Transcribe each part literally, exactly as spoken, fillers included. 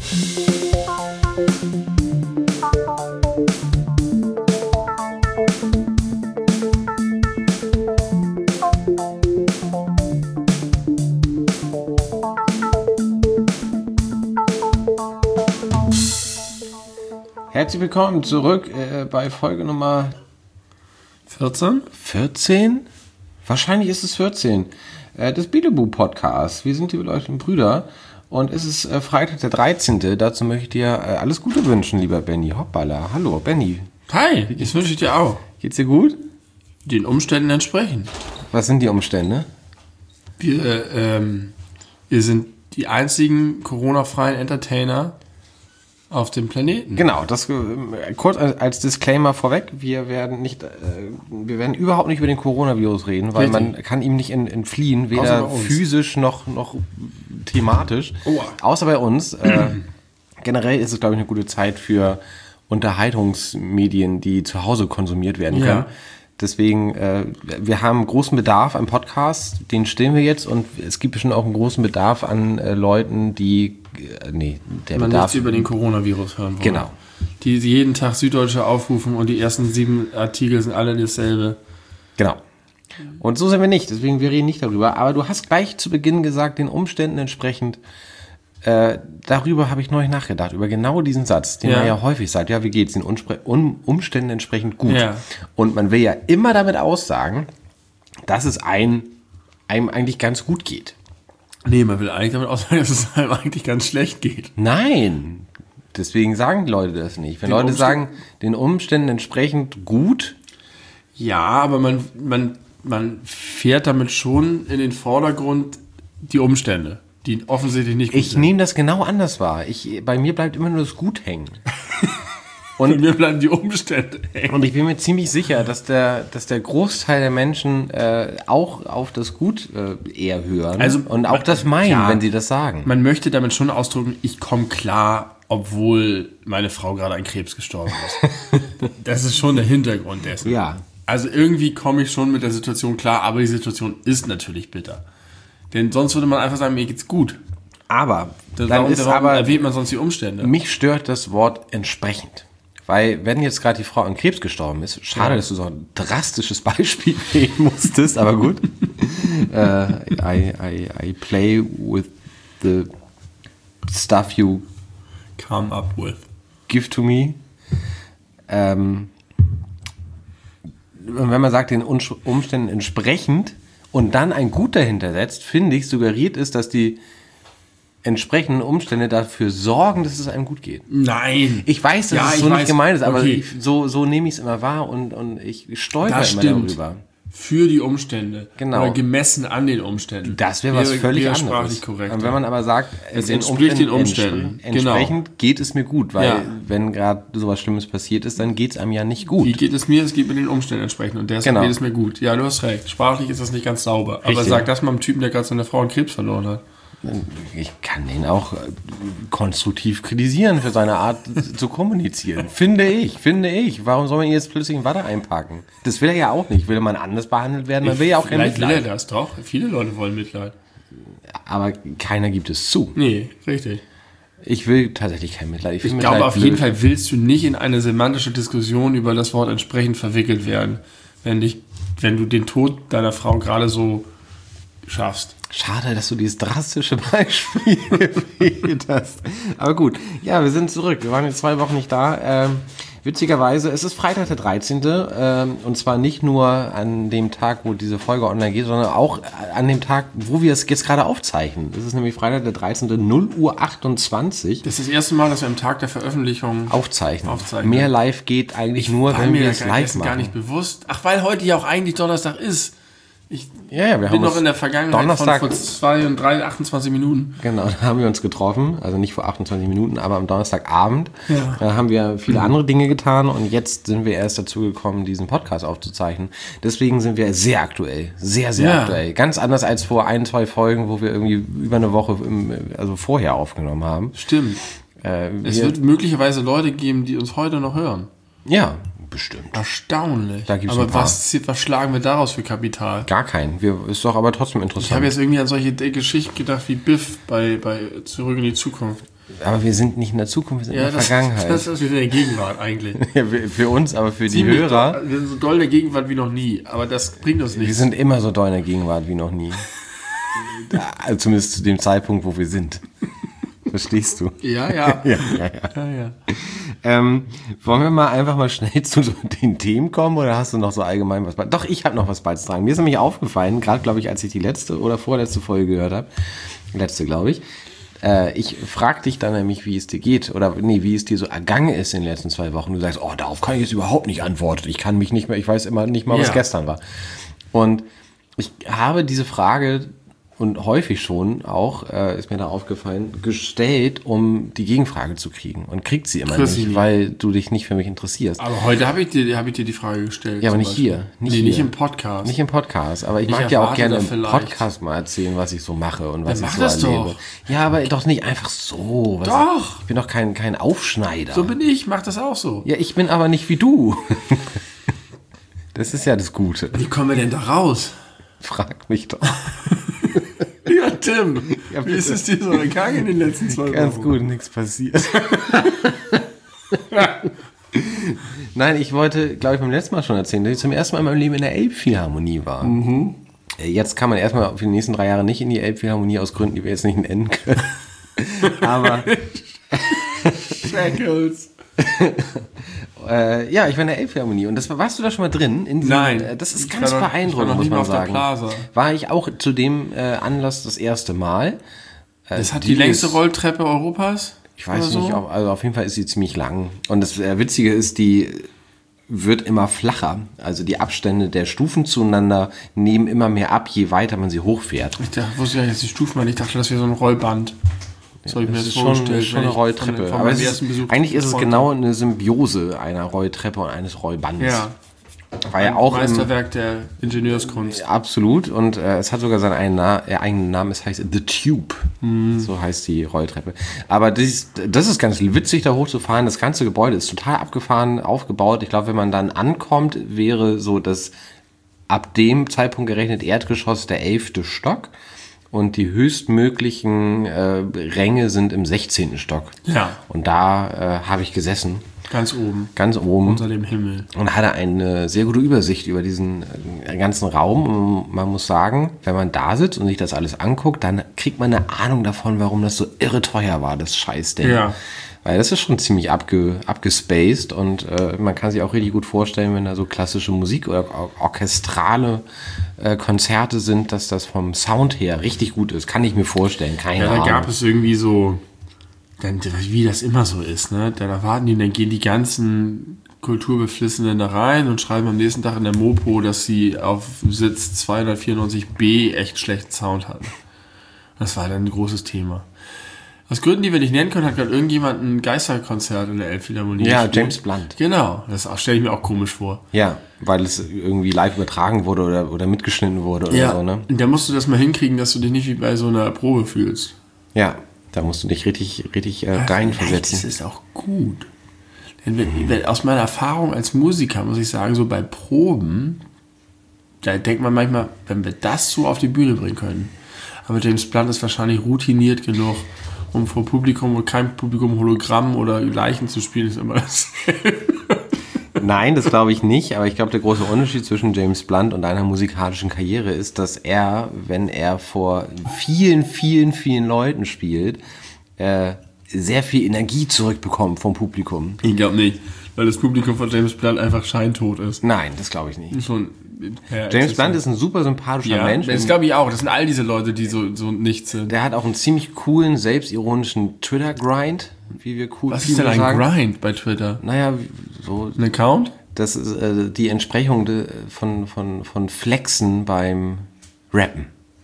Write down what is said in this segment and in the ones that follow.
Herzlich willkommen zurück äh, bei Folge Nummer vierzehn? vierzehn? Wahrscheinlich ist es vierzehn. Äh, des Bielebu-Podcasts. Wir sind die beleuchteten Brüder und es ist äh, Freitag der dreizehnte. Dazu möchte ich dir äh, alles Gute wünschen, lieber Benny. Hoppala. Hallo, Benny. Hi, das wünsche ich dir auch. Geht's dir gut? Den Umständen entsprechend. Was sind die Umstände? Wir, äh, ähm, wir sind die einzigen Corona-freien Entertainer auf dem Planeten. Genau, das äh, kurz als, als Disclaimer vorweg, wir werden nicht, äh, wir werden überhaupt nicht über den Coronavirus reden, weil Richtig. man kann ihm nicht ent, entfliehen, weder physisch noch, noch thematisch, oh. außer bei uns. Äh, generell ist es, glaube ich, eine gute Zeit für Unterhaltungsmedien, die zu Hause konsumiert werden können. Ja. Deswegen, äh, wir haben großen Bedarf an Podcasts, den stillen wir jetzt und es gibt bestimmt auch einen großen Bedarf an äh, Leuten, die, äh, nee, der Man Bedarf... nichts über den Coronavirus hören wollen. Genau. Die jeden Tag Süddeutsche aufrufen und die ersten sieben Artikel sind alle dasselbe. Genau. Und so sind wir nicht, deswegen wir reden nicht darüber. Aber du hast gleich zu Beginn gesagt, den Umständen entsprechend, äh, darüber habe ich neulich nachgedacht, über genau diesen Satz, den ja. man ja häufig sagt, ja, wie geht's den Unspre- um- Umständen entsprechend gut? Ja. Und man will ja immer damit aussagen, dass es ein, einem eigentlich ganz gut geht. Nee, man will eigentlich damit aussagen, dass es einem eigentlich ganz schlecht geht. Nein, deswegen sagen die Leute das nicht. Wenn den Leute sagen, den Umständen entsprechend gut. Ja, aber man, man, man fährt damit schon in den Vordergrund die Umstände, die offensichtlich nicht gut ich sind. Ich nehme das genau anders wahr. Ich, bei mir bleibt immer nur das Gut hängen. Und bei mir bleiben die Umstände hängen. Und ich bin mir ziemlich sicher, dass der, dass der Großteil der Menschen äh, auch auf das Gut äh, eher hören also, und auch das meinen, ja, wenn sie das sagen. Man möchte damit schon ausdrücken, ich komme klar, obwohl meine Frau gerade an Krebs gestorben ist. Das ist schon der Hintergrund dessen. Ja. Also irgendwie komme ich schon mit der Situation klar, aber die Situation ist natürlich bitter. Denn sonst würde man einfach sagen, mir geht's gut. Aber, dann dann warum, ist warum aber erwähnt man sonst die Umstände? Mich stört das Wort entsprechend. Weil, wenn jetzt gerade die Frau an Krebs gestorben ist, schade, ja. dass du so ein drastisches Beispiel nehmen musstest, aber gut. uh, I, I, I play with the stuff you come up with. Give to me. Ähm, und wenn man sagt, den Umständen entsprechend und dann ein Gut dahinter setzt, finde ich, suggeriert ist, dass die entsprechenden Umstände dafür sorgen, dass es einem gut geht. Nein. Ich weiß, dass ja, es so nicht weiß. gemeint ist, aber okay. ich, so, so nehme ich es immer wahr und, und ich stolper das immer stimmt. darüber. Für die Umstände. Genau. Oder gemessen an den Umständen. Das wäre was völlig wäre anderes. Sprachlich korrekt. Und wenn man aber sagt, es den entspricht Umständen den Umständen. Entspre- entsprechend genau. geht es mir gut, weil ja. wenn gerade sowas Schlimmes passiert ist, dann geht es einem ja nicht gut. Wie geht es mir? Es geht mir den Umständen entsprechend und deshalb genau. geht es mir gut. Ja, du hast recht. Sprachlich ist das nicht ganz sauber. Richtig. Aber sag das mal einem Typen, der gerade seine Frau an Krebs verloren hat. Ich kann den auch konstruktiv kritisieren für seine Art zu kommunizieren. Finde ich, finde ich. Warum soll man ihn jetzt plötzlich in Watte einpacken? Das will er ja auch nicht. Will man anders behandelt werden? Man will ja auch kein Mitleid. Mitleid. Will er das doch. Viele Leute wollen Mitleid. Aber keiner gibt es zu. Nee, richtig. Ich will tatsächlich kein Mitleid. Ich, ich Mitleid glaube, auf blöd. jeden Fall willst du nicht in eine semantische Diskussion über das Wort entsprechend verwickelt werden, wenn, dich, wenn du den Tod deiner Frau gerade so schaffst. Schade, dass du dieses drastische Beispiel gewählt hast. Aber gut, ja, wir sind zurück. Wir waren jetzt zwei Wochen nicht da. Ähm, witzigerweise, es ist Freitag der dreizehnte Ähm, und zwar nicht nur an dem Tag, wo diese Folge online geht, sondern auch an dem Tag, wo wir es jetzt gerade aufzeichnen. Das ist nämlich Freitag der dreizehnte null Uhr achtundzwanzig Das ist das erste Mal, dass wir am Tag der Veröffentlichung aufzeichnen. aufzeichnen. Mehr live geht eigentlich ich nur, wenn wir es live machen. gar nicht bewusst. Ach, weil heute ja auch eigentlich Donnerstag ist. Ich ja, ja, wir bin haben noch in der Vergangenheit Donnerstag, von vor zwei und drei, achtundzwanzig Minuten. Genau, da haben wir uns getroffen. Also nicht vor achtundzwanzig Minuten, aber am Donnerstagabend. Ja. Da haben wir viele andere Dinge getan und jetzt sind wir erst dazu gekommen, diesen Podcast aufzuzeichnen. Deswegen sind wir sehr aktuell. Sehr, sehr ja. aktuell. Ganz anders als vor ein, zwei Folgen, wo wir irgendwie über eine Woche im, also vorher aufgenommen haben. Stimmt. Äh, es wird möglicherweise Leute geben, die uns heute noch hören. Ja, bestimmt. Erstaunlich. Da gibt's aber ein paar. was, was schlagen wir daraus für Kapital? Gar keinen. Wir, ist doch aber trotzdem interessant. Ich habe jetzt irgendwie an solche Geschichten gedacht wie Biff bei, bei Zurück in die Zukunft. Aber wir sind nicht in der Zukunft, wir sind Ja, in der das, Vergangenheit. das ist wieder in der Gegenwart eigentlich. Ja, für für uns, aber für die Ziemlich Hörer, doll- Wir sind so doll in der Gegenwart wie noch nie. Aber das bringt uns wir nichts. sind immer so doll in der Gegenwart wie noch nie. Also zumindest zu dem Zeitpunkt, wo wir sind. Verstehst du? Ja, ja. Ja, ja, ja. ja, ja. Ähm, wollen wir mal einfach mal schnell zu so den Themen kommen oder hast du noch so allgemein was bei? Doch, ich habe noch was beizutragen. Mir ist nämlich aufgefallen, gerade glaube ich, als ich die letzte oder vorletzte Folge gehört habe, letzte glaube ich, äh, ich frag dich dann nämlich, wie es dir geht oder nee, wie es dir so ergangen ist in den letzten zwei Wochen. Du sagst, oh, darauf kann ich jetzt überhaupt nicht antworten. Ich kann mich nicht mehr, ich weiß immer nicht mal, was Ja. gestern war. Und ich habe diese Frage und häufig schon auch, äh, ist mir da aufgefallen, gestellt, um die Gegenfrage zu kriegen. Und kriegt sie immer Krieg sie nicht, nie. weil du dich nicht für mich interessierst. Aber heute habe ich, dir- hab ich dir die Frage gestellt. Ja, aber zum nicht Beispiel. hier. Nicht nee, hier. nicht im Podcast. Nicht im Podcast, aber ich, Ich mag dir auch erwarte gerne da im vielleicht- Podcast mal erzählen, was ich so mache und was Dann ich mach so das erlebe. doch. Ja, aber doch nicht einfach so. Was Doch. Ich bin doch kein, kein Aufschneider. So bin ich, mach das auch so. Ja, ich bin aber nicht wie du. Das ist ja das Gute. Wie kommen wir denn da raus? Frag mich doch. Ja, Tim, Ja, wie ist es dir so ergangen in den letzten zwei Ganz Wochen? gut, nichts passiert. Nein, ich wollte, glaube ich, beim letzten Mal schon erzählen, dass ich zum ersten Mal in meinem Leben in der Elbphilharmonie war. Mhm. Jetzt kann man erstmal für die nächsten drei Jahre nicht in die Elbphilharmonie aus Gründen, die wir jetzt nicht nennen können. Aber Shackles. äh, ja, ich war in der Elbphilharmonie und das war, warst du da schon mal drin? In diesem, Nein. Äh, das ist Ich ganz war noch- ich beeindruckend, war noch muss nie mal man auf der sagen. Plaza. War ich auch zu dem äh, Anlass das erste Mal. Äh, Das hat die, längste ist- Rolltreppe Europas? Ich weiß oder nicht, so? ob, also auf jeden Fall ist sie ziemlich lang. Und das äh, Witzige ist, die wird immer flacher. Also die Abstände der Stufen zueinander nehmen immer mehr ab, je weiter man sie hochfährt. Ich dachte, wusste gar nicht, dass die Stufen waren. Ich dachte, das wäre so ein Rollband. Das habe ich mir Das jetzt ist schon, vorgestellt. schon wenn eine ich Rolltreppe. Von, von Aber meinem es ist, ersten Besuch eigentlich ist es geträumt genau eine Symbiose einer Rolltreppe und eines Rollbandes. habe. Ja, War ja ein auch im, Meisterwerk der Ingenieurskunst. absolut. Und äh, es hat sogar seinen einen Na äh, eigenen Namen. Es heißt The Tube. So heißt die Rolltreppe. Aber das, das ist ganz witzig, da hochzufahren. Das ganze Gebäude ist total abgefahren, aufgebaut. Ich glaube, wenn man dann ankommt, wäre so das ab dem Zeitpunkt gerechnet Erdgeschoss der elfte Stock. Und die höchstmöglichen äh, Ränge sind im sechzehnten Stock. Ja. Und da äh, habe ich gesessen, Ganz oben, ganz oben. unter dem Himmel. Und hatte eine sehr gute Übersicht über diesen äh, ganzen Raum. Und man muss sagen, wenn man da sitzt und sich das alles anguckt, dann kriegt man eine Ahnung davon, warum das so irre teuer war, das Scheißding. Ja. Weil das ist schon ziemlich abge, abgespaced und äh, man kann sich auch richtig gut vorstellen, wenn da so klassische Musik oder or orchestrale äh, Konzerte sind, dass das vom Sound her richtig gut ist. Kann ich mir vorstellen, keine Ja, da Ahnung. gab es irgendwie so, dann, wie das immer so ist, ne? Dann erwarten die, dann gehen die ganzen Kulturbeflissenen da rein und schreiben am nächsten Tag in der Mopo, dass sie auf Sitz zweihundertvierundneunzig b echt schlechten Sound hatten. Das war dann ein großes Thema. Aus Gründen, die wir nicht nennen können, hat gerade irgendjemand ein Geisterkonzert in der Elbphilharmonie Ja, gespielt. James Blunt. Genau, das stelle ich mir auch komisch vor. Ja, weil es irgendwie live übertragen wurde oder, oder mitgeschnitten wurde oder so, ne? Und da musst du das mal hinkriegen, dass du dich nicht wie bei so einer Probe fühlst. Ja, da musst du dich richtig, richtig äh, Das reinversetzen. ist auch gut. Denn wenn, wenn, aus meiner Erfahrung als Musiker muss ich sagen, so bei Proben, da denkt man manchmal, wenn wir das so auf die Bühne bringen können. Aber James Blunt ist wahrscheinlich routiniert genug, um vor Publikum und kein Publikum Hologramm oder Leichen zu spielen, ist immer dasselbe. Nein, das glaube ich nicht, aber ich glaube, der große Unterschied zwischen James Blunt und deiner musikalischen Karriere ist, dass er, wenn er vor vielen, vielen, vielen Leuten spielt, äh, sehr viel Energie zurückbekommt vom Publikum. Ich glaube nicht, weil das Publikum von James Blunt einfach scheintot ist. Nein, das glaube ich nicht. Schon, ja, James Blunt ist ein super sympathischer ja, Mensch. das glaube ich auch. Das sind all diese Leute, die so, so nichts sind. Der hat auch einen ziemlich coolen, selbstironischen Twitter-Grind, wie wir cool Was ist denn ein sagen. Grind bei Twitter? Naja, so, Ein Account? das ist äh, die Entsprechung de, von, von, von Flexen beim Rappen.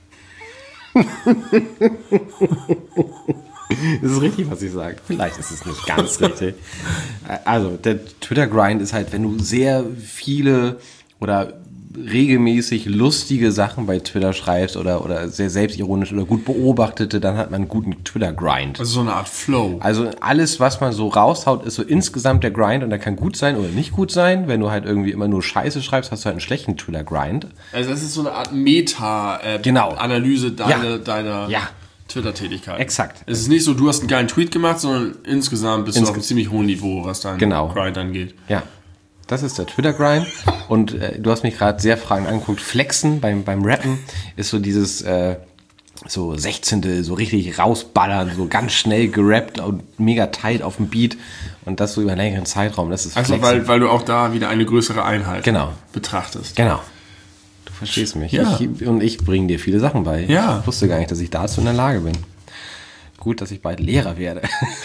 Das ist richtig, was ich sage. Vielleicht ist es nicht ganz richtig. Also, der Twitter-Grind ist halt, wenn du sehr viele oder regelmäßig lustige Sachen bei Twitter schreibst oder, oder sehr selbstironisch oder gut beobachtete, dann hat man einen guten Twitter-Grind. Also so eine Art Flow. Also alles, was man so raushaut, ist so insgesamt der Grind und der kann gut sein oder nicht gut sein. Wenn du halt irgendwie immer nur Scheiße schreibst, hast du halt einen schlechten Twitter-Grind. Also das ist so eine Art Meta-Analyse Genau. deiner, Ja. deiner Ja. Twitter-Tätigkeit. Exakt. Es ist nicht so, du hast einen geilen Tweet gemacht, sondern insgesamt bist Insge- du auf einem ziemlich hohen Niveau, was dein Genau. Grind angeht. Ja, das ist der Twitter-Grind. Und äh, du hast mich gerade sehr fragend angeguckt. Flexen beim, beim Rappen ist so dieses äh, so Sechzehntel, so richtig rausballern, so ganz schnell gerappt und mega tight auf dem Beat. Und das so über einen längeren Zeitraum. Das ist Also Flexen. weil, weil du auch da wieder eine größere Einheit Genau. betrachtest. Genau. Du verstehst mich. Ja. Ich, und ich bringe dir viele Sachen bei. Ja. Ich wusste gar nicht, dass ich dazu in der Lage bin. Gut, dass ich bald Lehrer werde.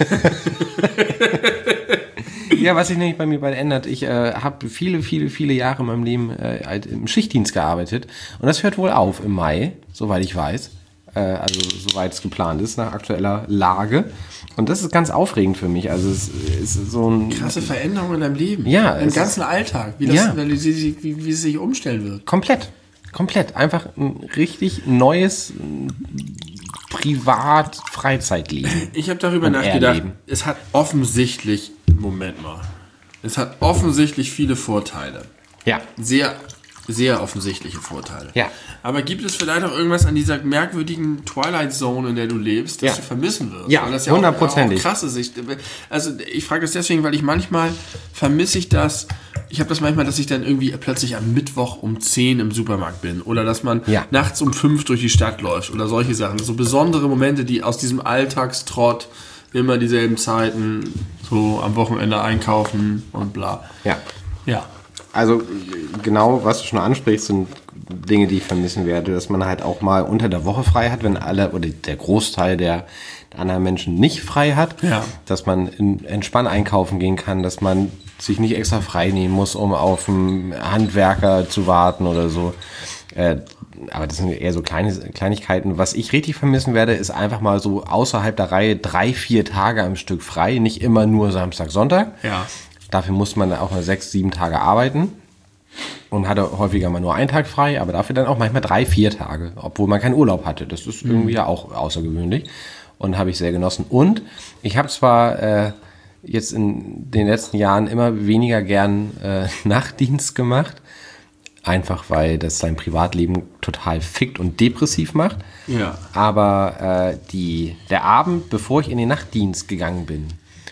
Ja, was sich nämlich bei mir bald ändert, ich äh, habe viele, viele, viele Jahre in meinem Leben äh, halt im Schichtdienst gearbeitet. Und das hört wohl auf im Mai, soweit ich weiß. Äh, also soweit es geplant ist, nach aktueller Lage. Und das ist ganz aufregend für mich. Also es ist so ein... Krasse Veränderung in deinem Leben. Ja, Im es ganzen Alltag. Wie, das, Ja. wie, wie, wie, wie es sich umstellen wird. Komplett. Komplett. Einfach ein richtig neues Privat-Freizeitleben. Ich habe darüber Und nachgedacht, erleben. es hat offensichtlich, Moment mal, es hat offensichtlich viele Vorteile. Ja. Sehr, sehr offensichtliche Vorteile. Ja. Aber gibt es vielleicht auch irgendwas an dieser merkwürdigen Twilight Zone, in der du lebst, das Ja. du vermissen wirst? Ja, Weil das ja auch- hundertprozentig. auch krasse Sicht. Also ich frage das deswegen, weil ich manchmal vermisse ich das. Ich habe das manchmal, dass ich dann irgendwie plötzlich am Mittwoch um zehn im Supermarkt bin oder dass man Ja. nachts um fünf durch die Stadt läuft oder solche Sachen. So besondere Momente, die aus diesem Alltagstrott immer dieselben Zeiten, so am Wochenende einkaufen und bla. Ja. Ja. Also genau, was du schon ansprichst, sind Dinge, die ich vermissen werde, dass man halt auch mal unter der Woche frei hat, wenn alle oder der Großteil der, der anderen Menschen nicht frei hat, Ja. dass man in, entspannt einkaufen gehen kann, dass man sich nicht extra frei nehmen muss, um auf einen Handwerker zu warten oder so. Äh, aber das sind eher so kleine Kleinigkeiten. Was ich richtig vermissen werde, ist einfach mal so außerhalb der Reihe drei, vier Tage am Stück frei, nicht immer nur Samstag, Sonntag. Ja. Dafür muss man auch mal sechs, sieben Tage arbeiten und hatte häufiger mal nur einen Tag frei, aber dafür dann auch manchmal drei, vier Tage, obwohl man keinen Urlaub hatte. Das ist irgendwie ja auch außergewöhnlich und habe ich sehr genossen. Und ich habe zwar äh, jetzt in den letzten Jahren immer weniger gern äh, Nachtdienst gemacht, einfach weil das sein Privatleben total fickt und depressiv macht. Ja. Aber äh, die, der Abend, bevor ich in den Nachtdienst gegangen bin,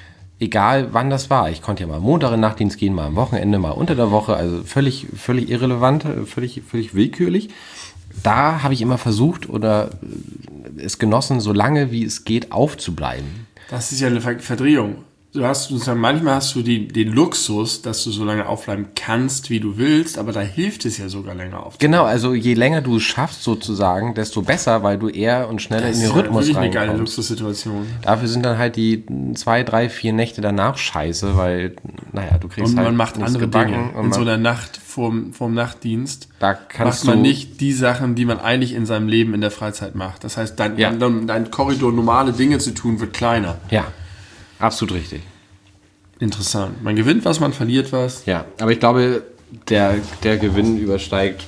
egal wann das war, ich konnte ja mal am Montag in den Nachtdienst gehen, mal am Wochenende, mal unter der Woche, also völlig, völlig irrelevant, völlig, völlig willkürlich. Da habe ich immer versucht oder es genossen, so lange wie es geht, aufzubleiben. Das ist ja eine Ver- Verdrehung. Du hast sozusagen, manchmal hast du die, den Luxus, dass du so lange aufbleiben kannst, wie du willst, aber da hilft es ja sogar länger aufzubleiben. Genau, also je länger du es schaffst sozusagen, desto besser, weil du eher und schneller in den Rhythmus wirklich eine geile reinkommst. Luxussituation. Dafür sind dann halt die zwei, drei, vier Nächte danach scheiße, weil, naja, du kriegst Und halt man macht nichts andere gebacken Dinge. und In so man, einer Nacht vorm, vorm Nachtdienst da kannst macht man du nicht die Sachen, die man eigentlich in seinem Leben in der Freizeit macht. Das heißt, dein, Ja. dein, dein Korridor, normale Dinge zu tun, wird kleiner. Ja, absolut richtig. Interessant. Man gewinnt was, man verliert was. Ja, aber ich glaube, der, der Gewinn übersteigt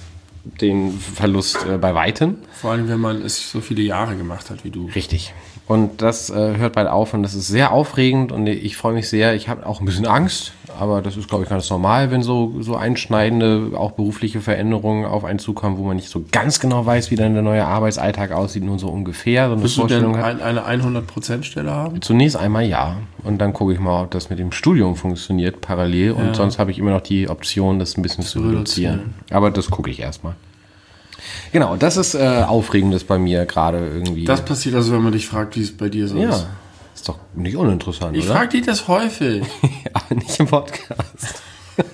den Verlust äh, bei weitem. Vor allem, wenn man es so viele Jahre gemacht hat wie du. Richtig. Und das äh, hört bald auf und das ist sehr aufregend und ich freue mich sehr. Ich habe auch ein bisschen Angst, aber das ist, glaube ich, ganz normal, wenn so, so einschneidende, auch berufliche Veränderungen auf einen zukommen, wo man nicht so ganz genau weiß, wie dann der neue Arbeitsalltag aussieht, nur so ungefähr so eine Wirst du denn Vorstellung hat. ein, eine hundert Prozent Stelle haben? Zunächst einmal ja. Und dann gucke ich mal, ob das mit dem Studium funktioniert parallel. Und Ja. sonst habe ich immer noch die Option, das ein bisschen zu, Zu reduzieren. reduzieren. Aber das gucke ich erstmal. Genau, das ist äh, Aufregendes bei mir gerade irgendwie. Das passiert also, wenn man dich fragt, wie es bei dir so ja, ist. ist doch nicht uninteressant, Ich oder? frage dich das häufig. Aber nicht im Podcast.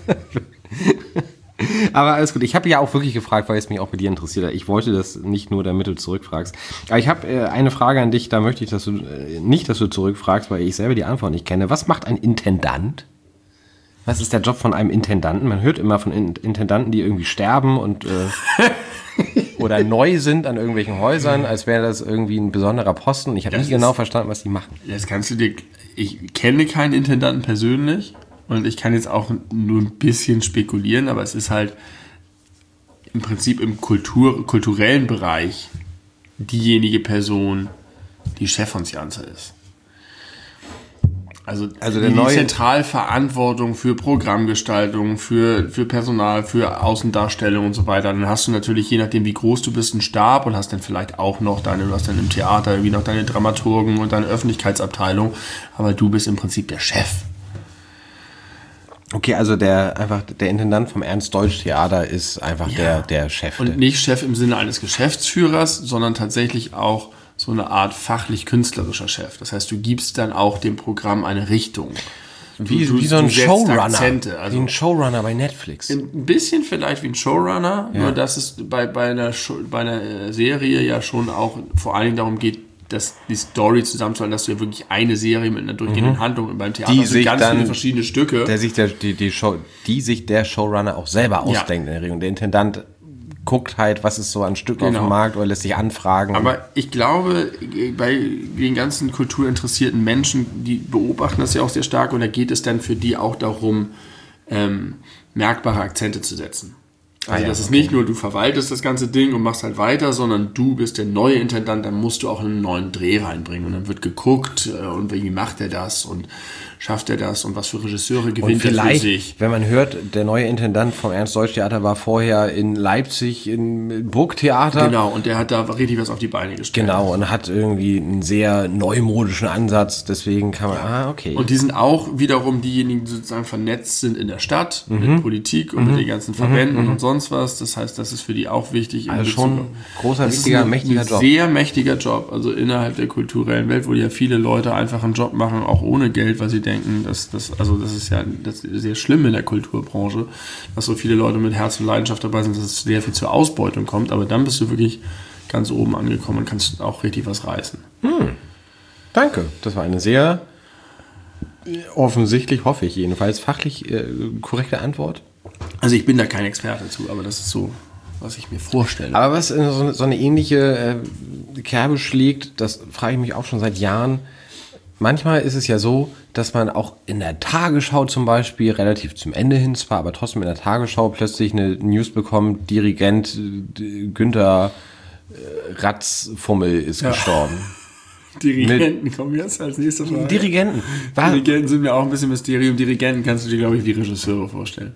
Aber alles gut. Ich habe ja auch wirklich gefragt, weil es mich auch bei dir interessiert hat. Ich wollte das nicht nur, damit du zurückfragst. Aber ich habe äh, eine Frage an dich, da möchte ich, dass du äh, nicht, dass du zurückfragst, weil ich selber die Antwort nicht kenne. Was macht ein Intendant? Was ist der Job von einem Intendanten? Man hört immer von In- Intendanten, die irgendwie sterben und äh, oder neu sind an irgendwelchen Häusern, als wäre das irgendwie ein besonderer Posten. Ich habe Das nicht genau ist- verstanden, was die machen. Das kannst du dir. Ich kenne keinen Intendanten persönlich und ich kann jetzt auch nur ein bisschen spekulieren, aber es ist halt im Prinzip im Kultur, kulturellen Bereich diejenige Person, die Chef von Scianza ist. Also, Also der die neue- Zentralverantwortung für Programmgestaltung, für, für Personal, für Außendarstellung und so weiter. Dann hast du natürlich, je nachdem wie groß du bist, einen Stab und hast dann vielleicht auch noch deine, du hast dann im Theater irgendwie noch deine Dramaturgen und deine Öffentlichkeitsabteilung. Aber du bist im Prinzip der Chef. Okay, also der einfach der Intendant vom Ernst-Deutsch-Theater ist einfach der, der Chef. Und nicht Chef im Sinne eines Geschäftsführers, sondern tatsächlich auch so eine Art fachlich-künstlerischer Chef. Das heißt, du gibst dann auch dem Programm eine Richtung. Du, wie, du, wie so ein du setzt Showrunner. Akzente. Also wie ein Showrunner bei Netflix. ein bisschen vielleicht wie ein Showrunner, Ja. nur dass es bei, bei, einer Show, bei einer Serie ja schon auch vor allen Dingen darum geht, dass die Story zusammenzuhalten, dass du ja wirklich eine Serie mit einer durchgehenden Handlung und beim Theater Die sind sich ganz dann- viele verschiedene Stücke. Der sich der, die, die, Show, die sich der Showrunner auch selber ausdenkt in der Regel. Und der Intendant guckt halt, was ist so an Stück auf Genau. dem Markt oder lässt sich anfragen. Aber ich glaube, bei den ganzen kulturinteressierten Menschen, die beobachten das ja auch sehr stark und da geht es dann für die auch darum, ähm, merkbare Akzente zu setzen. Also Ah ja, das ist okay. nicht nur, du verwaltest das ganze Ding und machst halt weiter, sondern du bist der neue Intendant, dann musst du auch einen neuen Dreh reinbringen und dann wird geguckt äh, und wie macht er das und schafft er das und was für Regisseure Und gewinnt er für vielleicht, sich. wenn man hört, der neue Intendant vom Ernst-Deutsch-Theater war vorher in Leipzig im Burgtheater. Genau, und der hat da richtig was auf die Beine gestellt. Genau, und hat irgendwie einen sehr neumodischen Ansatz, deswegen kann man, ah, okay. Und die sind auch wiederum diejenigen, die sozusagen vernetzt sind in der Stadt, Mhm. mit Politik und mit den ganzen Verbänden und sonst was. Das heißt, das ist für die auch wichtig. in Also Bezug schon auf- großer, Das ist wichtiger, ein, mächtiger ein Job. sehr mächtiger Job, also innerhalb der kulturellen Welt, wo ja viele Leute einfach einen Job machen, auch ohne Geld, weil sie denken, dass das, also das ist ja das ist sehr schlimm in der Kulturbranche, dass so viele Leute mit Herz und Leidenschaft dabei sind, dass es sehr viel zur Ausbeutung kommt, aber dann bist du wirklich ganz oben angekommen und kannst auch richtig was reißen. Danke, das war eine sehr offensichtlich, hoffe ich jedenfalls, fachlich äh, korrekte Antwort. Also ich bin da kein Experte zu, aber das ist so, was ich mir vorstelle. Aber was in so, eine- so eine ähnliche äh, Kerbe schlägt, das frage ich mich auch schon seit Jahren. Manchmal ist es ja so, dass man auch in der Tagesschau zum Beispiel, relativ zum Ende hin zwar, aber trotzdem in der Tagesschau plötzlich eine News bekommt, Dirigent äh, Günther äh, Ratzfummel ist Ja. gestorben. Dirigenten kommen jetzt als nächste Frage. Dirigenten. War, Dirigenten sind mir auch ein bisschen Mysterium. Dirigenten kannst du dir, glaube ich, wie Regisseure vorstellen.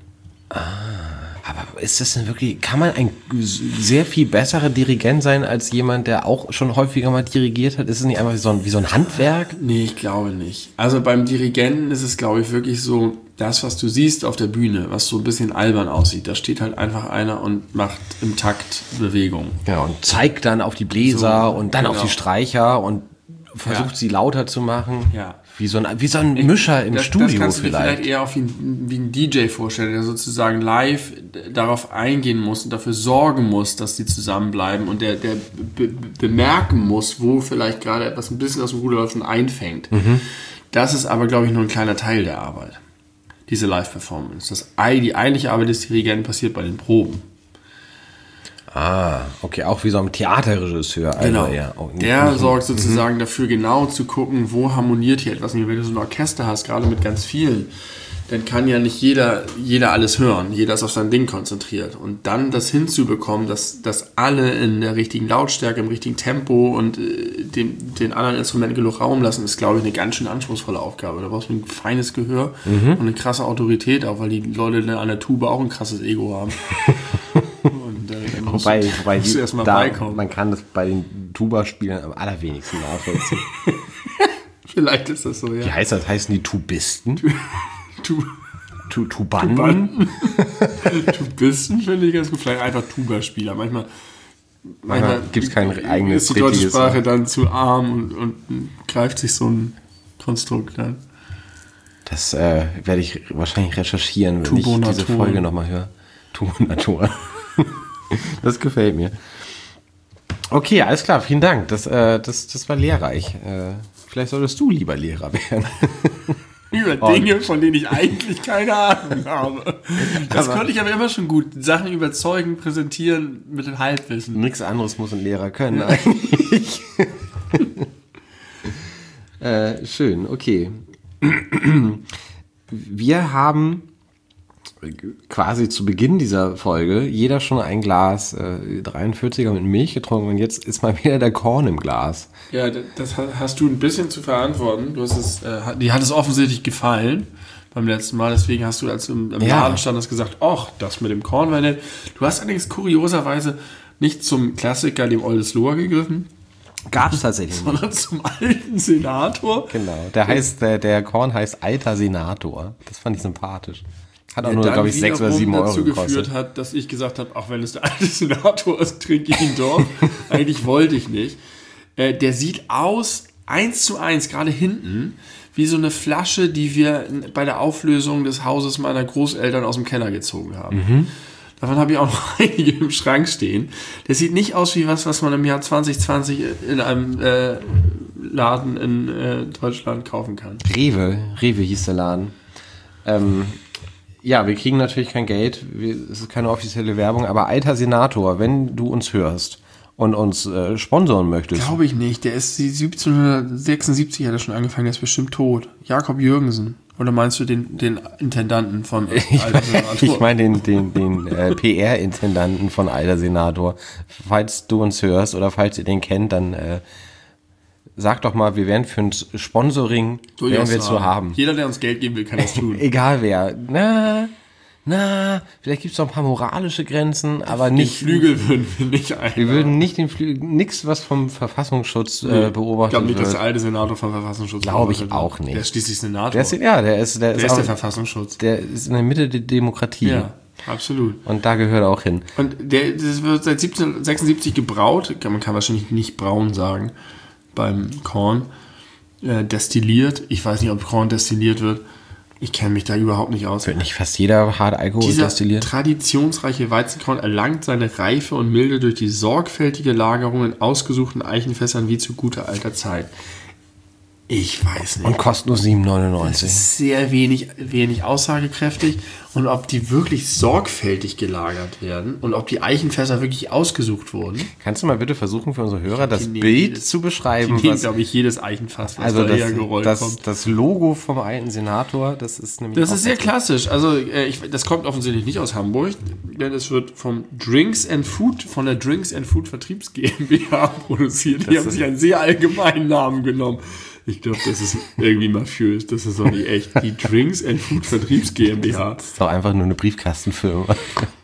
aber ist das denn wirklich, kann man ein sehr viel besserer Dirigent sein als jemand, der auch schon häufiger mal dirigiert hat? Ist es nicht einfach wie so ein, wie so ein Handwerk? Nee, ich glaube nicht. Also beim Dirigenten ist es, glaube ich, wirklich so, das, was du siehst auf der Bühne, was so ein bisschen albern aussieht, da steht halt einfach einer und macht im Takt Bewegung. Ja, und zeigt dann auf die Bläser So, und dann genau. auf die Streicher und versucht Ja. sie lauter zu machen. Ja. Wie so ein, wie so ein Mischer im das, Studio das kannst du dir vielleicht. vielleicht eher auch wie ein, wie ein D J vorstellen, der sozusagen live darauf eingehen muss und dafür sorgen muss, dass die zusammenbleiben und der, der be be bemerken muss, wo vielleicht gerade etwas ein bisschen aus dem Ruder läuft und einfängt. Mhm. Das ist aber, glaube ich, nur ein kleiner Teil der Arbeit. Diese Live-Performance. Das, ei- die eigentliche Arbeit des Dirigenten passiert bei den Proben. Ah, okay, auch wie so ein Theaterregisseur. Also Genau. eher, auch nicht- Der nicht- sorgt sozusagen dafür, genau zu gucken, wo harmoniert hier etwas. Wenn du so ein Orchester hast, gerade mit ganz vielen, dann kann ja nicht jeder, jeder alles hören. Jeder ist auf sein Ding konzentriert. Und dann das hinzubekommen, dass, dass alle in der richtigen Lautstärke, im richtigen Tempo und äh, dem, den anderen Instrumenten genug Raum lassen, ist, glaube ich, eine ganz schön anspruchsvolle Aufgabe. Da brauchst du ein feines Gehör und eine krasse Autorität, auch weil die Leute an der Tube auch ein krasses Ego haben. Und, äh, dann musst Wobei, du- wobei musst die, du erst mal da, beikommen. man kann das bei den Tuba-Spielern am allerwenigsten nachvollziehen. Vielleicht ist das so, ja. Wie heißt das? Heißen die Tubisten? Tu Tu Tubanden? Tubisten finde ich ganz gut. Vielleicht einfach Tuba-Spieler. Manchmal, manchmal gibt's kein eigenes ist die deutsche richtiges Sprache Wort. dann zu arm und, und greift sich so ein Konstrukt an. Das äh, werde ich wahrscheinlich recherchieren, wenn ich Tubonator. diese Folge nochmal höre. Tubonator. Das gefällt mir. Okay, alles klar, vielen Dank. Das, äh, das, das war lehrreich. Äh, vielleicht solltest du lieber Lehrer werden. Über Und- Dinge, von denen ich eigentlich keine Ahnung habe. Das Aber- konnte ich aber immer schon gut. Sachen überzeugen, präsentieren mit dem Halbwissen. Nichts anderes muss ein Lehrer können eigentlich. äh, schön, okay. Wir haben quasi zu Beginn dieser Folge jeder schon ein Glas äh, dreiundvierziger mit Milch getrunken und jetzt ist mal wieder der Korn im Glas. Ja, das hast du ein bisschen zu verantworten. Du hast es, äh, die hat es offensichtlich gefallen beim letzten Mal, deswegen hast du, als du im, im Ja. Laden standest, gesagt, ach, das mit dem Korn war nett. Du hast allerdings kurioserweise nicht zum Klassiker, dem Oldesloe, gegriffen, Gab es tatsächlich nicht. sondern zum alten Senator. Genau, der heißt, der, der Korn heißt Alter Senator. Das fand ich sympathisch. Hat auch Der nur, dann glaube ich, sechs oder wiederum sieben Euro dazu gekostet. geführt hat, dass ich gesagt habe, auch wenn es der alte Senator ist, trinke ich ihn doch. Eigentlich wollte ich nicht. Äh, der sieht aus, eins zu eins, gerade hinten, wie so eine Flasche, die wir bei der Auflösung des Hauses meiner Großeltern aus dem Keller gezogen haben. Mhm. Davon habe ich auch noch einige im Schrank stehen. Der sieht nicht aus wie was, was man im Jahr zwanzig zwanzig in einem äh, Laden in äh, Deutschland kaufen kann. Rewe, Rewe hieß der Laden. Ähm, ja, wir kriegen natürlich kein Geld, wir, es ist keine offizielle Werbung, aber Alter Senator, wenn du uns hörst und uns äh, sponsoren möchtest. Glaube ich nicht. Der ist siebzehnhundertsechsundsiebzig hat er schon angefangen, der ist bestimmt tot. Jakob Jürgensen. Oder meinst du den, den Intendanten von Alter Senator? Ich meine den, den, den äh, P R-Intendanten von Alter Senator. Falls du uns hörst oder falls ihr den kennt, dann äh, sag doch mal, wir wären für ein Sponsoring, wären wir zu haben. Jeder, der uns Geld geben will, kann das tun. Egal wer. Na, na, vielleicht gibt es noch ein paar moralische Grenzen, aber nicht. Den Flügel würden wir nicht ein. Wir würden nicht den Flügel, nichts, was vom Verfassungsschutz äh, beobachtet Ich glaube nicht, wird. dass der alte Senator vom Verfassungsschutz Glaube ich beobachtet auch wird. nicht. Der ist schließlich Senator. Der ist, ja, der ist, der der ist, ist auch, der Verfassungsschutz. der ist in der Mitte der Demokratie. Ja, absolut. Und da gehört er auch hin. Und der, das wird seit siebzehnhundertsechsundsiebzig gebraut, man kann wahrscheinlich nicht braun sagen, beim Korn, äh, destilliert. Ich weiß nicht, ob Korn destilliert wird. Ich kenne mich da überhaupt nicht aus. Wird nicht fast jeder harte Alkohol Dieser destilliert? traditionsreiche Weizenkorn erlangt seine Reife und Milde durch die sorgfältige Lagerung in ausgesuchten Eichenfässern wie zu guter alter Zeit. Ich weiß nicht. Und kostet nur sieben Das neunundneunzig. ist sehr wenig, wenig aussagekräftig. Und ob die wirklich sorgfältig gelagert werden und ob die Eichenfässer wirklich ausgesucht wurden. Kannst du mal bitte versuchen, für unsere Hörer das Die nehmen Bild jedes- zu Die beschreiben? nehmen, Was, glaube ich, jedes Eichenfass, was also da das, hergerollt das, kommt. das Logo vom alten Senator, das ist nämlich Das auch ist sehr ganz- klassisch. Also äh, ich, das kommt offensichtlich nicht aus Hamburg, denn es wird vom Drinks and Food, von der Drinks and Food Vertriebs GmbH produziert. Die haben sich einen sehr allgemeinen Namen genommen. Ich glaube, das ist irgendwie mafiös. Das ist doch nicht echt. Die Drinks and Food Vertriebs GmbH. Das ist doch einfach nur eine Briefkastenfirma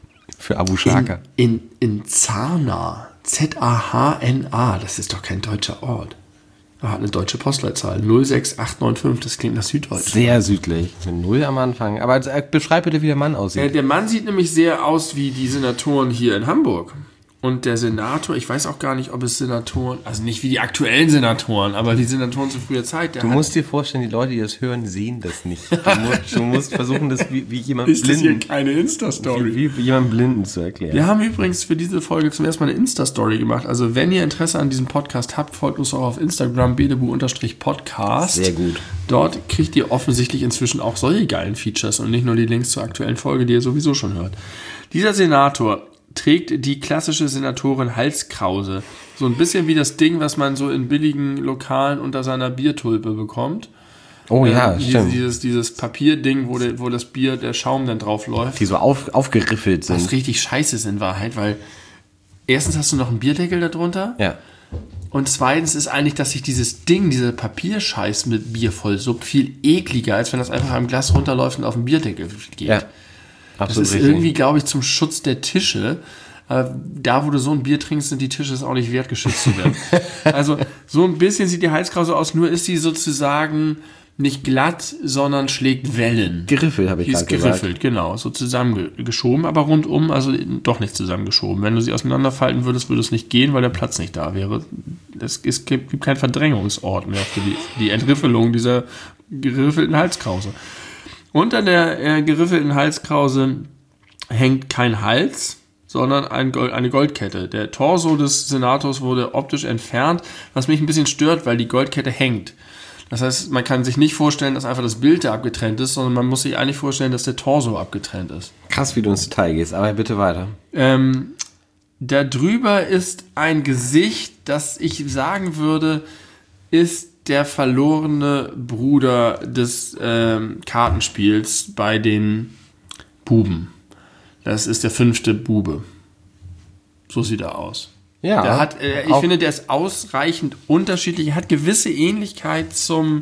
für Abu Shaka. In, in, in Zahna. Z A H N A. Das ist doch kein deutscher Ort. Er hat eine deutsche Postleitzahl. null sechs acht neun fünf. Das klingt nach Süddeutsch. Sehr südlich, mit Null am Anfang. Aber äh, beschreib bitte, wie der Mann aussieht. Äh, der Mann sieht nämlich sehr aus wie die Senatoren hier in Hamburg. Und der Senator, ich weiß auch gar nicht, ob es Senatoren, also nicht wie die aktuellen Senatoren, aber die Senatoren zu früher Zeit. Der Du hat, musst dir vorstellen, die Leute, die das hören, sehen das nicht. Du musst, du musst versuchen, das wie, wie jemand ist das hier Blinden, keine Insta-Story? wie, wie jemand Blinden zu erklären. Wir haben übrigens für diese Folge zum ersten Mal eine Insta-Story gemacht. Also wenn ihr Interesse an diesem Podcast habt, folgt uns auch auf Instagram, bedebu-podcast. Sehr gut. Dort kriegt ihr offensichtlich inzwischen auch solche geilen Features und nicht nur die Links zur aktuellen Folge, die ihr sowieso schon hört. Dieser Senator trägt die klassische Senatorin-Halskrause. So ein bisschen wie das Ding, was man so in billigen Lokalen unter seiner Biertulpe bekommt. Oh ja, Äh, stimmt. Dieses, dieses Papierding, wo, der, wo das Bier, der Schaum dann drauf läuft. Die so auf, aufgeriffelt sind. Was richtig scheiße ist in Wahrheit, weil erstens hast du noch einen Bierdeckel darunter Ja. und zweitens ist eigentlich, dass sich dieses Ding, dieser Papierscheiß mit Bier vollsuppt, viel ekliger, als wenn das einfach am Glas runterläuft und auf den Bierdeckel geht. Ja. Das Absolut ist richtig. irgendwie, glaube ich, zum Schutz der Tische. Äh, da, wo du so ein Bier trinkst, sind die Tische auch nicht wert, geschützt zu werden. Also so ein bisschen sieht die Halskrause aus, nur ist sie sozusagen nicht glatt, sondern schlägt Wellen. Geriffelt, habe ich Die gerade ist gesagt. geriffelt, genau. So zusammengeschoben, aber rundum, also doch nicht zusammengeschoben. Wenn du sie auseinanderfalten würdest, würde es nicht gehen, weil der Platz nicht da wäre. Es, es gibt, gibt keinen Verdrängungsort mehr für die, für die Entriffelung dieser geriffelten Halskrause. Unter der äh, geriffelten Halskrause hängt kein Hals, sondern ein Gold, eine Goldkette. Der Torso des Senators wurde optisch entfernt, was mich ein bisschen stört, weil die Goldkette hängt. Das heißt, man kann sich nicht vorstellen, dass einfach das Bild da abgetrennt ist, sondern man muss sich eigentlich vorstellen, dass der Torso abgetrennt ist. Krass, wie du ins Detail gehst, aber bitte weiter. Ähm, da drüber ist ein Gesicht, das ich sagen würde, ist der verlorene Bruder des ähm, Kartenspiels bei den Buben. Das ist der fünfte Bube. So sieht er aus. Ja. Der hat, äh, ich finde, der ist ausreichend unterschiedlich. Er hat gewisse Ähnlichkeit zum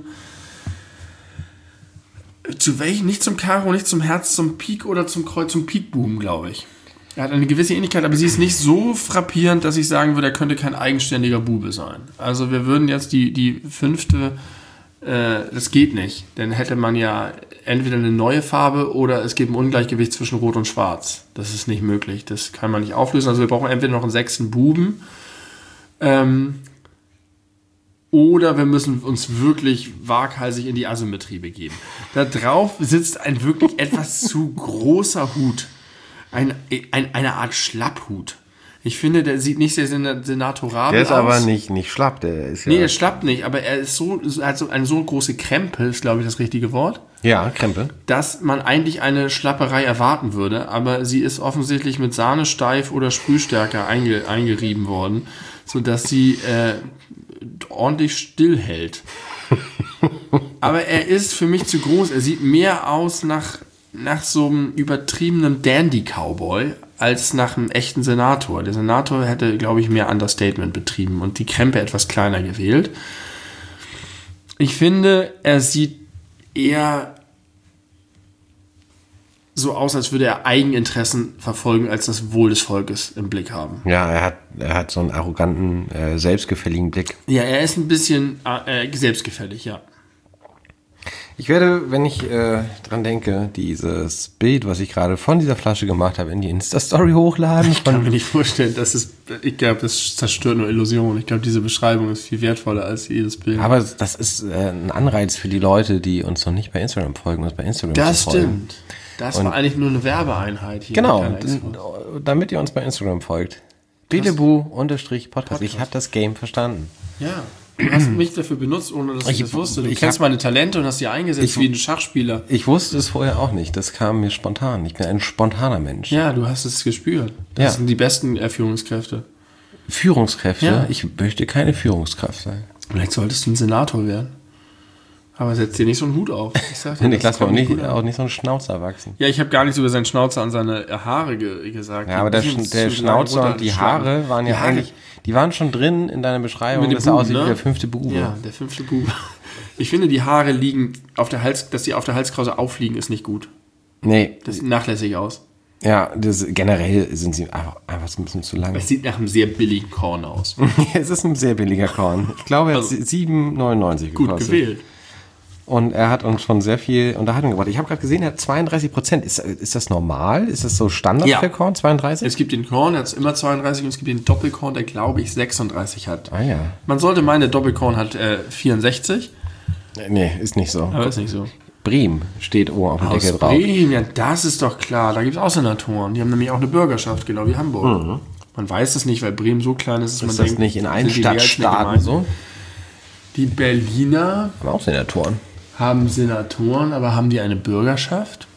zu welchen? Nicht zum Karo, nicht zum Herz, zum Pik oder zum Kreuz, zum Pikbuben, glaube ich. Er hat eine gewisse Ähnlichkeit, aber sie ist nicht so frappierend, dass ich sagen würde, er könnte kein eigenständiger Bube sein. Also wir würden jetzt die, die fünfte, äh, das geht nicht. Dann hätte man ja entweder eine neue Farbe oder es gibt ein Ungleichgewicht zwischen Rot und Schwarz. Das ist nicht möglich. Das kann man nicht auflösen. Also wir brauchen entweder noch einen sechsten Buben ähm, oder wir müssen uns wirklich waghalsig in die Asymmetrie begeben. Da drauf sitzt ein wirklich etwas zu großer Hut. Ein, ein, eine Art Schlapphut. Ich finde, der sieht nicht sehr senatorabel aus. Der ist aus. aber nicht, nicht schlapp. Der ist ja nee, er schlappt nicht, aber er ist so, er hat so eine so große Krempe, ist glaube ich das richtige Wort. Ja, Krempe. Dass man eigentlich eine Schlapperei erwarten würde, aber sie ist offensichtlich mit Sahne steif oder Sprühstärke einge, eingerieben worden, sodass sie äh, ordentlich stillhält. Aber er ist für mich zu groß. Er sieht mehr aus nach... nach so einem übertriebenen Dandy-Cowboy als nach einem echten Senator. Der Senator hätte, glaube ich, mehr Understatement betrieben und die Krempe etwas kleiner gewählt. Ich finde, er sieht eher so aus, als würde er Eigeninteressen verfolgen, als das Wohl des Volkes im Blick haben. Ja, er hat, er hat so einen arroganten, äh, selbstgefälligen Blick. Ja, er ist ein bisschen äh, selbstgefällig, ja. Ich werde, wenn ich äh, dran denke, dieses Bild, was ich gerade von dieser Flasche gemacht habe, in die Insta-Story hochladen. Ich kann mir nicht vorstellen, dass es, ich glaube, das zerstört nur Illusionen. Ich glaube, diese Beschreibung ist viel wertvoller als jedes Bild. Aber das ist äh, ein Anreiz für die Leute, die uns noch nicht bei Instagram folgen, uns bei Instagram das zu folgen. Das stimmt. Das Und war eigentlich nur eine Werbeeinheit hier. Genau, d- damit ihr uns bei Instagram folgt. Belebu-Podcast. Ich habe das Game verstanden. Ja. Du hast mich dafür benutzt, ohne dass ich, ich das wusste. Du ich kennst hab, meine Talente und hast sie eingesetzt ich, wie ein Schachspieler. Ich wusste es vorher auch nicht. Das kam mir spontan. Ich bin ein spontaner Mensch. Ja, du hast es gespürt. Das ja. sind die besten äh, Führungskräfte. Führungskräfte? Ja. Ich möchte keine Führungskraft sein. Vielleicht solltest du ein Senator werden. Aber setz dir nicht so einen Hut auf. Ich sag dir, nee, lass mir auch nicht, auch nicht so einen Schnauzer wachsen. Ja, ich habe gar nichts über seinen Schnauzer an seine Haare ge- gesagt. Ja, aber der, Sch- der Schnauzer und die Haare waren ja eigentlich, die waren schon drin in deiner Beschreibung, dass er aussieht ne? wie der fünfte Bube. Ja, der fünfte Bube. Ich finde, die Haare liegen auf der Hals, dass die auf der Halskrause aufliegen, ist nicht gut. Nee. Das sieht nachlässig aus. Ja, das, generell sind sie einfach, einfach so ein bisschen zu lang. Es sieht nach einem sehr billigen Korn aus. Es ist ein sehr billiger Korn. Ich glaube, er hat also, sieben neunundneunzig gekostet. Gut gewählt. Und er hat uns schon sehr viel Unterhaltung gebracht. Ich habe gerade gesehen, er hat zweiunddreißig Prozent. Ist, ist das normal? Ist das so Standard ja. für Korn, zweiunddreißig? Es gibt den Korn, der hat immer zweiunddreißig und es gibt den Doppelkorn, der glaube ich sechsunddreißig hat. Ah ja. Man sollte meinen, der Doppelkorn hat äh, vierundsechzig. Nee, ist nicht so. Aber ist nicht so. Bremen steht oben auf dem Aus Deckel drauf. Bremen, ja, das ist doch klar. Da gibt es auch Senatoren. Die haben nämlich auch eine Bürgerschaft, genau wie Hamburg. Mhm. Man weiß es nicht, weil Bremen so klein ist, dass ist man das denkt, nicht in allen Stadtstaaten so? Die Berliner haben auch Senatoren. Haben Senatoren, aber haben die eine Bürgerschaft?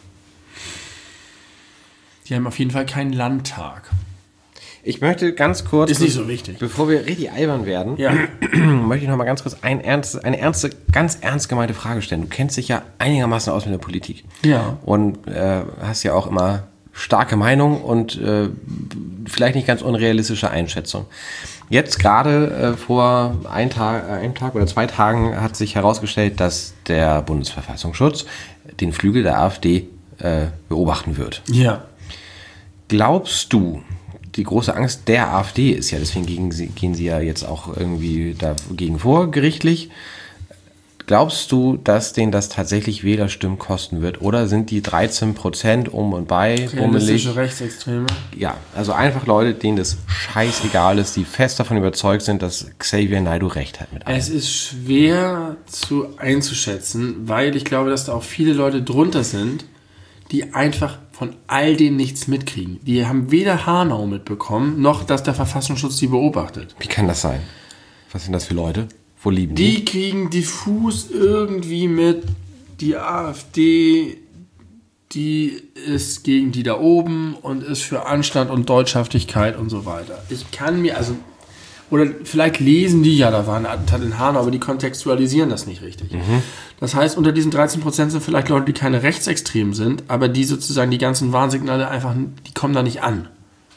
Die haben auf jeden Fall keinen Landtag. Ich möchte ganz kurz... Ist nicht so wichtig. Bevor wir richtig albern werden, ja. möchte ich noch mal ganz kurz ein ernst, eine ernste, ganz ernst gemeinte Frage stellen. Du kennst dich ja einigermaßen aus mit der Politik. Ja. Und äh, hast ja auch immer starke Meinung und äh, vielleicht nicht ganz unrealistische Einschätzung. Jetzt gerade äh, vor ein Tag, äh, einem Tag oder zwei Tagen hat sich herausgestellt, dass der Bundesverfassungsschutz den Flügel der AfD äh, beobachten wird. Ja. Glaubst du, die große Angst der AfD ist ja, deswegen gegen sie, gehen sie ja jetzt auch irgendwie dagegen vor, gerichtlich. Glaubst du, dass denen das tatsächlich Wählerstimmen kosten wird? Oder sind die dreizehn Prozent um und bei realistische Rechtsextreme? Ja, also einfach Leute, denen das scheißegal ist, die fest davon überzeugt sind, dass Xavier Naidoo recht hat mit allem. Es ist schwer zu einzuschätzen, weil ich glaube, dass da auch viele Leute drunter sind, die einfach von all dem nichts mitkriegen. Die haben weder Hanau mitbekommen, noch dass der Verfassungsschutz die beobachtet. Wie kann das sein? Was sind das für Leute? Wo lieben die? Die kriegen diffus irgendwie mit, die AfD, die ist gegen die da oben und ist für Anstand und Deutschhaftigkeit und so weiter. Ich kann mir, also, oder vielleicht lesen die, ja, da war ein Attentat in Hanau, aber die kontextualisieren das nicht richtig. Mhm. Das heißt, unter diesen dreizehn Prozent sind vielleicht Leute, die keine Rechtsextremen sind, aber die sozusagen die ganzen Warnsignale einfach, die kommen da nicht an.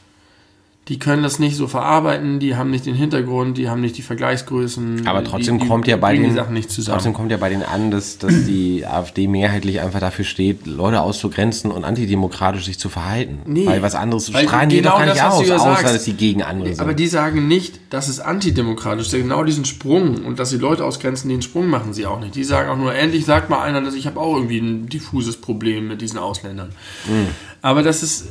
Die können das nicht so verarbeiten, die haben nicht den Hintergrund, die haben nicht die Vergleichsgrößen. Aber trotzdem die, die, kommt ja bei den Sachen nicht zusammen. Trotzdem kommt ja bei denen an, dass, dass die AfD mehrheitlich einfach dafür steht, Leute auszugrenzen und antidemokratisch sich zu verhalten. Nee, weil was anderes weil strahlen die genau doch gar das, nicht was aus, du ja außer sagst. dass sie gegen andere sind. Aber die sagen nicht, das ist antidemokratisch. Genau diesen Sprung und dass sie Leute ausgrenzen, den Sprung machen sie auch nicht. Die sagen auch nur, endlich sagt mal einer, dass ich habe auch irgendwie ein diffuses Problem mit diesen Ausländern. Mhm. Aber das ist...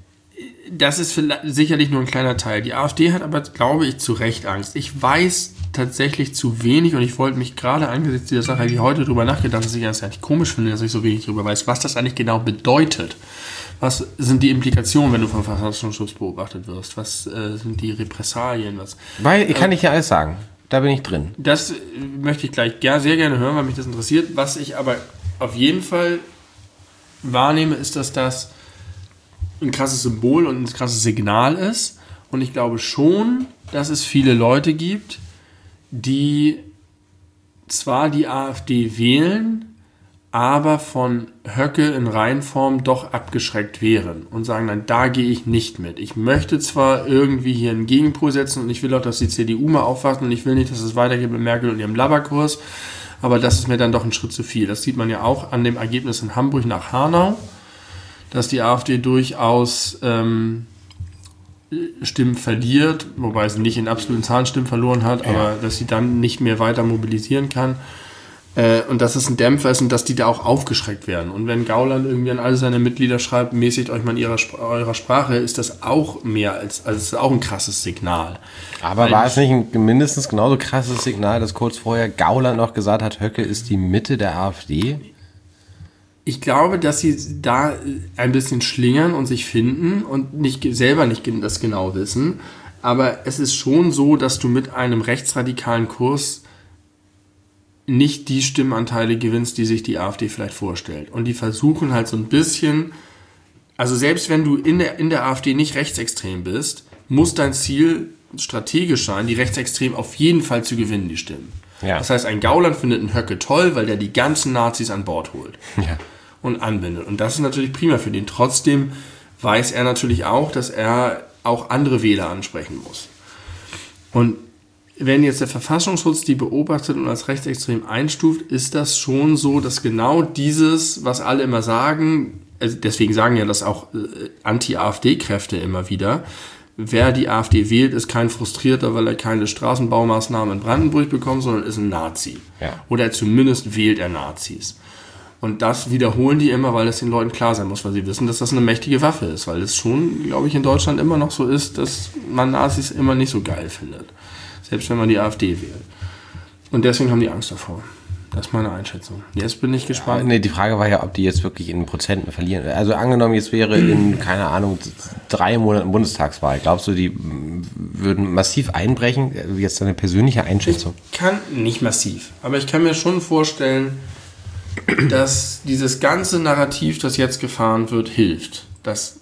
Das ist sicherlich nur ein kleiner Teil. Die AfD hat aber, glaube ich, zu Recht Angst. Ich weiß tatsächlich zu wenig und ich wollte mich gerade angesichts dieser Sache, die heute drüber nachgedacht, dass ich das eigentlich komisch finde, dass ich so wenig darüber weiß, was das eigentlich genau bedeutet. Was sind die Implikationen, wenn du vom Verfassungsschutz beobachtet wirst? Was äh, sind die Repressalien? Was, weil, kann äh, ich ja alles sagen. Da bin ich drin. Das möchte ich gleich sehr gerne hören, weil mich das interessiert. Was ich aber auf jeden Fall wahrnehme, ist, dass das ein krasses Symbol und ein krasses Signal ist. Und ich glaube schon, dass es viele Leute gibt, die zwar die AfD wählen, aber von Höcke in Reinform doch abgeschreckt wären und sagen, nein, da gehe ich nicht mit. Ich möchte zwar irgendwie hier einen Gegenpol setzen und ich will auch, dass die C D U mal aufwacht und ich will nicht, dass es weitergeht mit Merkel und ihrem Laberkurs, aber das ist mir dann doch ein Schritt zu viel. Das sieht man ja auch an dem Ergebnis in Hamburg nach Hanau, dass die AfD durchaus ähm, Stimmen verliert, wobei sie nicht in absoluten Zahlen Stimmen verloren hat, ja. aber dass sie dann nicht mehr weiter mobilisieren kann. Äh, und dass es ein Dämpfer ist und dass die da auch aufgeschreckt werden. Und wenn Gauland irgendwie an alle seine Mitglieder schreibt, mäßigt euch mal in ihrer, eurer Sprache, ist das auch mehr als, also es ist auch ein krasses Signal. Aber Weil war es nicht ein mindestens genauso krasses Signal, dass kurz vorher Gauland noch gesagt hat, Höcke ist die Mitte der AfD? Ich glaube, dass sie da ein bisschen schlingern und sich finden und nicht selber nicht das genau wissen. Aber es ist schon so, dass du mit einem rechtsradikalen Kurs nicht die Stimmanteile gewinnst, die sich die AfD vielleicht vorstellt. Und die versuchen halt so ein bisschen, also selbst wenn du in der, in der AfD nicht rechtsextrem bist, muss dein Ziel strategisch sein, die Rechtsextremen auf jeden Fall zu gewinnen, die Stimmen. Ja. Das heißt, ein Gauland findet einen Höcke toll, weil der die ganzen Nazis an Bord holt ja. und anbindet. Und das ist natürlich prima für den. Trotzdem weiß er natürlich auch, dass er auch andere Wähler ansprechen muss. Und wenn jetzt der Verfassungsschutz die beobachtet und als rechtsextrem einstuft, ist das schon so, dass genau dieses, was alle immer sagen, also deswegen sagen ja das auch Anti-AfD-Kräfte immer wieder, wer die AfD wählt, ist kein Frustrierter, weil er keine Straßenbaumaßnahmen in Brandenburg bekommt, sondern ist ein Nazi. Ja. Oder zumindest wählt er Nazis. Und das wiederholen die immer, weil es den Leuten klar sein muss, weil sie wissen, dass das eine mächtige Waffe ist. Weil es schon, glaube ich, in Deutschland immer noch so ist, dass man Nazis immer nicht so geil findet. Selbst wenn man die AfD wählt. Und deswegen haben die Angst davor. Das ist meine Einschätzung. Jetzt bin ich gespannt. Ja, nee, die Frage war ja, ob die jetzt wirklich in Prozenten verlieren. Also angenommen, jetzt wäre in, keine Ahnung, drei Monaten Bundestagswahl. Glaubst du, die würden massiv einbrechen? Jetzt deine persönliche Einschätzung. Ich kann, nicht massiv, aber ich kann mir schon vorstellen, dass dieses ganze Narrativ, das jetzt gefahren wird, hilft. Dass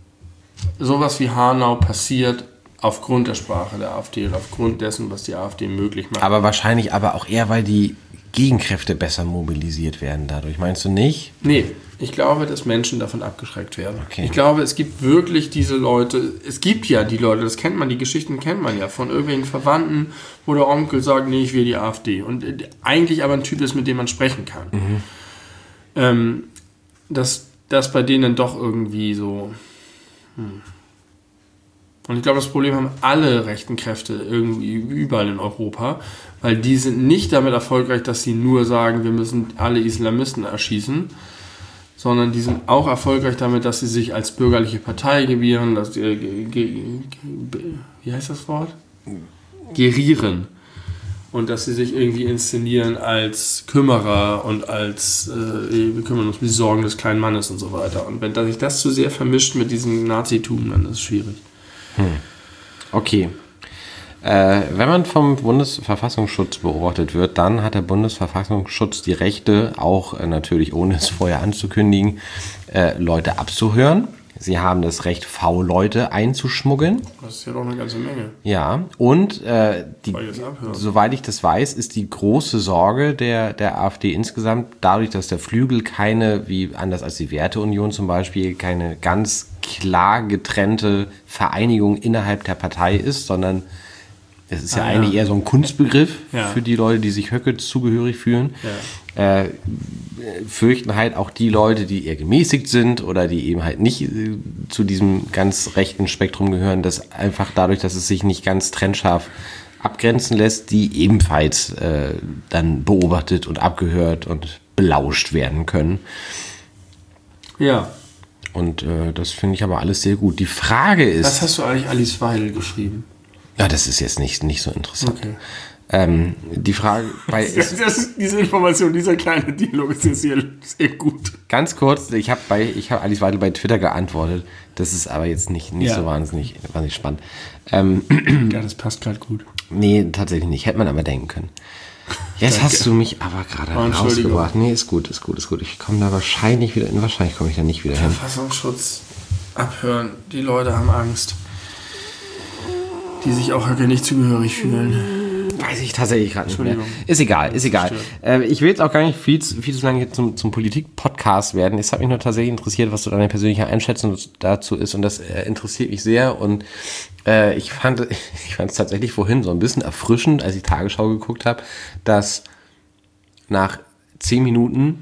sowas wie Hanau passiert, aufgrund der Sprache der AfD und aufgrund dessen, was die AfD möglich macht. Aber wahrscheinlich aber auch eher, weil die Gegenkräfte besser mobilisiert werden dadurch. Meinst du nicht? Nee, ich glaube, dass Menschen davon abgeschreckt werden. Okay. Ich glaube, es gibt wirklich diese Leute, es gibt ja die Leute, das kennt man, die Geschichten kennt man ja, von irgendwelchen Verwandten, wo der Onkel sagt, nee, ich will die AfD. Und eigentlich aber ein Typ ist, mit dem man sprechen kann. Mhm. Ähm, dass das bei denen doch irgendwie so... Hm. Und ich glaube, das Problem haben alle rechten Kräfte irgendwie überall in Europa, weil die sind nicht damit erfolgreich, dass sie nur sagen, wir müssen alle Islamisten erschießen, sondern die sind auch erfolgreich damit, dass sie sich als bürgerliche Partei gebieren, dass die, ge, ge, ge, wie heißt das Wort? Gerieren. Und dass sie sich irgendwie inszenieren als Kümmerer und als, äh, wir kümmern uns um die Sorgen des kleinen Mannes und so weiter. Und wenn sich das zu sehr vermischt mit diesem Nazitum, dann ist es schwierig. Hm. Okay. Äh, wenn man vom Bundesverfassungsschutz beobachtet wird, dann hat der Bundesverfassungsschutz die Rechte, auch äh, natürlich ohne es vorher anzukündigen, äh, Leute abzuhören, Sie haben das Recht, V-Leute einzuschmuggeln. Das ist ja doch eine ganze Menge. Ja, und äh, die, soweit ich das weiß, ist die große Sorge der, der AfD insgesamt, dadurch, dass der Flügel keine, wie anders als die Werteunion zum Beispiel, keine ganz klar getrennte Vereinigung innerhalb der Partei ist, sondern es ist ja ah, eigentlich ja. eher so ein Kunstbegriff ja. für die Leute, die sich Höcke zugehörig fühlen. Ja. Äh, fürchten halt auch die Leute, die eher gemäßigt sind oder die eben halt nicht äh, zu diesem ganz rechten Spektrum gehören, dass einfach dadurch, dass es sich nicht ganz trennscharf abgrenzen lässt, die ebenfalls äh, dann beobachtet und abgehört und belauscht werden können. Ja. Und äh, das finde ich aber alles sehr gut. Die Frage ist... Was hast du eigentlich Alice Weidel geschrieben? Ja, das ist jetzt nicht, nicht so interessant. Okay. Ähm, die Frage bei das, das, diese Information, dieser kleine Dialog ist jetzt sehr, sehr gut. Ganz kurz, ich habe bei ich habe Alice Weidel bei Twitter geantwortet. Das ist aber jetzt nicht, nicht ja. so wahnsinnig, wahnsinnig spannend. Ähm, ja, das passt gerade gut. Nee, tatsächlich nicht. Hätte man aber denken können. Jetzt hast du mich aber gerade rausgebracht. Nee, ist gut, ist gut, ist gut. Ich komme da wahrscheinlich wieder hin. Wahrscheinlich komme ich da nicht wieder hin. Verfassungsschutz abhören. Die Leute haben Angst. Die sich auch Höcke nicht zugehörig fühlen. Weiß ich tatsächlich gerade nicht mehr. Ist egal, ist egal. Äh, ich will jetzt auch gar nicht viel, viel zu lange hier zum, zum Politik-Podcast werden. Es hat mich nur tatsächlich interessiert, was so deine persönliche Einschätzung dazu ist. Und das äh, interessiert mich sehr. Und äh, ich fand ich fand es tatsächlich vorhin so ein bisschen erfrischend, als ich Tagesschau geguckt habe, dass nach zehn Minuten,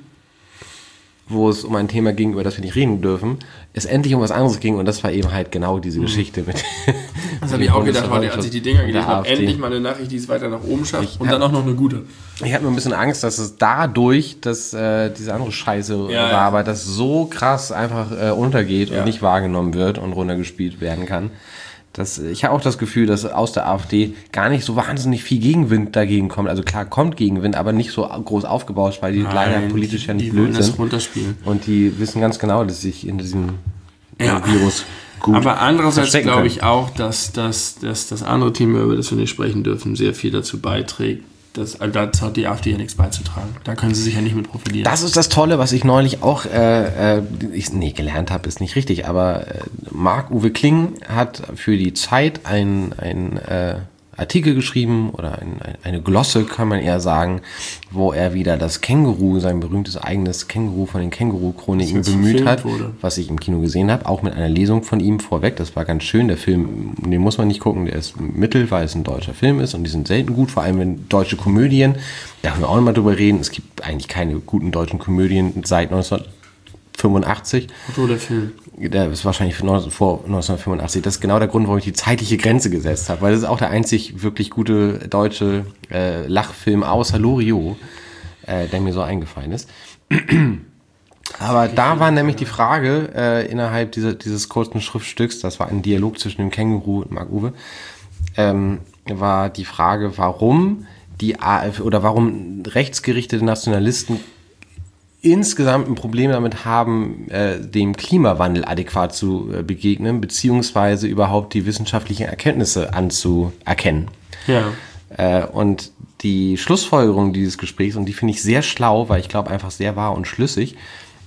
wo es um ein Thema ging, über das wir nicht reden dürfen, es endlich um was anderes ging. Und das war eben halt genau diese Geschichte mit... Das habe ich auch gedacht, heute, als ich die Dinger gelesen habe. Endlich mal eine Nachricht, die es weiter nach oben schafft. Ich und hab, dann auch noch eine gute. Ich habe mir ein bisschen Angst, dass es dadurch, dass äh, diese andere Scheiße ja, war, ja. aber das so krass einfach äh, untergeht ja. und nicht wahrgenommen wird und runtergespielt werden kann. Das, ich habe auch das Gefühl, dass aus der AfD gar nicht so wahnsinnig viel Gegenwind dagegen kommt. Also klar kommt Gegenwind, aber nicht so groß aufgebaut, weil die Nein, leider politisch ja nicht blöd sind. Runterspielen. Und die wissen ganz genau, dass sich in diesem ja. Virus gut aber andererseits glaube ich auch, dass, dass, dass das andere Thema, über das wir nicht sprechen dürfen, sehr viel dazu beiträgt. Das, das hat die AfD ja nichts beizutragen. Da können sie sich ja nicht mit profilieren. Das ist das Tolle, was ich neulich auch äh, äh, ich, nee, gelernt habe, ist nicht richtig, aber äh, Marc-Uwe Kling hat für die Zeit ein, ein äh, Artikel geschrieben oder ein, ein, eine Glosse, kann man eher sagen, wo er wieder das Känguru, sein berühmtes eigenes Känguru von den Känguru-Chroniken bemüht hat, wurde. Was ich im Kino gesehen habe, auch mit einer Lesung von ihm vorweg. Das war ganz schön. Der Film, den muss man nicht gucken, der ist mittel, weil es ein deutscher Film ist und die sind selten gut, vor allem wenn deutsche Komödien, da können wir auch noch mal drüber reden, es gibt eigentlich keine guten deutschen Komödien seit neunzehnhundertfünfundachtzig. Wo der Film? Der ist wahrscheinlich vor neunzehnhundertfünfundachtzig. Das ist genau der Grund, warum ich die zeitliche Grenze gesetzt habe, weil das ist auch der einzig wirklich gute deutsche äh, Lachfilm außer Loriot, äh, der mir so eingefallen ist. Aber da war nämlich die Frage äh, innerhalb dieser, dieses kurzen Schriftstücks, das war ein Dialog zwischen dem Känguru und Marc-Uwe, ähm, war die Frage, warum die AfD oder warum rechtsgerichtete Nationalisten insgesamt ein Problem damit haben, äh, dem Klimawandel adäquat zu äh, begegnen, beziehungsweise überhaupt die wissenschaftlichen Erkenntnisse anzuerkennen. Ja. Äh, und die Schlussfolgerung dieses Gesprächs, und die finde ich sehr schlau, weil ich glaube einfach sehr wahr und schlüssig,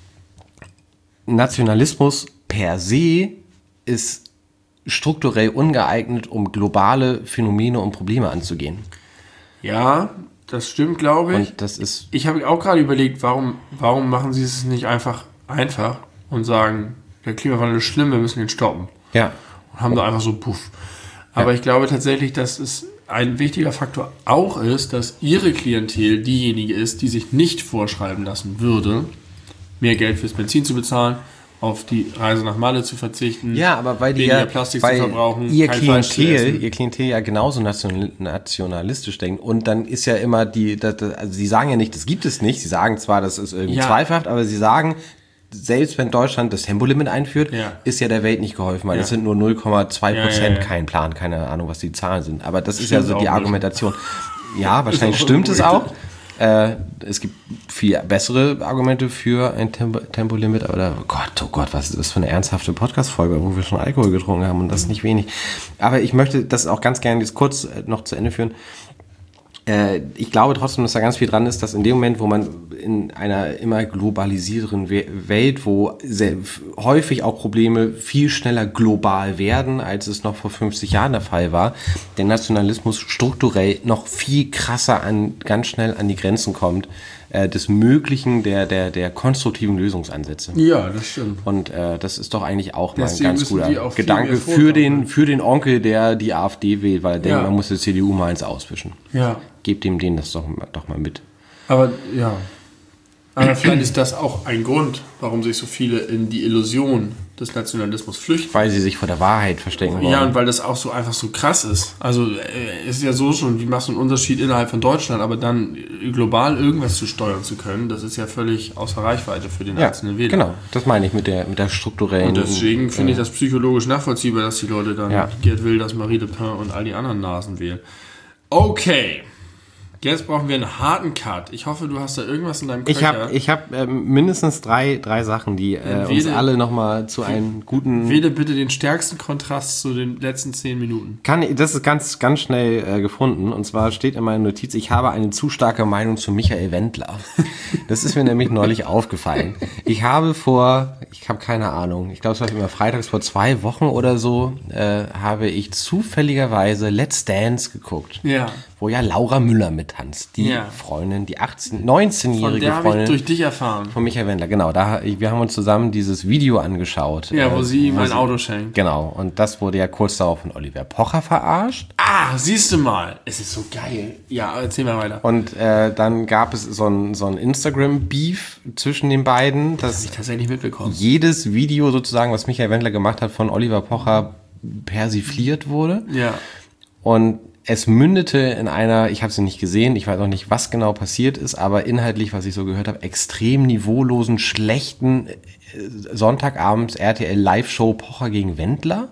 Nationalismus per se ist strukturell ungeeignet, um globale Phänomene und Probleme anzugehen. Ja, das stimmt, glaube ich. Und das ist ich habe auch gerade überlegt, warum, warum machen sie es nicht einfach einfach und sagen, der Klimawandel ist schlimm, wir müssen ihn stoppen. Ja. Und haben da einfach so puff. Aber ja. ich glaube tatsächlich, dass es ein wichtiger Faktor auch ist, dass ihre Klientel diejenige ist, die sich nicht vorschreiben lassen würde, mehr Geld fürs Benzin zu bezahlen, auf die Reise nach Malle zu verzichten, ja, aber weil die weniger ja, Plastik weil zu verbrauchen, ihr kein Fleisch zu Klientel, essen. ihr Klientel ja genauso nation, nationalistisch denkt und dann ist ja immer die, das, das, also sie sagen ja nicht, das gibt es nicht, sie sagen zwar, das ist irgendwie Ja. zweifelhaft, aber sie sagen, selbst wenn Deutschland das Tempolimit einführt, Ja. ist ja der Welt nicht geholfen, weil Ja. das sind nur null Komma zwei Ja, Prozent, ja, ja. kein Plan, keine Ahnung, was die Zahlen sind, aber das ist Stimmt ja so auch die nicht. Argumentation. Ja, wahrscheinlich Ist auch stimmt es gut. auch. Äh, es gibt viel bessere Argumente für ein Tempo, Tempolimit, aber da, oh Gott, oh Gott, was ist das für eine ernsthafte Podcast-Folge, wo wir schon Alkohol getrunken haben und das nicht wenig. Aber ich möchte das auch ganz gerne jetzt kurz noch zu Ende führen. Äh, ich glaube trotzdem, dass da ganz viel dran ist, dass in dem Moment, wo man in einer immer globalisierteren Welt, wo sehr häufig auch Probleme viel schneller global werden, als es noch vor fünfzig Jahren der Fall war, der Nationalismus strukturell noch viel krasser an, ganz schnell an die Grenzen kommt, äh, des Möglichen, der, der, der konstruktiven Lösungsansätze. Ja, das stimmt. Und äh, das ist doch eigentlich auch Deswegen mal ein ganz guter auch Gedanke für den, für den Onkel, der die AfD wählt, weil er denkt, ja. man muss die C D U mal ins Auswischen. Ja. Gebt dem denen das doch, doch mal mit. Aber ja, aber vielleicht ist das auch ein Grund, warum sich so viele in die Illusion des Nationalismus flüchten. Weil sie sich vor der Wahrheit verstecken wollen. Ja, und weil das auch so einfach so krass ist. Also es ist ja so schon, wie machst du einen Unterschied innerhalb von Deutschland, aber dann global irgendwas zu steuern zu können, das ist ja völlig außer Reichweite für den ja, einzelnen Wähler. Genau, das meine ich mit der, mit der strukturellen... Und deswegen finde ich das psychologisch nachvollziehbar, dass die Leute dann ja. Geert Wilders, Marie Le Pen und all die anderen Nasen wählen. Okay. Jetzt brauchen wir einen harten Cut. Ich hoffe, du hast da irgendwas in deinem Köcher. Ich habe ich hab, äh, mindestens drei, drei Sachen, die äh, uns alle nochmal zu einem guten... Wähle bitte den stärksten Kontrast zu den letzten zehn Minuten. Kann, das ist ganz, ganz schnell äh, gefunden. Und zwar steht in meiner Notiz, ich habe eine zu starke Meinung zu Michael Wendler. Das ist mir nämlich neulich aufgefallen. Ich habe vor, ich habe keine Ahnung, ich glaube, es war immer freitags vor zwei Wochen oder so, äh, habe ich zufälligerweise Let's Dance geguckt. Ja. Wo ja Laura Müller mittanzt. Die ja. Freundin, die achtzehn, neunzehnjährige Von der Freundin. Ich durch dich erfahren. Von Michael Wendler, genau. Da, wir haben uns zusammen dieses Video angeschaut. Ja, wo äh, sie ihm wo ein sie, Auto schenkt. Genau. Und das wurde ja kurz darauf von Oliver Pocher verarscht. Ah, siehst du mal. Es ist so geil. Ja, erzähl mal weiter. Und äh, dann gab es so ein, so ein Instagram-Beef zwischen den beiden. Das habe ich tatsächlich mitbekommen. Jedes Video sozusagen, was Michael Wendler gemacht hat, von Oliver Pocher persifliert wurde. Ja. Und es mündete in einer, ich habe sie nicht gesehen, ich weiß auch nicht, was genau passiert ist, aber inhaltlich, was ich so gehört habe, extrem niveaulosen, schlechten äh, Sonntagabends R T L Live-Show Pocher gegen Wendler,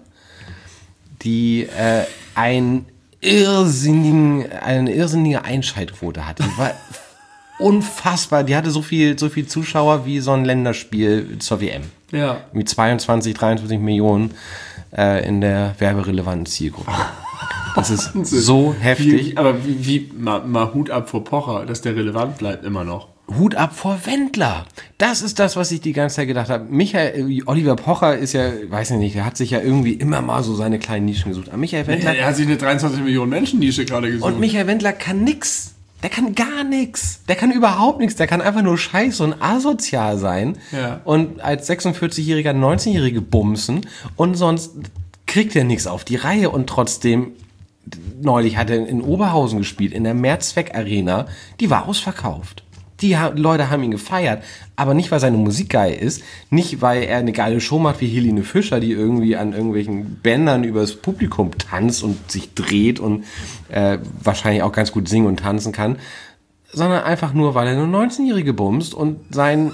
die äh, ein irrsinnigen, eine irrsinnige Einschaltquote hatte. Die war unfassbar, die hatte so viel, so viel Zuschauer wie so ein Länderspiel zur W M. Ja. Mit zweiundzwanzig, dreiundzwanzig Millionen äh, in der werberelevanten Zielgruppe. Das ist so heftig. Wie, aber wie, wie mal, mal Hut ab vor Pocher, dass der relevant bleibt immer noch. Hut ab vor Wendler. Das ist das, was ich die ganze Zeit gedacht habe. Michael, Oliver Pocher ist ja, weiß ich nicht, der hat sich ja irgendwie immer mal so seine kleinen Nischen gesucht. Aber Michael Wendler... Er hat sich eine dreiundzwanzig Millionen Menschen Nische gerade gesucht. Und Michael Wendler kann nix. Der kann gar nichts. Der kann überhaupt nichts. Der kann einfach nur scheiße und asozial sein. Ja. Und als sechsundvierzigjähriger, neunzehnjährige bumsen. Und sonst kriegt er nichts auf die Reihe. Und trotzdem... Neulich hat er in Oberhausen gespielt, in der Mehrzweck-Arena. Die war ausverkauft. Die Leute haben ihn gefeiert. Aber nicht, weil seine Musik geil ist. Nicht, weil er eine geile Show macht wie Helene Fischer, die irgendwie an irgendwelchen Bändern übers Publikum tanzt und sich dreht und äh, wahrscheinlich auch ganz gut singen und tanzen kann. Sondern einfach nur, weil er eine neunzehnjährige bumst und sein...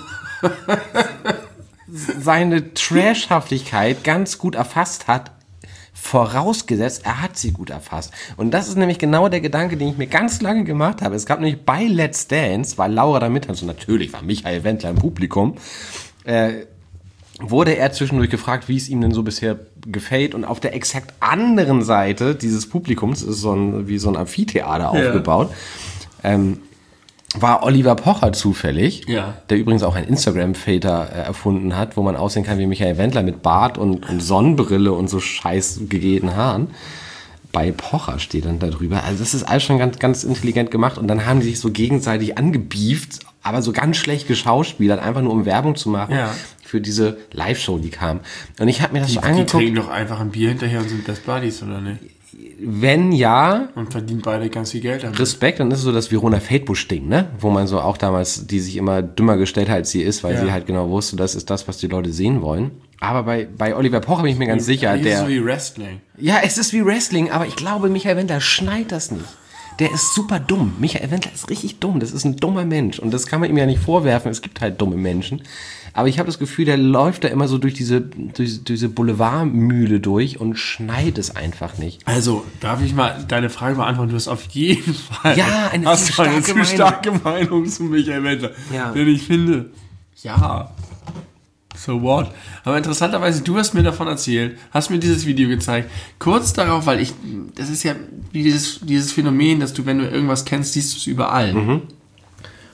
seine Trashhaftigkeit ganz gut erfasst hat. Vorausgesetzt, er hat sie gut erfasst. Und das ist nämlich genau der Gedanke, den ich mir ganz lange gemacht habe. Es gab nämlich bei Let's Dance, weil Laura da mittanzt, und natürlich war Michael Wendler im Publikum, äh, wurde er zwischendurch gefragt, wie es ihm denn so bisher gefällt. Und auf der exakt anderen Seite dieses Publikums, ist so ein, wie so ein Amphitheater aufgebaut, ja. ähm, war Oliver Pocher zufällig, ja. der übrigens auch einen Instagram-Filter äh, erfunden hat, wo man aussehen kann wie Michael Wendler mit Bart und, und Sonnenbrille und so scheiß gegelten Haaren. Bei Pocher steht dann da drüber. Also das ist alles schon ganz, ganz intelligent gemacht. Und dann haben die sich so gegenseitig angebieft, aber so ganz schlecht geschauspielert, einfach nur um Werbung zu machen ja. für diese Live-Show, die kam. Und ich habe mir das die, so angeguckt. Die trinken doch einfach ein Bier hinterher und sind Best Buddies, oder nicht? Wenn ja... Und verdienen beide ganz viel Geld damit. Respekt, dann ist es so das Verona Feldbusch-Ding, ne? Wo man so auch damals, die sich immer dümmer gestellt hat, als sie ist, weil ja. sie halt genau wusste, das ist das, was die Leute sehen wollen. Aber bei, bei Oliver Pocher bin ich mir ganz wie, sicher, wie der... ist so wie Wrestling. Ja, es ist wie Wrestling, aber ich glaube, Michael Wendler schneit das nicht. Der ist super dumm. Michael Wendler ist richtig dumm. Das ist ein dummer Mensch. Und das kann man ihm ja nicht vorwerfen. Es gibt halt dumme Menschen. Aber ich habe das Gefühl, der läuft da immer so durch diese, durch diese Boulevardmühle durch und schneit es einfach nicht. Also, darf ich mal deine Frage beantworten? Du hast auf jeden Fall ja, eine hast zu starke, eine zu Meinung. starke Meinung zu Michael Wendler. Ja. Denn ich finde, ja, so what? Aber interessanterweise, du hast mir davon erzählt, hast mir dieses Video gezeigt. Kurz darauf, weil ich, das ist ja dieses, dieses Phänomen, dass du, wenn du irgendwas kennst, siehst du es überall. Mhm.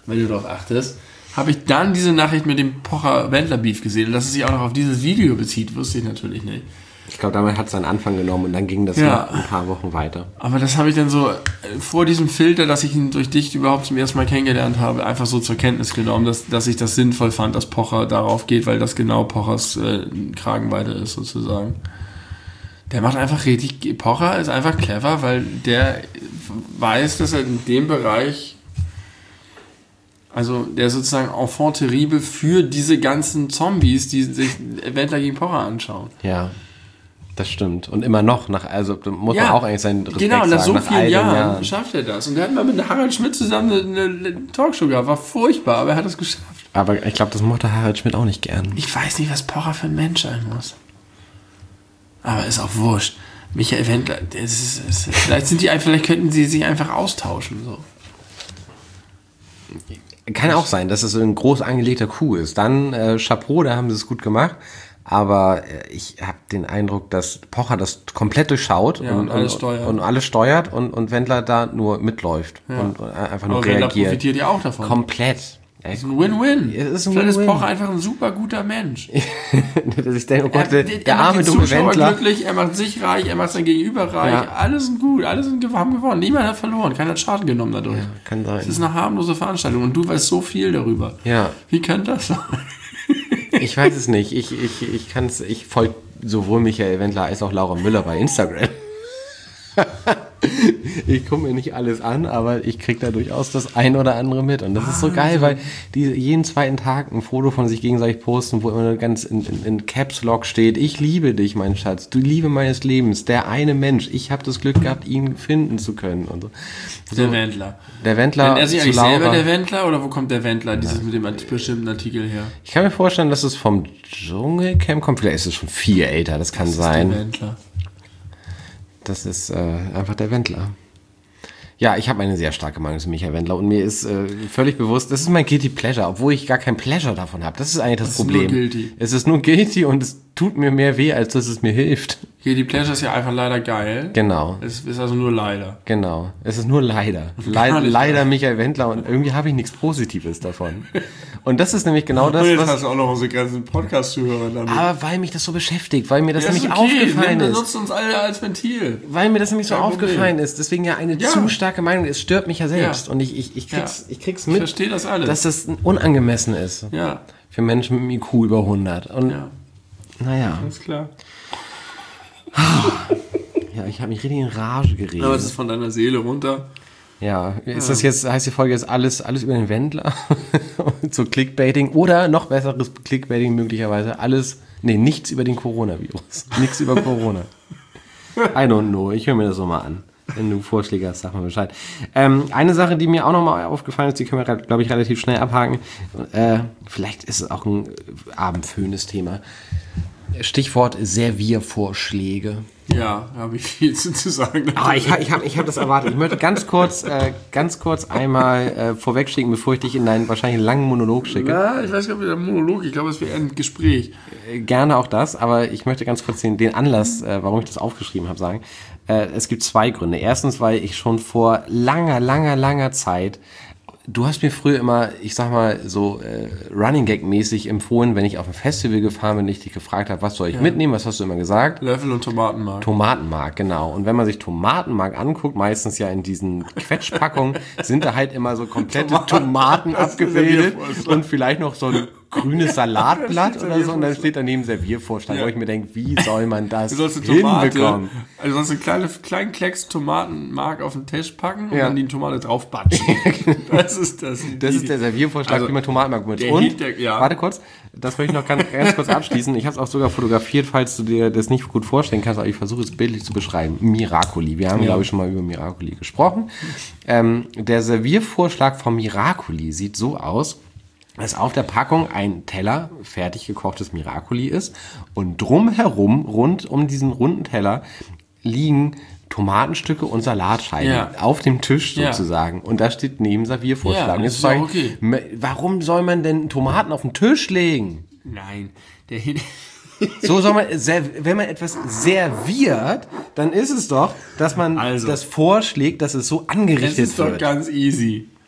wenn du darauf achtest, habe ich dann diese Nachricht mit dem Pocher-Wendler-Beef gesehen. Und dass es sich auch noch auf dieses Video bezieht, wusste ich natürlich nicht. Ich glaube, damit hat es seinen Anfang genommen und dann ging das Ja. noch ein paar Wochen weiter. Aber das habe ich dann so äh, vor diesem Filter, dass ich ihn durch dich überhaupt zum ersten Mal kennengelernt habe, einfach so zur Kenntnis genommen, dass, dass ich das sinnvoll fand, dass Pocher darauf geht, weil das genau Pochers äh, Kragenweite ist sozusagen. Der macht einfach richtig, Pocher ist einfach clever, weil der weiß, dass er in dem Bereich, also der sozusagen Enfant terrible für diese ganzen Zombies, die sich Wendler gegen Pocher anschauen. Ja, das stimmt. Und immer noch, nach, also da muss Ja, man auch eigentlich seinen Respekt genau, nach sagen, so nach vielen all den Jahren, Jahren. schafft er das. Und er hat mal mit Harald Schmidt zusammen eine, eine Talkshow gehabt, war furchtbar, aber er hat es geschafft. Aber ich glaube, das mochte Harald Schmidt auch nicht gern. Ich weiß nicht, was Pocher für ein Mensch sein muss. Aber ist auch wurscht. Michael Wendler, das ist, das ist, vielleicht sind die, vielleicht könnten sie sich einfach austauschen. So. Kann auch sein, dass es so ein groß angelegter Coup ist. Dann äh, Chapeau, da haben sie es gut gemacht. Aber äh, ich habe den Eindruck, dass Pocher das komplett durchschaut Ja, und, und alles und, steuert. und alles steuert und, und Wendler da nur mitläuft Ja. und, und einfach nur Aber Wendler reagiert. profitiert ja auch davon. Komplett. Das ist ein Win-Win. Es ist ein Vielleicht Win-Win. ist Pocher einfach ein super guter Mensch. Dass ich denke, oh Gott, Er, der, er der macht arme die dumme Zuschauer Wendler. glücklich, er macht sich reich, er macht sein Gegenüber reich. Ja. Alle sind gut, alle sind, gew- haben gewonnen. Niemand hat verloren, keiner hat Schaden genommen dadurch. Ja, kann sein. Es ist eine harmlose Veranstaltung und du weißt so viel darüber. Ja. Wie kann das sein? Ich weiß es nicht. Ich, ich, ich kann es, ich folge sowohl Michael Wendler als auch Laura Müller bei Instagram. Ich gucke mir nicht alles an, aber ich kriege da durchaus das ein oder andere mit. Und das ist so geil, weil die jeden zweiten Tag ein Foto von sich gegenseitig posten, wo immer ganz in, in, in Caps Lock steht: Ich liebe dich, mein Schatz, du Liebe meines Lebens, der eine Mensch. Ich habe das Glück gehabt, ihn finden zu können. Und so. Der So, Wendler. der Wendler Nennt er sich zu eigentlich Laura. selber der Wendler oder wo kommt der Wendler, dieses mit dem art- bestimmten Artikel her? Ich kann mir vorstellen, dass es vom Dschungelcamp kommt. Vielleicht ist es schon viel älter, das kann Das ist sein. der Wendler. Das ist äh, einfach der Wendler. Ja, ich habe eine sehr starke Meinung zu Michael Wendler und mir ist äh, völlig bewusst, das ist mein Guilty Pleasure, obwohl ich gar kein Pleasure davon habe. Das ist eigentlich das, Das ist Problem. nur guilty. Es ist nur guilty und es tut mir mehr weh, als dass es mir hilft. Hier, die Pleasure ist ja einfach leider geil. Genau, Es ist also nur leider. genau. Es ist nur leider. Gar Le nicht leider Michael Wendler und irgendwie habe ich nichts Positives davon. Und das ist nämlich genau das, was... du auch noch unsere ganzen Podcast-Zuhörer damit. Aber weil mich das so beschäftigt, weil mir das Ja, ist nämlich okay. aufgefallen Nimm, ist. nutzt uns alle als Ventil. Weil mir das nämlich so Kein Problem. aufgefallen ist. Deswegen ja eine Ja. zu starke Meinung. Es stört mich ja selbst. Ja. Und ich, ich, ich, krieg's, Ja. ich krieg's Ich mit, verstehe das alles. dass das unangemessen ist. Ja, Für Menschen mit einem I Q über hundert. Und ja, naja, ganz klar. ja, ich habe mich richtig in Rage geredet. Aber es ist von deiner Seele runter. Ja, ist das jetzt, heißt die Folge jetzt alles, alles über den Wendler? So Clickbaiting oder noch besseres Clickbaiting möglicherweise alles, nee, nichts über den Coronavirus. Nichts über Corona. I don't know, ich höre mir das so mal an. Wenn du Vorschläge hast, sag mal Bescheid. Ähm, eine Sache, die mir auch nochmal aufgefallen ist, die können wir, glaube ich, relativ schnell abhaken. Äh, vielleicht ist es auch ein äh, abendfüllendes Thema. Stichwort Serviervorschläge. Ja, habe ich viel zu zu sagen. Ah, ich habe ich hab, ich hab das erwartet. Ich möchte ganz kurz, äh, ganz kurz einmal äh, vorwegschicken, bevor ich dich in deinen wahrscheinlich langen Monolog schicke. Ja, ich weiß gar nicht, ob der Monolog, ich glaube, es wäre ein Gespräch. Äh, gerne auch das, aber ich möchte ganz kurz den, den Anlass, äh, warum ich das aufgeschrieben habe, sagen. Äh, es gibt zwei Gründe. Erstens, weil ich schon vor langer, langer, langer Zeit, du hast mir früher immer, ich sag mal, so äh, Running Gag-mäßig empfohlen, wenn ich auf ein Festival gefahren bin, ich dich gefragt habe, was soll ich Ja. mitnehmen, was hast du immer gesagt? Löffel und Tomatenmark. Tomatenmark, genau. Und wenn man sich Tomatenmark anguckt, meistens ja in diesen Quetschpackungen, sind da halt immer so komplette Tomaten Das ist abgebildet Serviervorschlag. und vielleicht noch so ein grünes Salatblatt Das ist oder so. Und dann Serviervorschlag. steht daneben Serviervorschlag, Ja. wo ich mir denke, wie soll man das Du sollst eine Tomate, hinbekommen? also sollst einen kleinen, kleinen Klecks Tomatenmark auf den Tisch packen und Ja. dann die Tomate drauf batschen. Das ist das. Das ist der Serviervorschlag, Also, wie man Tomatenmark benutzt. der Und, Hinter- ja. warte kurz, das möchte ich noch ganz, ganz kurz abschließen. Ich habe es auch sogar fotografiert, falls du dir das nicht gut vorstellen kannst, aber ich versuche es bildlich zu beschreiben. Miracoli. Wir haben, Ja. glaube ich, schon mal über Miracoli gesprochen. Ähm, der Serviervorschlag von Miracoli sieht so aus, dass auf der Packung ein Teller fertig gekochtes Miracoli ist und drumherum, rund um diesen runden Teller, liegen Tomatenstücke und Salatscheiben Ja. auf dem Tisch Ja. sozusagen. Und da steht neben Serviervorschlag. Ja, Und das jetzt ist frage auch ich, okay. me- warum soll man denn Tomaten auf den Tisch legen? Nein, der Hin So soll man, ser- wenn man etwas serviert, dann ist es doch, dass man Also. das vorschlägt, dass es so Es angerichtet ist doch wird. ganz easy.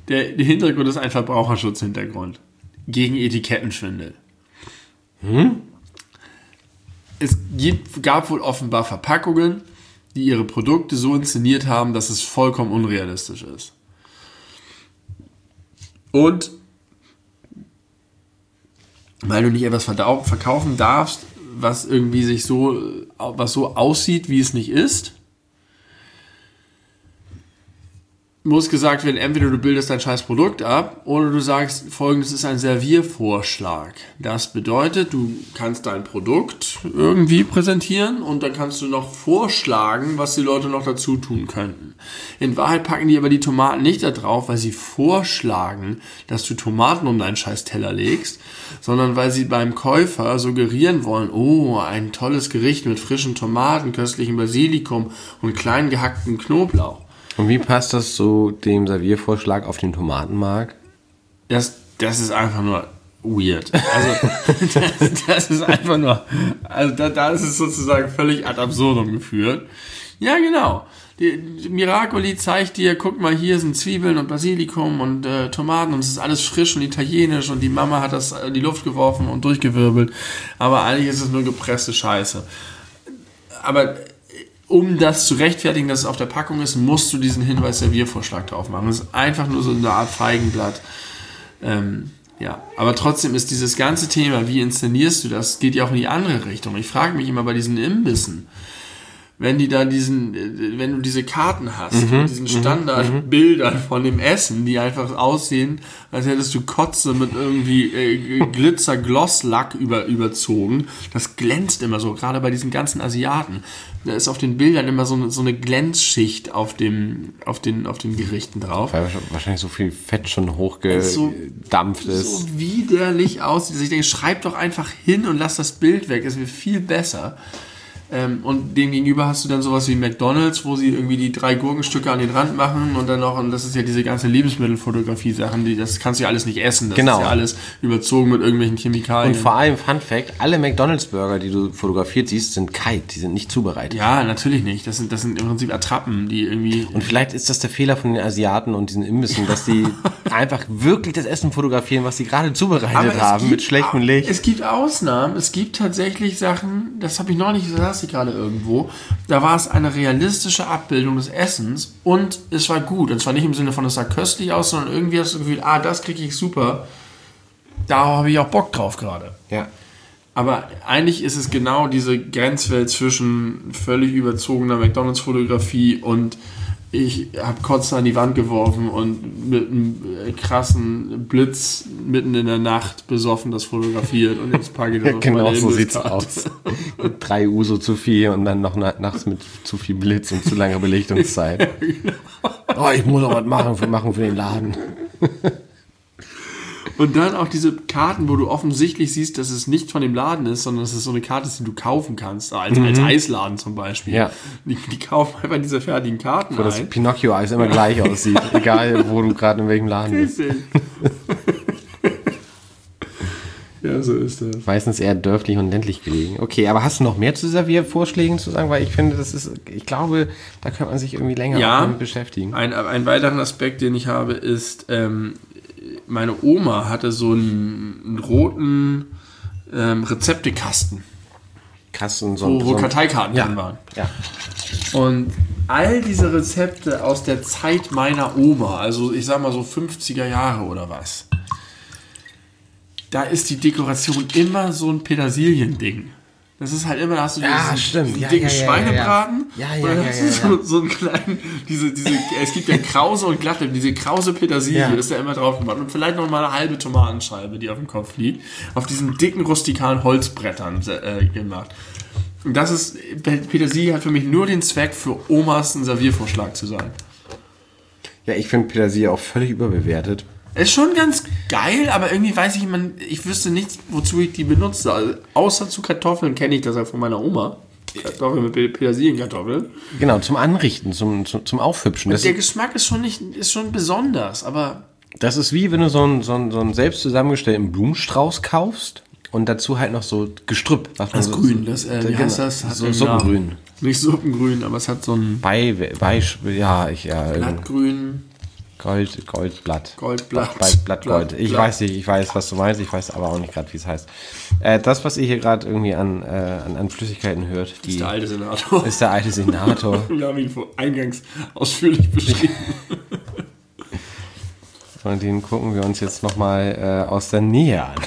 Der, der Hintergrund ist ein Verbraucherschutzhintergrund. Gegen Etikettenschwindel. Hm? Es gibt, gab wohl offenbar Verpackungen, die ihre Produkte so inszeniert haben, dass es vollkommen unrealistisch ist. Und weil du nicht etwas verkaufen darfst, was irgendwie sich so, was so aussieht, wie es nicht ist, muss gesagt werden, entweder du bildest dein scheiß Produkt ab oder du sagst, folgendes ist ein Serviervorschlag. Das bedeutet, du kannst dein Produkt irgendwie präsentieren und dann kannst du noch vorschlagen, was die Leute noch dazu tun könnten. In Wahrheit packen die aber die Tomaten nicht da drauf, weil sie vorschlagen, dass du Tomaten um deinen scheiß Teller legst, sondern weil sie beim Käufer suggerieren wollen, oh, ein tolles Gericht mit frischen Tomaten, köstlichem Basilikum und klein gehacktem Knoblauch. Und wie passt das so dem Serviervorschlag auf den Tomatenmark? Das, das ist einfach nur weird. Also, das, das ist einfach nur, also da, da ist es sozusagen völlig ad absurdum geführt. Ja, genau. Die, die Miracoli zeigt dir, guck mal, hier sind Zwiebeln und Basilikum und äh, Tomaten und es ist alles frisch und italienisch und die Mama hat das in die Luft geworfen und durchgewirbelt. Aber eigentlich ist es nur gepresste Scheiße. Aber um das zu rechtfertigen, dass es auf der Packung ist, musst du diesen Hinweis-Serviervorschlag drauf machen. Das ist einfach nur so eine Art Feigenblatt. Ähm, ja, aber trotzdem ist dieses ganze Thema, wie inszenierst du das, geht ja auch in die andere Richtung. Ich frage mich immer bei diesen Imbissen, wenn die da diesen, wenn du diese Karten hast, mhm, mit diesen Standardbildern von dem Essen, die einfach aussehen, als hättest du Kotze mit irgendwie äh, Glitzer-Glosslack über, überzogen. Das glänzt immer so, gerade bei diesen ganzen Asiaten. Da ist auf den Bildern immer so eine, so eine Glänzschicht auf, dem, auf, den, auf den Gerichten drauf. Weil wahrscheinlich so viel Fett schon hochgedampft so, ist. So widerlich aussieht, dass ich denke, schreib doch einfach hin und lass das Bild weg. Es wird viel besser. Ähm, und dem gegenüber hast du dann sowas wie McDonald's, wo sie irgendwie die drei Gurkenstücke an den Rand machen und dann noch, und das ist ja diese ganze Lebensmittelfotografie-Sachen, die, das kannst du ja alles nicht essen, das genau. ist ja alles überzogen mit irgendwelchen Chemikalien. Und vor allem, Fun Fact, alle McDonald's-Burger, die du fotografiert siehst, sind kalt, die sind nicht zubereitet. Ja, natürlich nicht, das sind, das sind im Prinzip Attrappen, die irgendwie... Und vielleicht ist das der Fehler von den Asiaten und diesen Imbissen, dass die einfach wirklich das Essen fotografieren, was sie gerade zubereitet haben, gibt, mit schlechtem Licht. Es gibt Ausnahmen, es gibt tatsächlich Sachen, das habe ich noch nicht gesagt, ich gerade irgendwo, da war es eine realistische Abbildung des Essens und es war gut. Und zwar nicht im Sinne von, es sah köstlich aus, sondern irgendwie hast du das Gefühl, ah, das kriege ich super. Da habe ich auch Bock drauf gerade. Ja. Aber eigentlich ist es genau diese Grenzwelt zwischen völlig überzogener McDonalds-Fotografie und ich habe Kotze an die Wand geworfen und mit einem krassen Blitz mitten in der Nacht besoffen das fotografiert und jetzt packe ich das auf genau meine so sieht's Imbiskarte. aus. Mit drei Uso zu viel und dann noch nachts mit zu viel Blitz und zu langer Belichtungszeit. Ja, genau. Oh, ich muss auch was machen für, machen für den Laden. Und dann auch diese Karten, wo du offensichtlich siehst, dass es nicht von dem Laden ist, sondern dass es so eine Karte ist, die du kaufen kannst. Als, mhm. als Eisladen zum Beispiel. Ja. Die, die kaufen einfach diese fertigen Karten wo ein. Wo das Pinocchio-Eis immer gleich aussieht. Egal, wo du gerade in welchem Laden bist. Ja, so ist das. Meistens eher dörflich und ländlich gelegen. Okay, aber hast du noch mehr zu Serviervorschlägen zu sagen? Weil ich finde, das ist, ich glaube, da könnte man sich irgendwie länger ja, mit beschäftigen. Ein, ein weiteren Aspekt, den ich habe, ist, ähm, meine Oma hatte so einen, einen roten ähm, Rezeptekasten. Kasten, so, wo, wo so Karteikarten ja, drin waren. Ja. Und all diese Rezepte aus der Zeit meiner Oma, also ich sag mal so fünfziger Jahre oder was, da ist die Dekoration immer so ein Petersilien-Ding. Das ist halt immer, da hast du ja, diesen, stimmt. diesen ja, dicken ja, ja, Schweinebraten. Ja, ja, und dann ja, hast ja, du ja, ja. so, so einen kleinen, diese, diese, es gibt ja krause und glatte, diese krause Petersilie ja. ist da immer drauf gemacht. Und vielleicht noch mal eine halbe Tomatenscheibe, die auf dem Kopf liegt. Auf diesen dicken, rustikalen Holzbrettern äh, gemacht. Und das ist, Petersilie hat für mich nur den Zweck, für Omas ein Serviervorschlag zu sein. Ja, ich finde Petersilie auch völlig überbewertet. Ist schon ganz geil, aber irgendwie weiß ich, man, ich wüsste nicht, wozu ich die benutze. Also, außer zu Kartoffeln kenne ich das ja von meiner Oma. Kartoffeln mit Petersilienkartoffeln. Genau, zum Anrichten, zum, zum, zum Aufhübschen. Das der Geschmack ist schon, nicht, ist schon besonders, aber... Das ist wie, wenn du so einen, so einen, so einen selbst zusammengestellten Blumenstrauß kaufst und dazu halt noch so Gestrüpp. Was das so, Grün, das, äh, wie genau, heißt das? Hat so Suppengrün. Nicht Suppengrün, aber es hat so ein... Bei, bei ja, ich, ja. Blattgrün... Gold, Goldblatt. Goldblatt. Blatt, Blatt Gold. Ich Blatt. weiß nicht, ich weiß, was du meinst, ich weiß aber auch nicht gerade, wie es heißt. Äh, das, was ihr hier gerade irgendwie an, äh, an, an Flüssigkeiten hört, die ist der alte Senator. Ist der alte Senator. Wir haben ihn vor eingangs ausführlich beschrieben. Und den gucken wir uns jetzt nochmal äh, aus der Nähe an.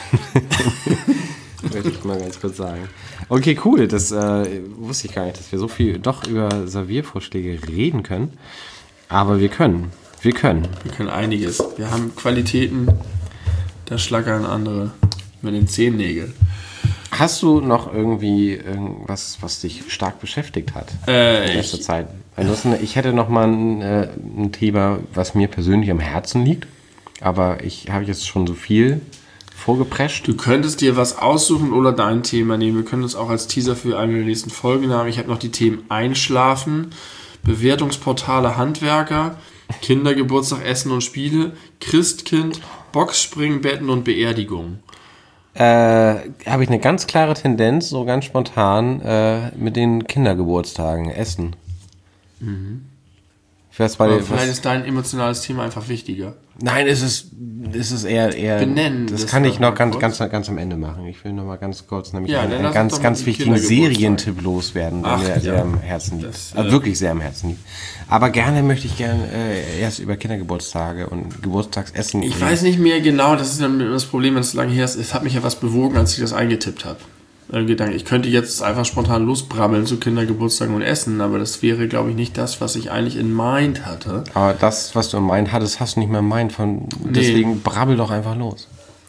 Möchte ich mal ganz kurz sagen. Okay, cool. Das äh, wusste ich gar nicht, dass wir so viel doch über Serviervorschläge reden können. Aber wir können. Wir können. Wir können einiges. Wir haben Qualitäten, da schlackern andere mit den Zehennägeln. Hast du noch irgendwie irgendwas, was dich stark beschäftigt hat Äh, in letzter Zeit? Ansonsten, ich hätte noch mal ein, äh, ein Thema, was mir persönlich am Herzen liegt. Aber ich habe jetzt schon so viel vorgeprescht. Du könntest dir was aussuchen oder dein Thema nehmen. Wir können es auch als Teaser für eine der nächsten Folgen haben. Ich habe noch die Themen Einschlafen, Bewertungsportale Handwerker, Kindergeburtstag, Essen und Spiele, Christkind, Boxspringen, Betten und Beerdigung. Äh, habe ich eine ganz klare Tendenz, so ganz spontan, äh, mit den Kindergeburtstagen, Essen. Mhm. Ich weiß, bei Aber den, vielleicht was, ist dein emotionales Thema einfach wichtiger. nein, es ist, es ist eher, eher Benennen. das, das kann ich noch mal ganz, kurz. ganz, ganz am Ende machen. Ich will noch mal ganz kurz nämlich Ja, einen, dann einen lass uns ganz, doch mal ganz die wichtigen Kindergeburtstage. Serientipp loswerden, der Ach, mir ja. sehr am Herzen liegt. Das, Also äh, wirklich sehr am Herzen liegt. Aber gerne möchte ich gerne äh, erst über Kindergeburtstage und Geburtstagsessen Ich reden. weiß nicht mehr genau, das ist dann das Problem, wenn es so lange her ist. Es hat mich ja was bewogen, als ich das eingetippt habe. Ein Gedanke. Ich könnte jetzt einfach spontan losbrabbeln zu Kindergeburtstagen und Essen, aber das wäre, glaube ich, nicht das, was ich eigentlich in Mind hatte. Aber das, was du im Mind hattest, hast du nicht mehr im Mind. Von, deswegen brabbel doch einfach los.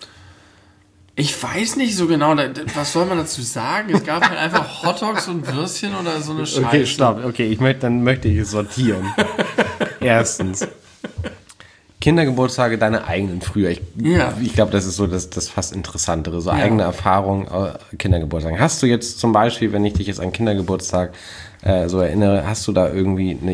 Ich weiß nicht so genau, da- was soll man dazu sagen? Es gab halt einfach Hotdogs und Würstchen oder so eine Scheiße. Okay, stopp. Okay, ich möchte, dann möchte ich es sortieren. Erstens. Kindergeburtstage, deine eigenen früher. Ich, Ja. ich glaube, das ist so das, das fast Interessantere. So Ja. eigene Erfahrung, äh, Kindergeburtstag. Hast du jetzt zum Beispiel, wenn ich dich jetzt an Kindergeburtstag äh, so erinnere, hast du da irgendwie eine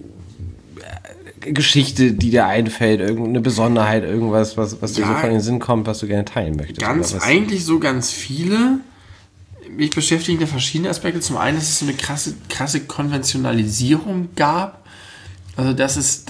äh, Geschichte, die dir einfällt, irgendeine Besonderheit, irgendwas, was, was dir Ja. so von den Sinn kommt, was du gerne teilen möchtest? Ganz Oder was? eigentlich so ganz viele. Mich beschäftigen da verschiedene Aspekte. Zum einen, dass es so eine krasse, krasse Konventionalisierung gab. Also, dass es,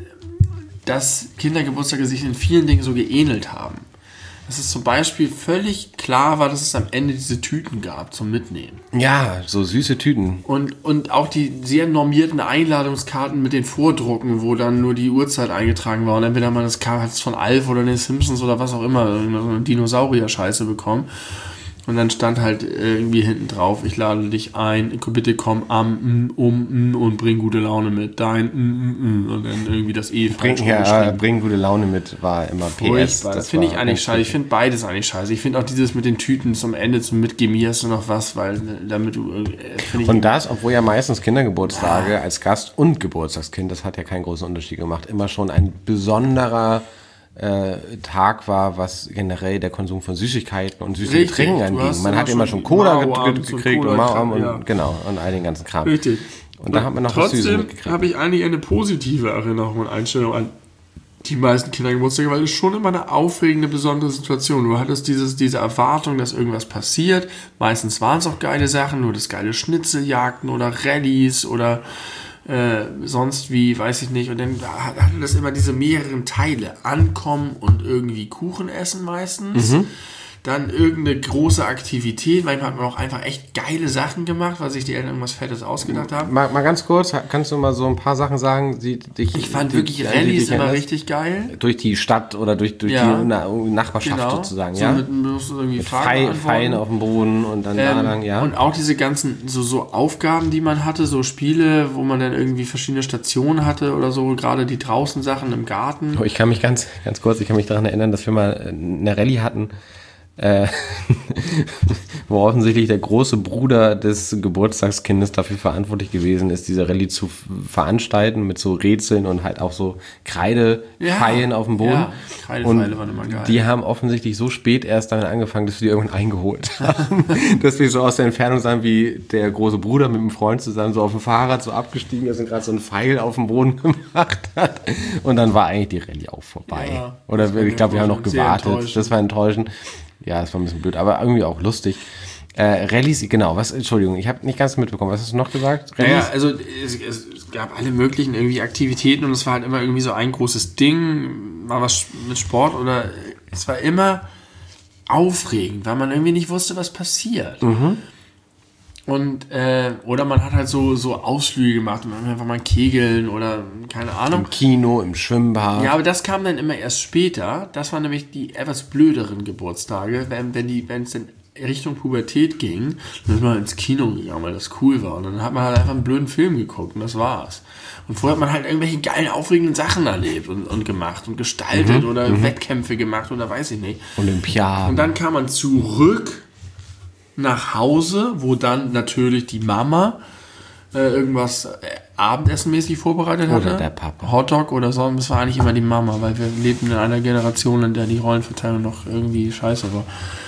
dass Kindergeburtstage sich in vielen Dingen so geähnelt haben. Dass es zum Beispiel völlig klar war, dass es am Ende diese Tüten gab zum Mitnehmen. Ja, so süße Tüten. Und, und auch die sehr normierten Einladungskarten mit den Vordrucken, wo dann nur die Uhrzeit eingetragen war. Und entweder man das kam, hat es von Alf oder den Simpsons oder was auch immer, so eine Dinosaurier-Scheiße bekommen. Und dann stand halt irgendwie hinten drauf, ich lade dich ein, bitte komm am, mm, um mm, und bring gute Laune mit. Dein mm, mm, mm. Und dann irgendwie das E Bring, falsch ja, rumgeschrieben. bring gute Laune mit, war immer P S. Furchtbar. Das finde ich war eigentlich ganz scheiße. Ich schlimm. finde beides eigentlich scheiße. Ich finde auch dieses mit den Tüten zum Ende, zum Mitgeben, hier hast du noch was, weil äh, damit du, äh, finde ich... Und das, obwohl ja meistens Kindergeburtstage als Gast und Geburtstagskind, das hat ja keinen großen Unterschied gemacht, immer schon ein besonderer äh, Tag war, was generell der Konsum von Süßigkeiten und süßen Richtig, Getränken du anging. hast Man immer hat immer schon schon Cola ge- Mauerabends ge- und gekriegt und Cola Mauerabend gekriegt, und ja. genau, und all den ganzen Kram. Richtig. Und da hat man noch was Süßes Trotzdem mitgekriegt. habe ich eigentlich eine positive Erinnerung und Einstellung an die meisten Kindergeburtstage, weil es schon immer eine aufregende, besondere Situation. Du hattest dieses, diese Erwartung, dass irgendwas passiert. Meistens waren es auch geile Sachen, nur das geile Schnitzeljagden oder Rallyes oder äh, sonst wie, weiß ich nicht. Und dann hatte das immer diese mehreren Teile. Ankommen und irgendwie Kuchen essen meistens. Mhm. Dann irgendeine große Aktivität. Manchmal hat man auch einfach echt geile Sachen gemacht, weil sich die Eltern irgendwas Fettes ausgedacht haben. Mal, mal ganz kurz, kannst du mal so ein paar Sachen sagen, die dich... Ich fand die- wirklich die Rallyes dich immer erinnerst? richtig geil. Durch die Stadt oder durch, durch Ja. die Na Nachbarschaft Genau. sozusagen, So ja? mit, musst du irgendwie Mit Fragen Pfeil, beantworten. Pfeilen auf dem Boden und dann da Ähm, lang, ja? Und auch diese ganzen so, so Aufgaben, die man hatte, so Spiele, wo man dann irgendwie verschiedene Stationen hatte oder so, gerade die draußen Sachen im Garten. Oh, ich kann mich ganz, ganz kurz, ich kann mich daran erinnern, dass wir mal eine Rallye hatten, äh, wo offensichtlich der große Bruder des Geburtstagskindes dafür verantwortlich gewesen ist, diese Rallye zu f- veranstalten mit so Rätseln und halt auch so Kreidepfeilen Ja, auf dem Boden. ja, Kreidepfeile und waren immer geil. die haben offensichtlich so spät erst damit angefangen, dass wir die irgendwann eingeholt haben. Dass wir so aus der Entfernung sahen, wie der große Bruder mit dem Freund zusammen so auf dem Fahrrad so abgestiegen ist und gerade so einen Pfeil auf dem Boden gemacht hat. Und dann war eigentlich die Rallye auch vorbei. Ja, Oder das war ich glaube, wir haben noch sehr gewartet. enttäuschend. Das war enttäuschend. Ja, das war ein bisschen blöd, aber irgendwie auch lustig. Äh, Rallyes, genau, was, Entschuldigung, ich habe nicht ganz mitbekommen. Was hast du noch gesagt? Naja, also es, es, gab alle möglichen irgendwie Aktivitäten und es war halt immer irgendwie so ein großes Ding, mal was mit Sport oder es war immer aufregend, weil man irgendwie nicht wusste, was passiert. Mhm. Und, äh, oder man hat halt so, so Ausflüge gemacht, einfach mal kegeln oder keine Ahnung. Im Kino, im Schwimmbad. Ja, aber das kam dann immer erst später. Das waren nämlich die etwas blöderen Geburtstage, wenn, wenn die, wenn es dann Richtung Pubertät ging, dann ist man ins Kino gegangen, weil das cool war. Und dann hat man halt einfach einen blöden Film geguckt und das war's. Und vorher hat man halt irgendwelche geilen, aufregenden Sachen erlebt und, und gemacht und gestaltet mhm, oder mhm. Wettkämpfe gemacht oder weiß ich nicht. Olympiaden. Und dann kam man zurück nach Hause, wo dann natürlich die Mama äh, irgendwas äh, abendessenmäßig vorbereitet hatte. Oder der Papa. Hotdog oder so. Das war eigentlich immer die Mama, weil wir lebten in einer Generation, in der die Rollenverteilung noch irgendwie scheiße war.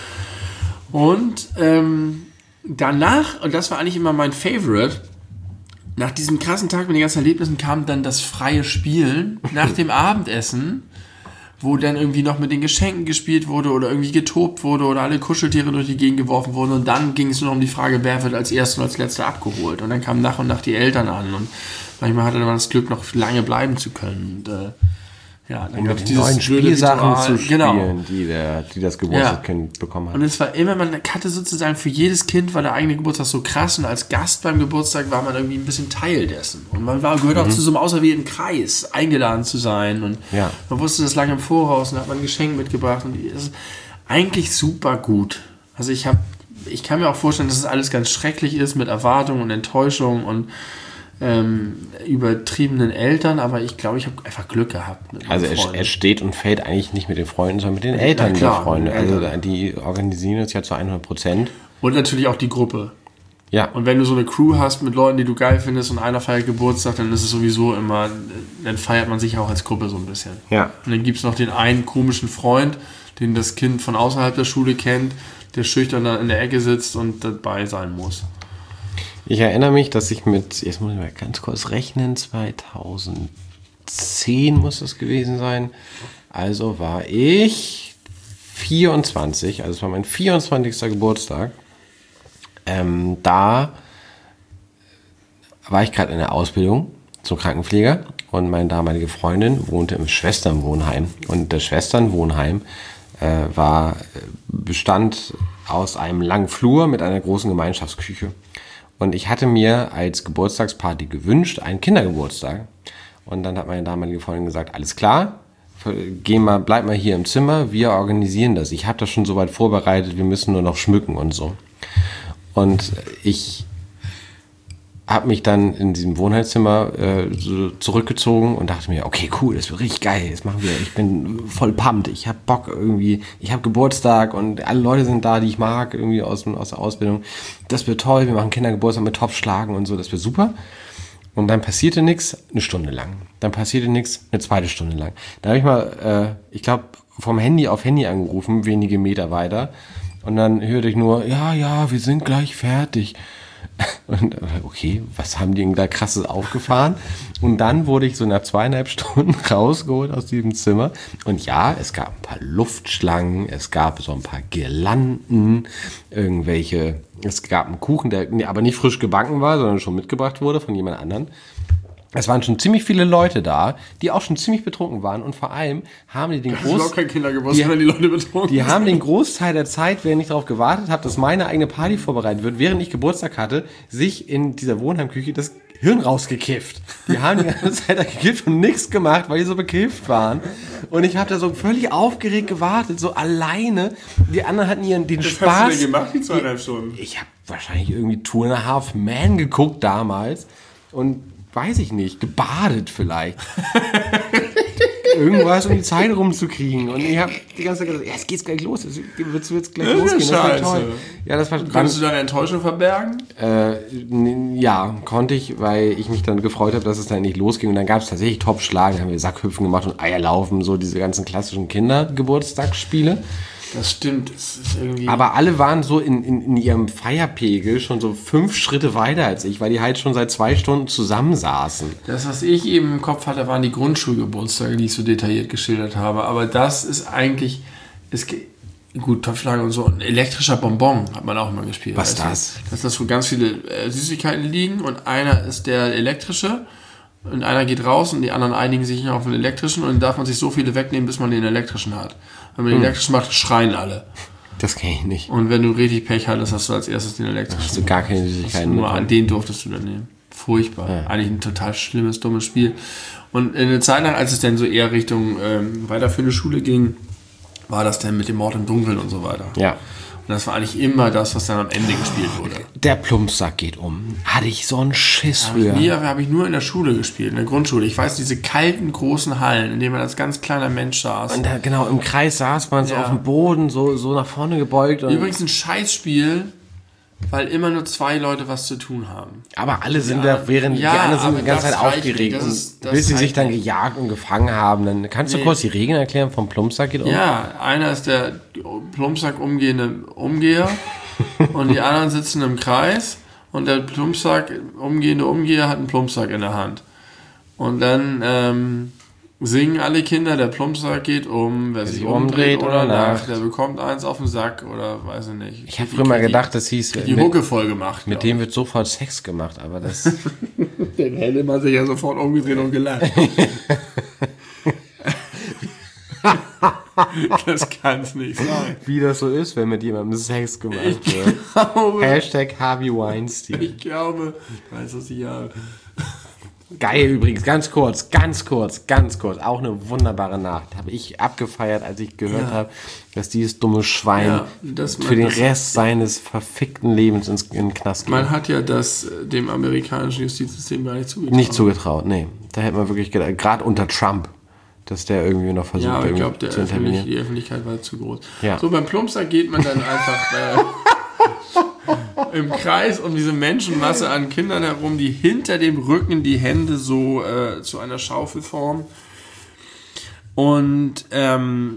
Und ähm, danach, und das war eigentlich immer mein Favorite, nach diesem krassen Tag mit den ganzen Erlebnissen kam dann das freie Spielen nach dem Abendessen, wo dann irgendwie noch mit den Geschenken gespielt wurde oder irgendwie getobt wurde oder alle Kuscheltiere durch die Gegend geworfen wurden und dann ging es nur um die Frage, wer wird als Erster und als Letzter abgeholt und dann kamen nach und nach die Eltern an und manchmal hatte man das Glück, noch lange bleiben zu können und äh, ja, dann um gab es die neuen Spielsachen zu spielen, genau. die, der, die das Geburtstagskind ja. bekommen hat. Und es war immer, man hatte sozusagen für jedes Kind war der eigene Geburtstag so krass und als Gast beim Geburtstag war man irgendwie ein bisschen Teil dessen. Und man war, gehört mhm. auch zu so einem auserwählten Kreis, eingeladen zu sein und ja. man wusste das lange im Voraus und hat man ein Geschenk mitgebracht und das ist eigentlich super gut. Also ich habe, ich kann mir auch vorstellen, dass es alles ganz schrecklich ist mit Erwartungen und Enttäuschung und Ähm, übertriebenen Eltern, aber ich glaube, ich habe einfach Glück gehabt. Mit also es, es steht und fällt eigentlich nicht mit den Freunden, sondern mit den Eltern der Freunde. Also die organisieren es ja zu hundert Prozent. Und natürlich auch die Gruppe. Ja. Und wenn du so eine Crew hast mit Leuten, die du geil findest und einer feiert Geburtstag, dann ist es sowieso immer, dann feiert man sich auch als Gruppe so ein bisschen. Ja. Und dann gibt es noch den einen komischen Freund, den das Kind von außerhalb der Schule kennt, der schüchtern da in der Ecke sitzt und dabei sein muss. Ich erinnere mich, dass ich mit, jetzt muss ich mal ganz kurz rechnen, zweitausendzehn muss das gewesen sein. Also war ich vierundzwanzig, also es war mein vierundzwanzigster Geburtstag. Ähm, da war ich gerade in der Ausbildung zum Krankenpfleger und meine damalige Freundin wohnte im Schwesternwohnheim. Und das Schwesternwohnheim äh, war, bestand aus einem langen Flur mit einer großen Gemeinschaftsküche. Und ich hatte mir als Geburtstagsparty gewünscht, einen Kindergeburtstag. Und dann hat meine damalige Freundin gesagt, alles klar, geh mal, bleib mal hier im Zimmer, wir organisieren das. Ich habe das schon soweit vorbereitet, wir müssen nur noch schmücken und so. Und ich habe mich dann in diesem Wohnheimszimmer äh, so zurückgezogen und dachte mir, okay, cool, das wird richtig geil, das machen wir. Ich bin voll pumped, ich habe Bock irgendwie, ich habe Geburtstag und alle Leute sind da, die ich mag, irgendwie aus, aus der Ausbildung. Das wird toll, wir machen Kindergeburtstag mit Topfschlagen und so, das wird super. Und dann passierte nichts, eine Stunde lang. Dann passierte nichts, eine zweite Stunde lang. Da habe ich mal, äh, ich glaube, vom Handy auf Handy angerufen, wenige Meter weiter. Und dann hörte ich nur, ja, ja, wir sind gleich fertig. Und okay, was haben die denn da krasses aufgefahren? Und dann wurde ich so nach zweieinhalb Stunden rausgeholt aus diesem Zimmer. Und ja, es gab ein paar Luftschlangen, es gab so ein paar Girlanden, irgendwelche, es gab einen Kuchen, der aber nicht frisch gebacken war, sondern schon mitgebracht wurde von jemand anderem. Es waren schon ziemlich viele Leute da, die auch schon ziemlich betrunken waren und vor allem haben die den Groß... Das ist auch kein Kindergeburtstag, wenn die Leute betrunken Die haben den Großteil der Zeit, während ich darauf gewartet habe, dass meine eigene Party vorbereitet wird, während ich Geburtstag hatte, sich in dieser Wohnheimküche das Hirn rausgekifft. Die haben die ganze Zeit da gekifft und nichts gemacht, weil die so bekifft waren. Und ich habe da so völlig aufgeregt gewartet, so alleine. Die anderen hatten ihren den Was Spaß. Was hast du denn gemacht, die zweieinhalb Stunden? Ich habe wahrscheinlich irgendwie Two and a Half Man geguckt damals und weiß ich nicht, gebadet vielleicht. Irgendwas, um die Zeit rumzukriegen. Und ich habe die ganze Zeit gesagt, ja, es geht gleich los, es wird jetzt gleich das losgehen, ist das wird toll. Ja, das war Konntest du deine Enttäuschung verbergen? Äh, ja, konnte ich, weil ich mich dann gefreut habe, dass es dann nicht losging. Und dann gab es tatsächlich Top-Schlagen, da haben wir Sackhüpfen gemacht und Eierlaufen, so diese ganzen klassischen Kindergeburtstagsspiele. Das stimmt, es ist irgendwie... Aber alle waren so in, in, in ihrem Feierpegel schon so fünf Schritte weiter als ich, weil die halt schon seit zwei Stunden zusammensaßen. Das, was ich eben im Kopf hatte, waren die Grundschulgeburtstage, die ich so detailliert geschildert habe. Aber das ist eigentlich... Es, gut, Topfschlagen und so. Ein elektrischer Bonbon hat man auch immer gespielt. Was ist das? Dass da so ganz viele äh, Süßigkeiten liegen und einer ist der elektrische und einer geht raus und die anderen einigen sich auf den elektrischen und dann darf man sich so viele wegnehmen, bis man den elektrischen hat. Wenn man den elektrischen macht, schreien alle. Das kenne ich nicht. Und wenn du richtig Pech hattest, hast du als erstes den elektrischen. Hast du gar keine Süßigkeiten. Nur an den durftest du dann nehmen. Furchtbar. Ja. Eigentlich ein total schlimmes, dummes Spiel. Und eine Zeit lang, als es dann so eher Richtung ähm, weiterführende Schule ging, war das dann mit dem Mord im Dunkeln und so weiter. Ja. Und das war eigentlich immer das, was dann am Ende gespielt wurde. Der Plumpsack geht um. Hatte ich so einen Schiss früher. Hier habe ich nur in der Schule gespielt, in der Grundschule. Ich weiß, diese kalten, großen Hallen, in denen man als ganz kleiner Mensch saß. Und da, genau, im Kreis saß man so ja. auf dem Boden, so, so nach vorne gebeugt. Und übrigens ein Scheißspiel, weil immer nur zwei Leute was zu tun haben. Aber alle sind ja, da, während ja, die anderen sind die ganze Zeit aufgeregt. Das und ist, das bis sie sich dann nicht. gejagt und gefangen haben. Dann kannst du nee. kurz die Regeln erklären vom Plumpsack geht um? Ja, einer ist der Plumpsack umgehende Umgeher und die anderen sitzen im Kreis und der Plumpsack umgehende Umgeher hat einen Plumpsack in der Hand. Und dann ähm, singen alle Kinder, der Plumpsack geht um, wer, wer sich umdreht, umdreht oder nach, der bekommt eins auf den Sack oder weiß ich nicht. Ich habe früher mal gedacht, das hieß... Die Hucke voll gemacht. Mit dem wird sofort Sex gemacht, aber das... Den hätte man sich ja sofort umgedreht und gelacht. Das kann's nicht sein. Wie das so ist, wenn mit jemandem Sex gemacht wird. Glaube, Hashtag Harvey Weinstein. Ich glaube, dreißig Jahre. Geil übrigens, ganz kurz, ganz kurz, ganz kurz. Auch eine wunderbare Nacht. Habe ich abgefeiert, als ich gehört ja. habe, dass dieses dumme Schwein ja, das für den Rest seines verfickten Lebens ins, in den Knast geht. Man hat ja das dem amerikanischen Justizsystem gar nicht zugetraut. Nicht zugetraut, nee. Da hätte man wirklich gedacht, gerade unter Trump, dass der irgendwie noch versucht, ja, aber ich irgendwie glaub, zu intervenieren. Öffentlich, die Öffentlichkeit war zu groß. Ja. So, beim Plumpsack geht man dann einfach... Äh, im Kreis um diese Menschenmasse an Kindern herum, die hinter dem Rücken die Hände so äh, zu einer Schaufel formen. Und ähm,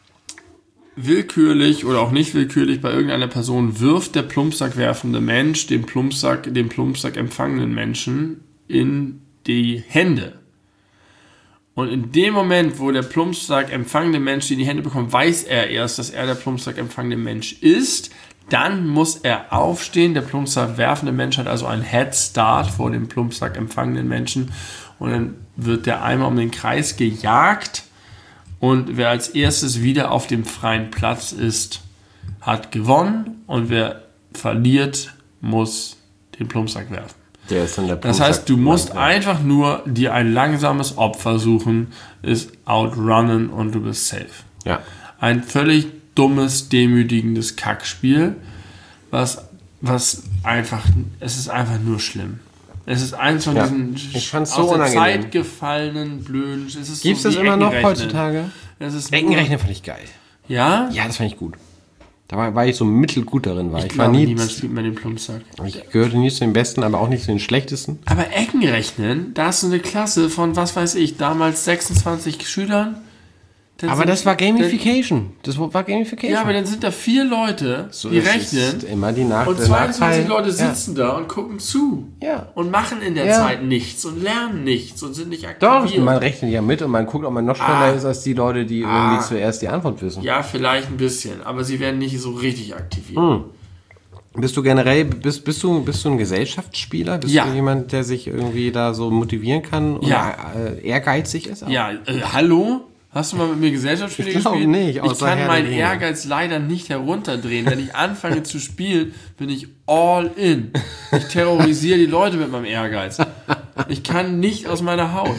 willkürlich oder auch nicht willkürlich bei irgendeiner Person wirft der Plumpsack werfende Mensch den Plumpsack, den Plumpsack empfangenen Menschen in die Hände. Und in dem Moment, wo der Plumpsack empfangende Mensch die in die Hände bekommt, weiß er erst, dass er der Plumpsack empfangende Mensch ist. Dann muss er aufstehen. Der Plumpsack werfende Mensch hat also einen Head Start vor dem Plumpsack empfangenen Menschen. Und dann wird der einmal um den Kreis gejagt. Und wer als erstes wieder auf dem freien Platz ist, hat gewonnen. Und wer verliert, muss den Plumpsack werfen. Der ist dann der das heißt, du musst einfach nur dir ein langsames Opfer suchen, ist outrunnen und du bist safe. Ja. Ein völlig dummes, demütigendes Kackspiel, was, was einfach, es ist einfach nur schlimm. Es ist eins von ja, diesen ich fand's aus so der unangenehm. Zeit gefallenen, blöden... Es ist Gibt's so das immer noch heutzutage? Es ist Eckenrechnen fand ich geil. Ja? Ja, das fand ich gut. Da war, war ich so mittelgut darin. War. Ich, ich glaube, war nie, niemand spielt mehr den Plumpsack. Ich gehörte nie zu den Besten, aber auch nicht zu den Schlechtesten. Aber Eckenrechnen, da hast du eine Klasse von, was weiß ich, damals sechsundzwanzig Schülern. Aber das war Gamification. Das war Gamification. Ja, aber dann sind da vier Leute, so die rechnen. Immer die Nach- und zweiundzwanzig Nachteil. Leute sitzen ja. da und gucken zu. Ja. Und machen in der ja. Zeit nichts und lernen nichts und sind nicht aktiv. Doch, man rechnet ja mit und man guckt, ob man noch schneller ah. ist als die Leute, die ah. irgendwie zuerst die Antwort wissen. Ja, vielleicht ein bisschen, aber sie werden nicht so richtig aktiviert. Hm. Bist du generell, bist, bist, du, bist du ein Gesellschaftsspieler? Bist ja. du jemand, der sich irgendwie da so motivieren kann und ja. äh, ehrgeizig ist? Auch? Ja, äh, hallo? Hast du mal mit mir Gesellschaftsspiele ich gespielt? Nicht, ich kann meinen Ehrgeiz leider nicht herunterdrehen. Wenn ich anfange zu spielen, bin ich all in. Ich terrorisiere die Leute mit meinem Ehrgeiz. Ich kann nicht aus meiner Haut.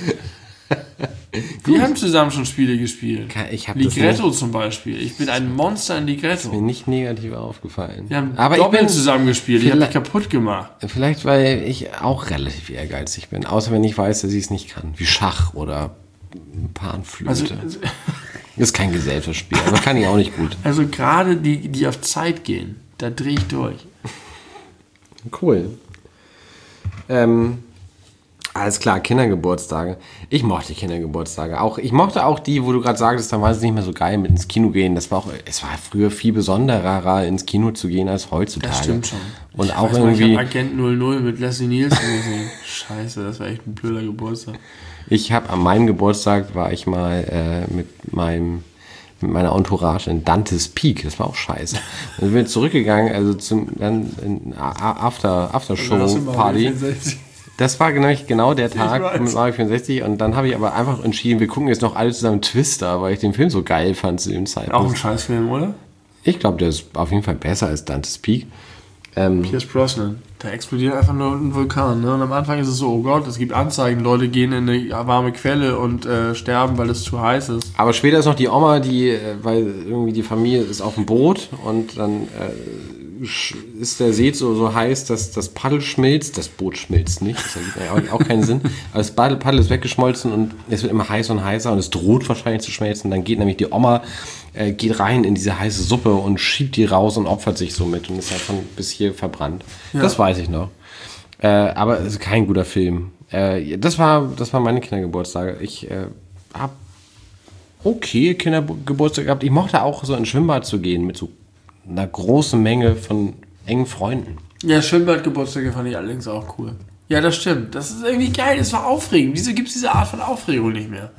Wir haben zusammen schon Spiele gespielt. Ich hab Ligretto das zum Beispiel. Ich bin ein Monster in Ligretto. Das ist mir nicht negativ aufgefallen. Wir haben aber Doppel ich bin zusammen gespielt. Ich habe mich kaputt gemacht. Vielleicht, weil ich auch relativ ehrgeizig bin. Außer wenn ich weiß, dass ich es nicht kann. Wie Schach oder Panflöte. Also, das ist kein Gesellschaftsspiel, aber kann ich auch nicht gut. Also gerade die, die auf Zeit gehen, da drehe ich durch. Cool. Ähm, alles klar, Kindergeburtstage. Ich mochte Kindergeburtstage. Auch, ich mochte auch die, wo du gerade sagtest, da war es nicht mehr so geil mit ins Kino gehen. Das war auch, es war früher viel besonderer, ins Kino zu gehen als heutzutage. Das stimmt schon. Und ich auch weiß irgendwie. Mal, ich habe Agent null null mit Leslie Nielsen gesehen. Scheiße, das war echt ein blöder Geburtstag. Ich habe an meinem Geburtstag war ich mal äh, mit meinem mit meiner Entourage in Dantes Peak. Das war auch scheiße. Dann sind wir zurückgegangen, also zum dann in After After Show Party. Das war genau, genau der Tag mit Mario vierundsechzig und dann habe ich aber einfach entschieden, wir gucken jetzt noch alle zusammen Twister, weil ich den Film so geil fand zu dem Zeitpunkt. Auch ein Scheißfilm, oder? Ich glaube, der ist auf jeden Fall besser als Dante's Peak. Ähm, Pierce Brosnan. Da explodiert einfach nur ein Vulkan. Ne? Und am Anfang ist es so, oh Gott, es gibt Anzeigen, Leute gehen in eine warme Quelle und äh, sterben, weil es zu heiß ist. Aber später ist noch die Oma, die, äh, weil irgendwie die Familie ist auf dem Boot und dann äh, ist der See so, so heiß, dass das Paddel schmilzt. Das Boot schmilzt nicht, das ergibt eigentlich auch, auch keinen Sinn. Aber das Paddel, Paddel ist weggeschmolzen und es wird immer heißer und heißer und es droht wahrscheinlich zu schmelzen. Dann geht nämlich die Oma äh, geht rein in diese heiße Suppe und schiebt die raus und opfert sich so mit und ist halt von bis hier verbrannt. Ja. Das weiß ich noch. Äh, aber es ist kein guter Film. Äh, das war, das war meine Kindergeburtstage. Ich äh, habe okay Kindergeburtstage gehabt. Ich mochte auch so ins Schwimmbad zu gehen mit so einer großen Menge von engen Freunden. Ja, Schwimmbadgeburtstage fand ich allerdings auch cool. Ja, das stimmt. Das ist irgendwie geil. Das war aufregend. Wieso gibt es diese Art von Aufregung nicht mehr?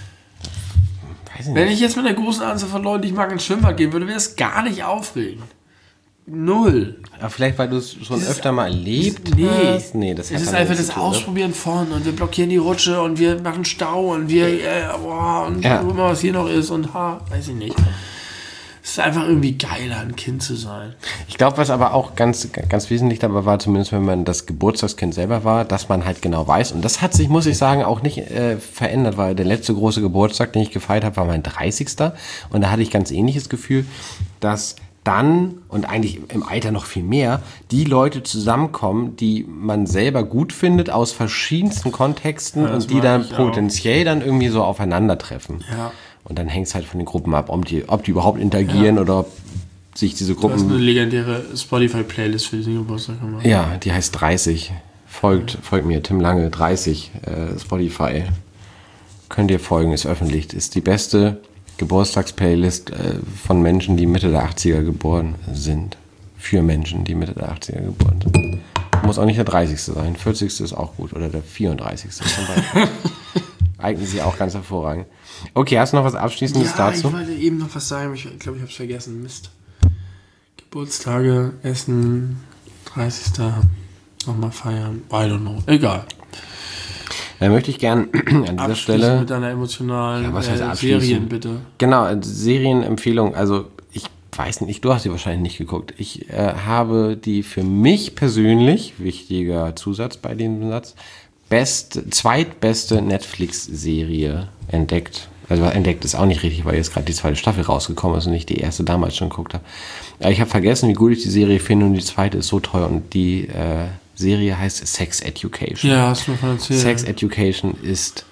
Weiß ich Wenn nicht. ich jetzt mit einer großen Anzahl von Leuten, die ich mag, ins Schwimmbad gehen würde, wäre das gar nicht aufregend. Null. Aber vielleicht, weil du es schon Dieses, öfter mal erlebt nee, hast? Nee, das es ist einfach das Ausprobieren von und wir blockieren die Rutsche und wir machen Stau und wir äh, boah, und ja. gucken mal, was hier noch ist und ha, weiß ich nicht. Es ist einfach irgendwie geiler, ein Kind zu sein. Ich glaube, was aber auch ganz, ganz wesentlich dabei war, zumindest wenn man das Geburtstagskind selber war, dass man halt genau weiß, und das hat sich, muss ich sagen, auch nicht äh, verändert, weil der letzte große Geburtstag, den ich gefeiert habe, war mein dreißigster Und da hatte ich ganz ähnliches Gefühl, dass dann, und eigentlich im Alter noch viel mehr, die Leute zusammenkommen, die man selber gut findet, aus verschiedensten Kontexten ja, und die dann potenziell auch. dann irgendwie so aufeinandertreffen. Ja. Und dann hängt es halt von den Gruppen ab, ob die, ob die überhaupt interagieren ja. oder ob sich diese Gruppen... Du hast eine legendäre Spotify-Playlist für diesen Geburtstag gemacht. Ja, die heißt dreißig. Folgt, ja. folgt mir, Tim Lange, dreißig, äh, Spotify. Könnt ihr folgen, ist öffentlich. Ist die beste Geburtstagsplaylist äh, von Menschen, die Mitte der achtziger geboren sind. Für Menschen, die Mitte der achtziger geboren sind. Muss auch nicht der dreißigste sein. vierzigste ist auch gut. Oder der vierunddreißigste zum Beispiel. Eignen sich auch ganz hervorragend. Okay, hast du noch was Abschließendes ja, dazu? Ich wollte eben noch was sagen, ich glaube, ich habe es vergessen. Mist. Geburtstage, Essen, dreißigsten Nochmal feiern. I don't know. Egal. Dann möchte ich gerne an dieser Stelle... mit einer emotionalen ja, was heißt äh, Serien, bitte. Genau, Serienempfehlung. Also, ich weiß nicht, du hast sie wahrscheinlich nicht geguckt. Ich äh, habe die für mich persönlich, wichtiger Zusatz bei diesem Satz, best, zweitbeste Netflix-Serie entdeckt. Also entdeckt ist auch nicht richtig, weil jetzt gerade die zweite Staffel rausgekommen ist und ich die erste damals schon geguckt habe. Aber ich habe vergessen, wie gut ich die Serie finde und die zweite ist so toll und die äh, Serie heißt Sex Education. Ja, hast du von erzählt. Sex Education ist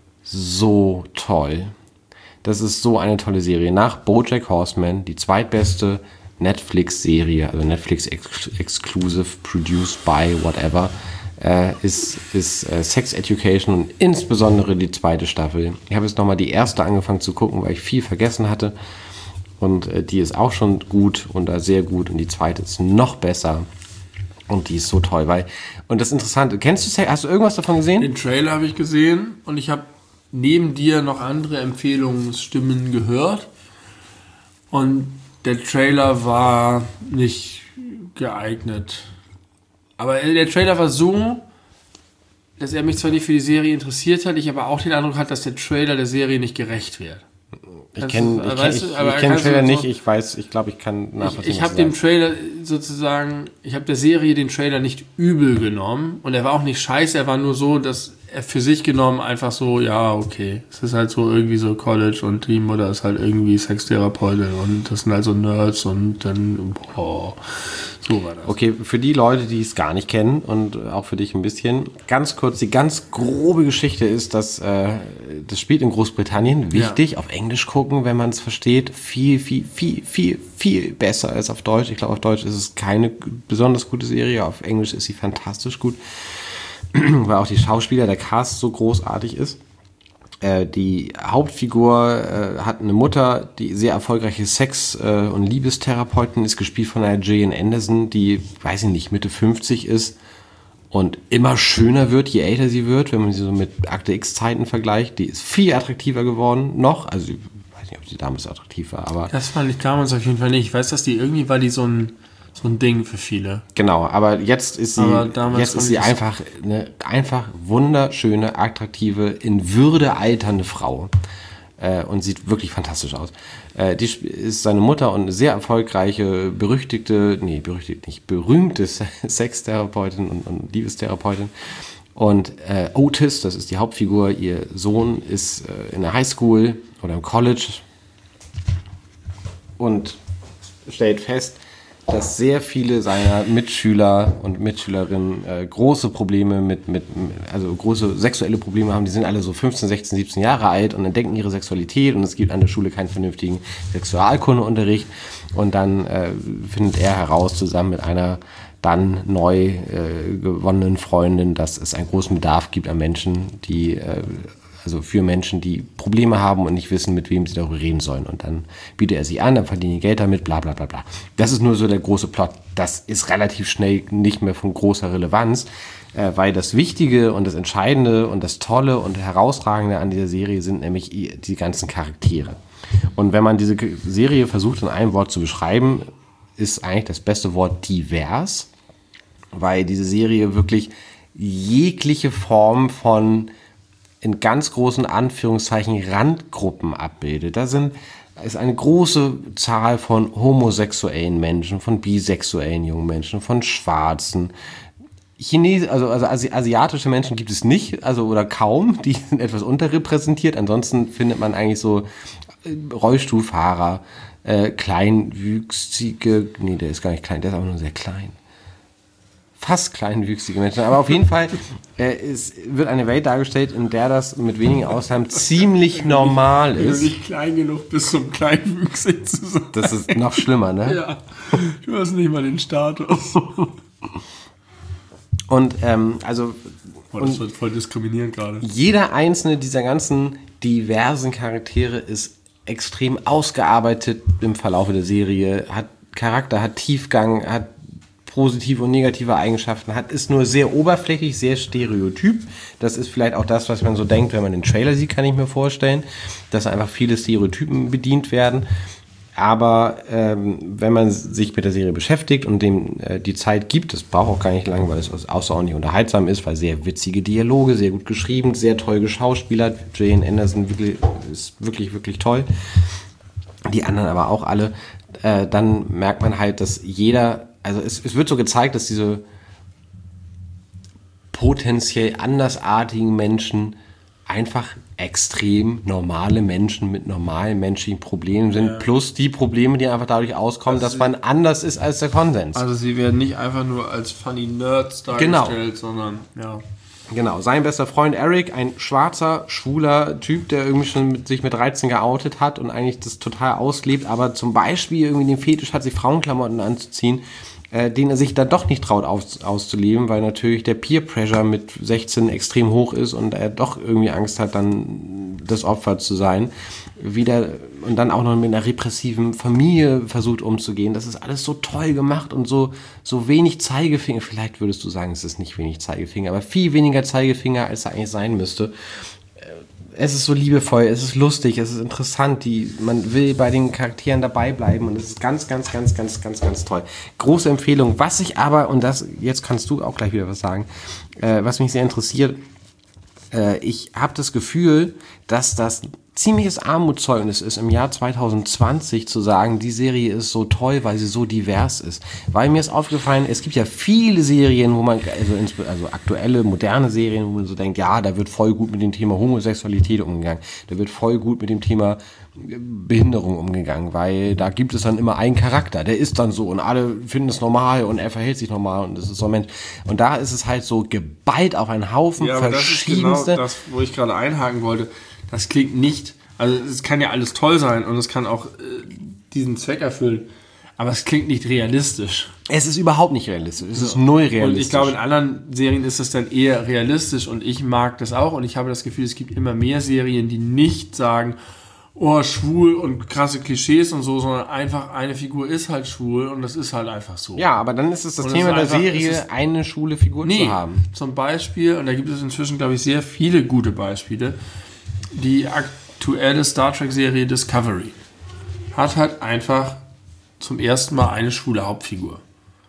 so toll. Das ist so eine tolle Serie. Nach BoJack Horseman, die zweitbeste Netflix-Serie, also Netflix ex- exclusive, produced by whatever, äh, ist, ist äh, Sex Education und insbesondere die zweite Staffel. Ich habe jetzt nochmal die erste angefangen zu gucken, weil ich viel vergessen hatte. Und äh, die ist auch schon gut und da sehr gut und die zweite ist noch besser. Und die ist so toll, weil, und das Interessante, kennst du Sex, hast du irgendwas davon gesehen? Den Trailer habe ich gesehen und ich habe neben dir noch andere Empfehlungsstimmen gehört. Und der Trailer war nicht geeignet. Aber der Trailer war so, dass er mich zwar nicht für die Serie interessiert hat, ich aber auch den Eindruck hatte, dass der Trailer der Serie nicht gerecht wird. Ich kenne ich kenn, ich, ich kenn den Trailer nicht, ich weiß, ich glaube, ich kann nachvollziehen. Ich, ich habe dem Trailer sozusagen, ich habe der Serie den Trailer nicht übel genommen und er war auch nicht scheiße, er war nur so, dass er für sich genommen einfach so, ja, okay, es ist halt so irgendwie so College und die Mutter ist halt irgendwie Sextherapeutin und das sind halt so Nerds und dann, boah, so war das. Okay, für die Leute, die es gar nicht kennen und auch für dich ein bisschen, ganz kurz, die ganz grobe Geschichte ist, dass äh, das spielt in Großbritannien, wichtig, ja. Auf Englisch gucken, wenn man es versteht, viel, viel, viel, viel, viel besser als auf Deutsch. Ich glaube, auf Deutsch ist es keine besonders gute Serie, auf Englisch ist sie fantastisch gut. Weil auch die Schauspieler, der Cast so großartig ist. Äh, die Hauptfigur äh, hat eine Mutter, die sehr erfolgreiche Sex- äh, und Liebestherapeutin ist, gespielt von einer Gillian Anderson, die, weiß ich nicht, Mitte fünfzig ist und immer schöner wird, je älter sie wird, wenn man sie so mit Akte X-Zeiten vergleicht. Die ist viel attraktiver geworden noch, also ich weiß nicht, ob sie damals attraktiv war, aber... Das fand ich damals auf jeden Fall nicht. Ich weiß, dass die irgendwie, weil die so ein so ein Ding für viele. Genau, aber jetzt ist sie, jetzt ist sie einfach eine einfach wunderschöne, attraktive, in Würde alternde Frau. Äh, und sieht wirklich fantastisch aus. Äh, die ist seine Mutter und eine sehr erfolgreiche, berüchtigte, nee, berüchtigt nicht, berühmte Sextherapeutin und, und Liebestherapeutin. Und äh, Otis, das ist die Hauptfigur, ihr Sohn ist äh, in der Highschool oder im College und stellt fest, dass sehr viele seiner Mitschüler und Mitschülerinnen äh, große Probleme mit, mit, also große sexuelle Probleme haben. Die sind alle so fünfzehn, sechzehn, siebzehn Jahre alt und entdecken ihre Sexualität und es gibt an der Schule keinen vernünftigen Sexualkundeunterricht. Und dann äh, findet er heraus, zusammen mit einer dann neu äh, gewonnenen Freundin, dass es einen großen Bedarf gibt an Menschen, die äh, also für Menschen, die Probleme haben und nicht wissen, mit wem sie darüber reden sollen. Und dann bietet er sie an, dann verdienen die Geld damit, bla bla bla bla. Das ist nur so der große Plot. Das ist relativ schnell nicht mehr von großer Relevanz, äh, weil das Wichtige und das Entscheidende und das Tolle und Herausragende an dieser Serie sind nämlich die ganzen Charaktere. Und wenn man diese Serie versucht, in einem Wort zu beschreiben, ist eigentlich das beste Wort divers, weil diese Serie wirklich jegliche Form von in ganz großen Anführungszeichen Randgruppen abbildet. Da sind, ist eine große Zahl von homosexuellen Menschen, von bisexuellen jungen Menschen, von Schwarzen. Chines, also, also Asi- asiatische Menschen gibt es nicht, also oder kaum, die sind etwas unterrepräsentiert. Ansonsten findet man eigentlich so Rollstuhlfahrer, äh, kleinwüchsige, nee, der ist gar nicht klein, der ist aber nur sehr klein. Fast kleinwüchsige Menschen, aber auf jeden Fall äh, es wird eine Welt dargestellt, in der das mit wenigen Ausnahmen ziemlich normal ist. Wenn du nicht klein genug bist, um kleinwüchsig zu sein. Das ist noch schlimmer, ne? Ja, du hast nicht mal den Status. Und ähm, also oh, das wird voll diskriminierend gerade. Jeder einzelne dieser ganzen diversen Charaktere ist extrem ausgearbeitet im Verlauf der Serie, hat Charakter, hat Tiefgang, hat positive und negative Eigenschaften hat, ist nur sehr oberflächlich, sehr stereotyp. Das ist vielleicht auch das, was man so denkt, wenn man den Trailer sieht, kann ich mir vorstellen, dass einfach viele Stereotypen bedient werden. Aber ähm, wenn man sich mit der Serie beschäftigt und dem äh, die Zeit gibt, das braucht auch gar nicht lange, weil es außerordentlich unterhaltsam ist, weil sehr witzige Dialoge, sehr gut geschrieben, sehr toll geschauspielert. Gillian Anderson wirklich, ist wirklich, wirklich toll. Die anderen aber auch alle. Äh, dann merkt man halt, dass jeder Also es, es wird so gezeigt, dass diese potenziell andersartigen Menschen einfach extrem normale Menschen mit normalen menschlichen Problemen sind, ja. Plus die Probleme, die einfach dadurch auskommen, also dass man anders ist als der Konsens. Also sie werden nicht einfach nur als funny Nerds dargestellt, genau. sondern ja. Genau, sein bester Freund Eric, ein schwarzer, schwuler Typ, der irgendwie schon mit, sich mit dreizehn geoutet hat und eigentlich das total auslebt, aber zum Beispiel irgendwie den Fetisch hat, sich Frauenklamotten anzuziehen, äh, den er sich dann doch nicht traut aus, auszuleben, weil natürlich der Peer Pressure mit sechzehn extrem hoch ist und er doch irgendwie Angst hat, dann das Opfer zu sein. Wieder und dann auch noch mit einer repressiven Familie versucht umzugehen. Das ist alles so toll gemacht und so, so wenig Zeigefinger. Vielleicht würdest du sagen, es ist nicht wenig Zeigefinger, aber viel weniger Zeigefinger, als er eigentlich sein müsste. Es ist so liebevoll, es ist lustig, es ist interessant. Die, man will bei den Charakteren dabei bleiben und es ist ganz, ganz, ganz, ganz, ganz, ganz toll. Große Empfehlung. Was ich aber, und das jetzt kannst du auch gleich wieder was sagen, äh, was mich sehr interessiert, äh, ich habe das Gefühl, dass das ziemliches Armutszeugnis ist, im Jahr zwanzig zwanzig zu sagen, die Serie ist so toll, weil sie so divers ist. Weil mir ist aufgefallen, es gibt ja viele Serien, wo man, also, also aktuelle, moderne Serien, wo man so denkt, ja, da wird voll gut mit dem Thema Homosexualität umgegangen, da wird voll gut mit dem Thema Behinderung umgegangen, weil da gibt es dann immer einen Charakter, der ist dann so und alle finden es normal und er verhält sich normal und das ist so ein Mensch. Und da ist es halt so geballt auf einen Haufen ja, aber verschiedenste... Das ist genau das, wo ich gerade einhaken wollte. Das klingt nicht, also es kann ja alles toll sein und es kann auch äh, diesen Zweck erfüllen, aber es klingt nicht realistisch. Es ist überhaupt nicht realistisch, es ist null realistisch. Und ich glaube, in anderen Serien ist es dann eher realistisch und ich mag das auch und ich habe das Gefühl, es gibt immer mehr Serien, die nicht sagen, oh, schwul und krasse Klischees und so, sondern einfach eine Figur ist halt schwul und das ist halt einfach so. Ja, aber dann ist es das und Thema der einfach, Serie, eine schwule Figur nee, zu haben. Zum Beispiel, und da gibt es inzwischen, glaube ich, sehr viele gute Beispiele, die aktuelle Star Trek-Serie Discovery hat halt einfach zum ersten Mal eine schwule Hauptfigur.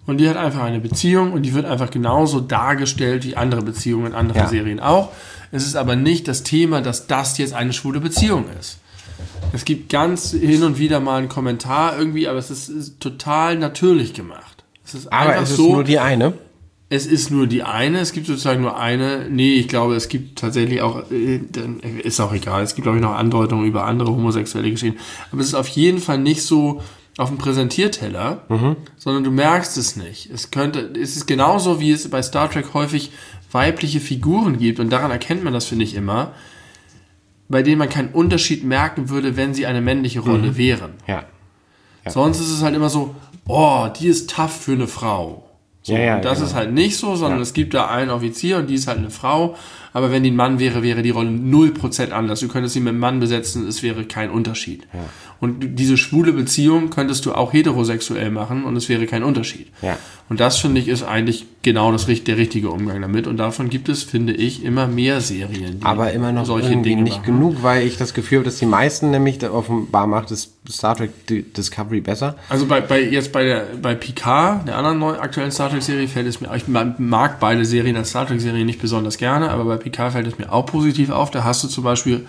Und die hat einfach eine Beziehung und die wird einfach genauso dargestellt wie andere Beziehungen in anderen Ja. Serien auch. Es ist aber nicht das Thema, dass das jetzt eine schwule Beziehung ist. Es gibt ganz hin und wieder mal einen Kommentar irgendwie, aber es ist, ist total natürlich gemacht. Es ist Aber einfach es ist so, nur die eine. es ist nur die eine, es gibt sozusagen nur eine. Nee, ich glaube, es gibt tatsächlich auch, äh, dann ist auch egal, es gibt, glaube ich, noch Andeutungen über andere homosexuelle Geschichten. Aber es ist auf jeden Fall nicht so auf dem Präsentierteller, mhm. sondern du merkst es nicht. Es könnte, es ist genauso, wie es bei Star Trek häufig weibliche Figuren gibt, und daran erkennt man das, finde ich, immer, bei denen man keinen Unterschied merken würde, wenn sie eine männliche Rolle mhm. wären. Ja. Ja. Sonst ist es halt immer so, oh, die ist tough für eine Frau. So, ja, ja, und das genau. ist halt nicht so, sondern ja. es gibt da einen Offizier und die ist halt eine Frau. Aber wenn die ein Mann wäre, wäre die Rolle null Prozent anders. Du könntest sie mit einem Mann besetzen, es wäre kein Unterschied. Ja. Und diese schwule Beziehung könntest du auch heterosexuell machen und es wäre kein Unterschied. Ja. Und das, finde ich, ist eigentlich genau das, der richtige Umgang damit. Und davon gibt es, finde ich, immer mehr Serien, die aber immer noch solche irgendwie Dinge nicht machen. genug, weil ich das Gefühl habe, dass die meisten nämlich offenbar macht das Star Trek Discovery besser. Also bei, bei jetzt bei der bei Picard, der anderen neuen aktuellen Star Trek Serie, fällt es mir, ich mag beide Serien als Star Trek Serien nicht besonders gerne, aber bei Picard fällt es mir auch positiv auf. Da hast du zum Beispiel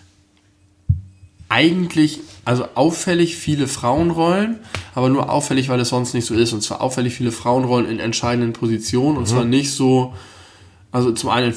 eigentlich, also auffällig viele Frauenrollen, aber nur auffällig, weil es sonst nicht so ist. Und zwar auffällig viele Frauenrollen in entscheidenden Positionen. Und mhm. zwar nicht so, also zum einen in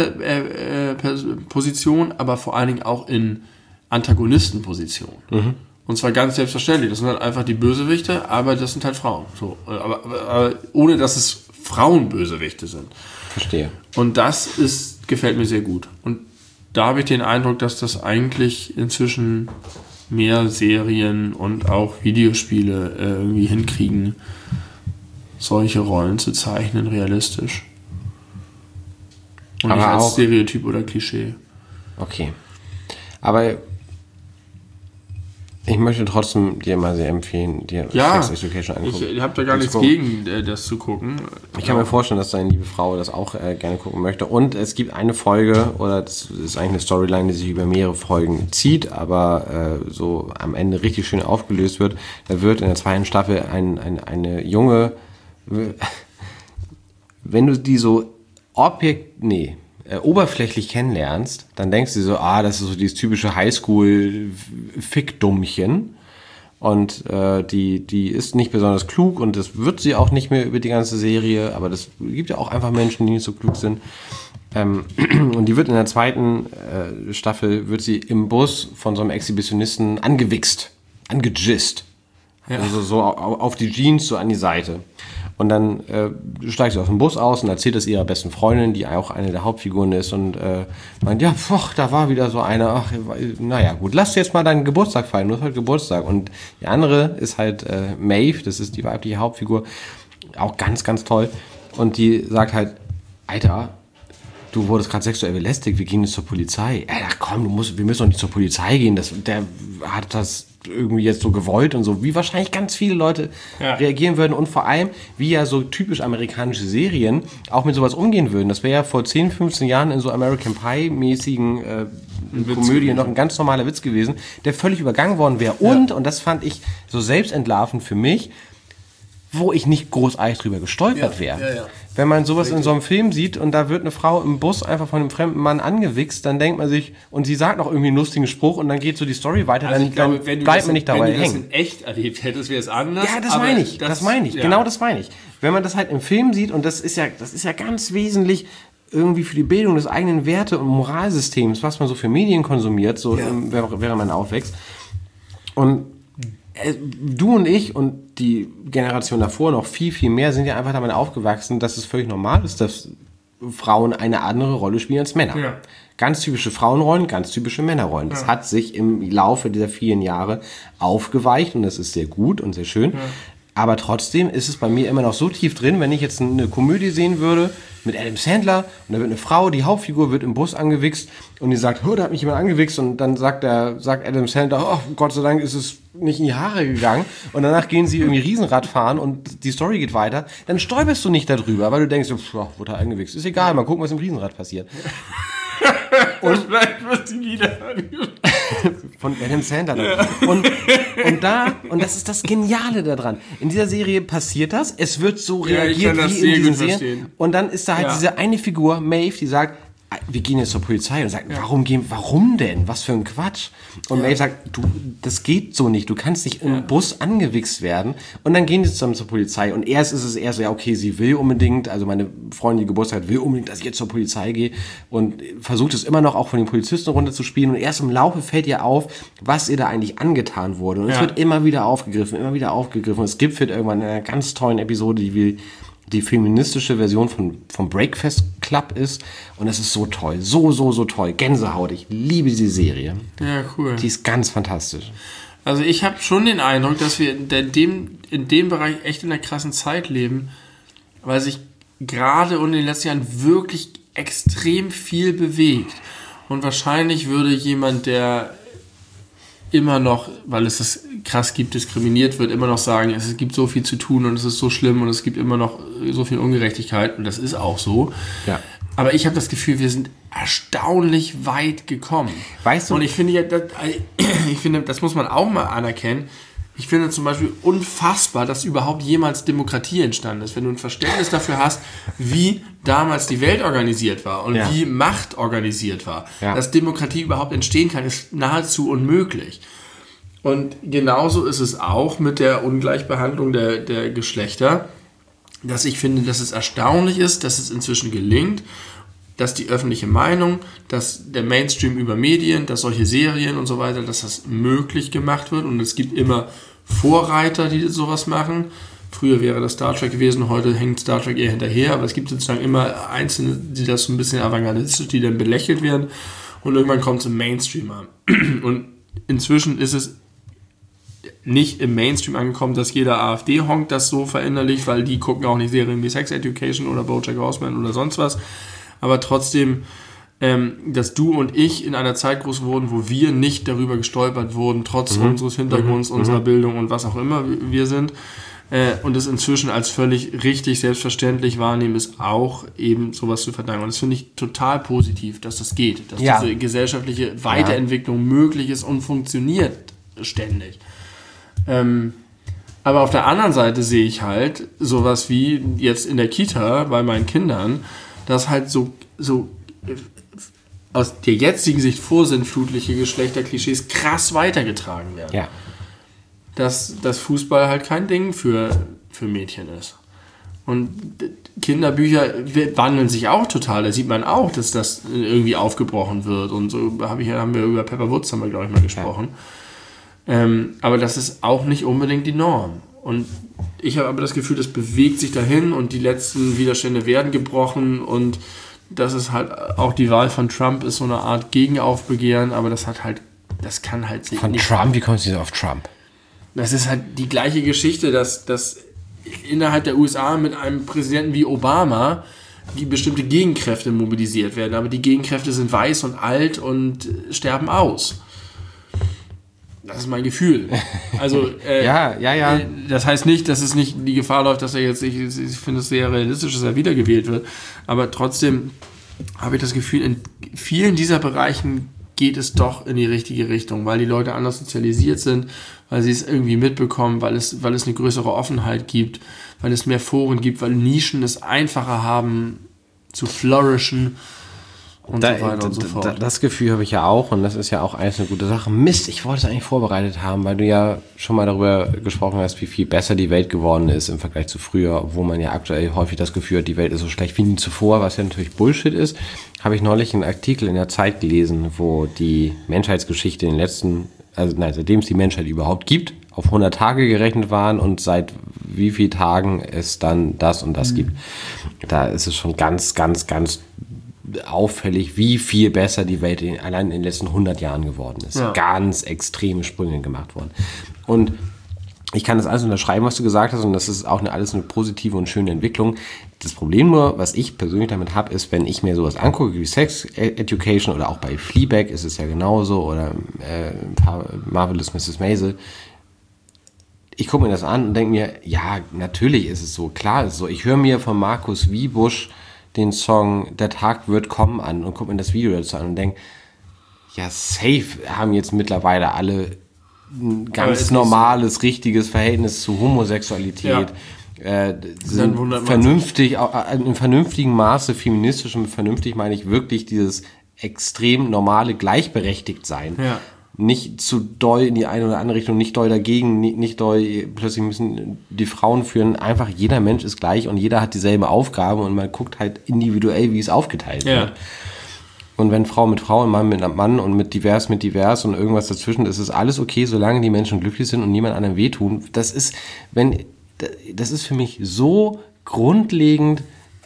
Führungspositionen, aber vor allen Dingen auch in Antagonistenpositionen. Mhm. Und zwar ganz selbstverständlich. Das sind halt einfach die Bösewichte, aber das sind halt Frauen. So, aber, aber, aber ohne, dass es Frauenbösewichte sind. Verstehe. Und das ist, gefällt mir sehr gut. Und da habe ich den Eindruck, dass das eigentlich inzwischen mehr Serien und auch Videospiele äh, irgendwie hinkriegen, solche Rollen zu zeichnen, realistisch. Und aber nicht als auch Stereotyp oder Klischee. Okay. Aber ich möchte trotzdem dir mal sehr empfehlen, dir ja, Sex Education angucken. Ich, ich habe da gar nichts gegen, äh, das zu gucken. Ich kann mir vorstellen, dass deine liebe Frau das auch äh, gerne gucken möchte. Und es gibt eine Folge, oder das ist eigentlich eine Storyline, die sich über mehrere Folgen zieht, aber äh, so am Ende richtig schön aufgelöst wird. Da wird in der zweiten Staffel ein, ein, eine junge, wenn du die so objekt, nee, Äh, oberflächlich kennenlernst, dann denkst du so, ah, das ist so dieses typische Highschool-Fickdummchen und äh, die, die ist nicht besonders klug und das wird sie auch nicht mehr über die ganze Serie, aber das gibt ja auch einfach Menschen, die nicht so klug sind. Ähm, und die wird in der zweiten äh, Staffel, wird sie im Bus von so einem Exhibitionisten angewichst, angejist. Ja. Also so auf die Jeans, so an die Seite. Und dann äh, steigt sie aus dem Bus aus und erzählt es ihrer besten Freundin, die auch eine der Hauptfiguren ist, und äh, meint, ja, pfoch, da war wieder so einer, ach, naja, gut, lass jetzt mal deinen Geburtstag feiern, du hast heute Geburtstag. Und die andere ist halt äh, Maeve, das ist die weibliche Hauptfigur, auch ganz, ganz toll. Und die sagt halt, Alter, du wurdest gerade sexuell belästigt, wir gehen jetzt zur Polizei. Ja, komm, du musst, wir müssen doch nicht zur Polizei gehen, das, der hat das irgendwie jetzt so gewollt und so, wie wahrscheinlich ganz viele Leute ja. reagieren würden und vor allem, wie ja so typisch amerikanische Serien auch mit sowas umgehen würden. Das wäre ja vor zehn, fünfzehn Jahren in so American Pie-mäßigen äh, Komödien noch ein ganz normaler Witz gewesen, der völlig übergangen worden wäre. Und, ja. und das fand ich so selbstentlarvend für mich, wo ich nicht großartig drüber gestolpert ja, wäre. Ja, ja. Wenn man sowas Richtig. in so einem Film sieht und da wird eine Frau im Bus einfach von einem fremden Mann angewichst, dann denkt man sich, und sie sagt noch irgendwie einen lustigen Spruch und dann geht so die Story weiter, also dann, glaube, dann bleibt man nicht dabei hängen. Wenn du das in echt erlebt hättest, wäre es anders. Ja, das meine ich, das, das meine ich, ja. genau das meine ich. Wenn man das halt im Film sieht, und das ist ja, das ist ja ganz wesentlich irgendwie für die Bildung des eigenen Werte- und Moralsystems, was man so für Medien konsumiert, so ja. ähm, während man aufwächst. Und du und ich und die Generation davor noch viel, viel mehr sind ja einfach damit aufgewachsen, dass es völlig normal ist, dass Frauen eine andere Rolle spielen als Männer. Ja. Ganz typische Frauenrollen, ganz typische Männerrollen. Das ja. hat sich im Laufe dieser vielen Jahre aufgeweicht und das ist sehr gut und sehr schön. Ja. Aber trotzdem ist es bei mir immer noch so tief drin, wenn ich jetzt eine Komödie sehen würde mit Adam Sandler und da wird eine Frau, die Hauptfigur, wird im Bus angewichst und die sagt, oh, da hat mich jemand angewichst, und dann sagt der, sagt Adam Sandler, oh, Gott sei Dank ist es nicht in die Haare gegangen, und danach gehen sie irgendwie Riesenrad fahren und die Story geht weiter, dann stolperst du nicht darüber, weil du denkst, oh, wurde er angewichst, ist egal, mal gucken, was im Riesenrad passiert. Und vielleicht wird sie wieder von Adam Sandler. Ja. Und, und da, und das ist das Geniale daran. In dieser Serie passiert das, es wird so ja, reagiert wie in diesen Serien. Und dann ist da halt ja. diese eine Figur, Maeve, die sagt, wir gehen jetzt zur Polizei und sagen, ja. warum gehen, warum denn? Was für ein Quatsch? Und ja. Maeve sagt, du, das geht so nicht, du kannst nicht im ja. Bus angewichst werden. Und dann gehen die zusammen zur Polizei und erst ist es eher so, ja okay, sie will unbedingt, also meine Freundin, die Geburtstag hat, will unbedingt, dass ich jetzt zur Polizei gehe und versucht es immer noch auch von den Polizisten runterzuspielen und erst im Laufe fällt ihr auf, was ihr da eigentlich angetan wurde. Und ja. es wird immer wieder aufgegriffen, immer wieder aufgegriffen und es gibt halt irgendwann in einer ganz tollen Episode, die will die feministische Version von, vom Breakfast Club ist. Und es ist so toll. So, so, so toll. Gänsehaut. Ich liebe diese Serie. Ja, cool. Die ist ganz fantastisch. Also ich habe schon den Eindruck, dass wir in dem, in dem Bereich echt in einer krassen Zeit leben, weil sich gerade in den letzten Jahren wirklich extrem viel bewegt. Und wahrscheinlich würde jemand, der immer noch, weil es das krass gibt, diskriminiert wird, immer noch sagen, es gibt so viel zu tun und es ist so schlimm und es gibt immer noch so viel Ungerechtigkeit und das ist auch so. Ja. Aber ich habe das Gefühl, wir sind erstaunlich weit gekommen. Weißt du? Und ich finde ja, das, ich finde, das muss man auch mal anerkennen. Ich finde zum Beispiel unfassbar, dass überhaupt jemals Demokratie entstanden ist. Wenn du ein Verständnis dafür hast, wie damals die Welt organisiert war und ja. wie Macht organisiert war, ja. dass Demokratie überhaupt entstehen kann, ist nahezu unmöglich. Und genauso ist es auch mit der Ungleichbehandlung der, der Geschlechter, dass ich finde, dass es erstaunlich ist, dass es inzwischen gelingt, dass die öffentliche Meinung, dass der Mainstream über Medien, dass solche Serien und so weiter, dass das möglich gemacht wird. Und es gibt immer Vorreiter, die sowas machen. Früher wäre das Star Trek gewesen, heute hängt Star Trek eher hinterher, aber es gibt sozusagen immer Einzelne, die das so ein bisschen avantgardistisch, die dann belächelt werden und irgendwann kommt es im Mainstream an. Und inzwischen ist es nicht im Mainstream angekommen, dass jeder AfD-Honk das so verinnerlicht, weil die gucken auch nicht Serien wie Sex Education oder BoJack Horseman oder sonst was. Aber trotzdem, ähm, dass du und ich in einer Zeit groß wurden, wo wir nicht darüber gestolpert wurden, trotz mhm. unseres Hintergrunds, mhm. unserer Bildung und was auch immer wir sind, äh, und es inzwischen als völlig richtig, selbstverständlich wahrnehmen, ist auch eben sowas zu verdanken. Und das finde ich total positiv, dass das geht, dass ja. diese gesellschaftliche Weiterentwicklung ja. möglich ist und funktioniert ständig. Ähm, aber auf der anderen Seite sehe ich halt sowas wie jetzt in der Kita bei meinen Kindern, dass halt so, so aus der jetzigen Sicht vorsinnflutliche Geschlechterklischees krass weitergetragen werden. Ja. Dass, dass Fußball halt kein Ding für, für Mädchen ist. Und Kinderbücher wandeln sich auch total. Da sieht man auch, dass das irgendwie aufgebrochen wird. Und so hab ich, haben wir über Pepper Woods, haben wir, glaube ich, mal gesprochen. Ja. Ähm, aber das ist auch nicht unbedingt die Norm. Und ich habe aber das Gefühl, das bewegt sich dahin und die letzten Widerstände werden gebrochen und das ist halt auch die Wahl von Trump ist so eine Art Gegenaufbegehren, aber das hat halt, das kann halt sich von nicht. Trump, wie kommst du auf Trump? Das ist halt die gleiche Geschichte, dass, dass innerhalb der U S A mit einem Präsidenten wie Obama die bestimmte Gegenkräfte mobilisiert werden, aber die Gegenkräfte sind weiß und alt und sterben aus. Das ist mein Gefühl. Also, äh, ja, ja, ja. Äh, das heißt nicht, dass es nicht die Gefahr läuft, dass er jetzt, ich, ich finde es sehr realistisch, dass er wiedergewählt wird, aber trotzdem habe ich das Gefühl, in vielen dieser Bereichen geht es doch in die richtige Richtung, weil die Leute anders sozialisiert sind, weil sie es irgendwie mitbekommen, weil es, weil es eine größere Offenheit gibt, weil es mehr Foren gibt, weil Nischen es einfacher haben zu flourishen. Und da, so weiter und so fort. Da, das Gefühl habe ich ja auch und das ist ja auch eigentlich eine gute Sache. Mist, ich wollte es eigentlich vorbereitet haben, weil du ja schon mal darüber gesprochen hast, wie viel besser die Welt geworden ist im Vergleich zu früher, wo man ja aktuell häufig das Gefühl hat, die Welt ist so schlecht wie nie zuvor, was ja natürlich Bullshit ist. Habe ich neulich einen Artikel in der Zeit gelesen, wo die Menschheitsgeschichte in den letzten, also nein, seitdem es die Menschheit überhaupt gibt, auf hundert Tage gerechnet waren und seit wie vielen Tagen es dann das und das mhm. gibt. Da ist es schon ganz, ganz, ganz auffällig, wie viel besser die Welt in, allein in den letzten hundert Jahren geworden ist. Ja. Ganz extreme Sprünge gemacht worden. Und ich kann das alles unterschreiben, was du gesagt hast, und das ist auch eine, alles eine positive und schöne Entwicklung. Das Problem nur, was ich persönlich damit habe, ist, wenn ich mir sowas angucke wie Sex Education oder auch bei Fleabag ist es ja genauso oder äh, Marvelous Missus Maisel. Ich gucke mir das an und denke mir, ja, natürlich ist es so, klar ist es so. Ich höre mir von Markus Wiebusch den Song Der Tag wird kommen an und gucke mir das Video dazu an und denke, Ja, safe haben jetzt mittlerweile alle ein Aber ganz ist normales, so. richtiges Verhältnis zu Homosexualität. Ja. Äh, sind vernünftig, in einem vernünftigen Maße feministisch, und vernünftig meine ich wirklich dieses extrem normale Gleichberechtigt-Sein. Ja. Nicht zu doll in die eine oder andere Richtung, nicht doll dagegen, nicht, nicht doll, plötzlich müssen die Frauen führen. Einfach jeder Mensch ist gleich und jeder hat dieselbe Aufgabe und man guckt halt individuell, wie es aufgeteilt ja. wird. Und wenn Frau mit Frau und Mann mit Mann und mit divers mit divers und irgendwas dazwischen, ist es alles okay, solange die Menschen glücklich sind und niemand anderem wehtun. Das ist, wenn, das ist für mich so grundlegend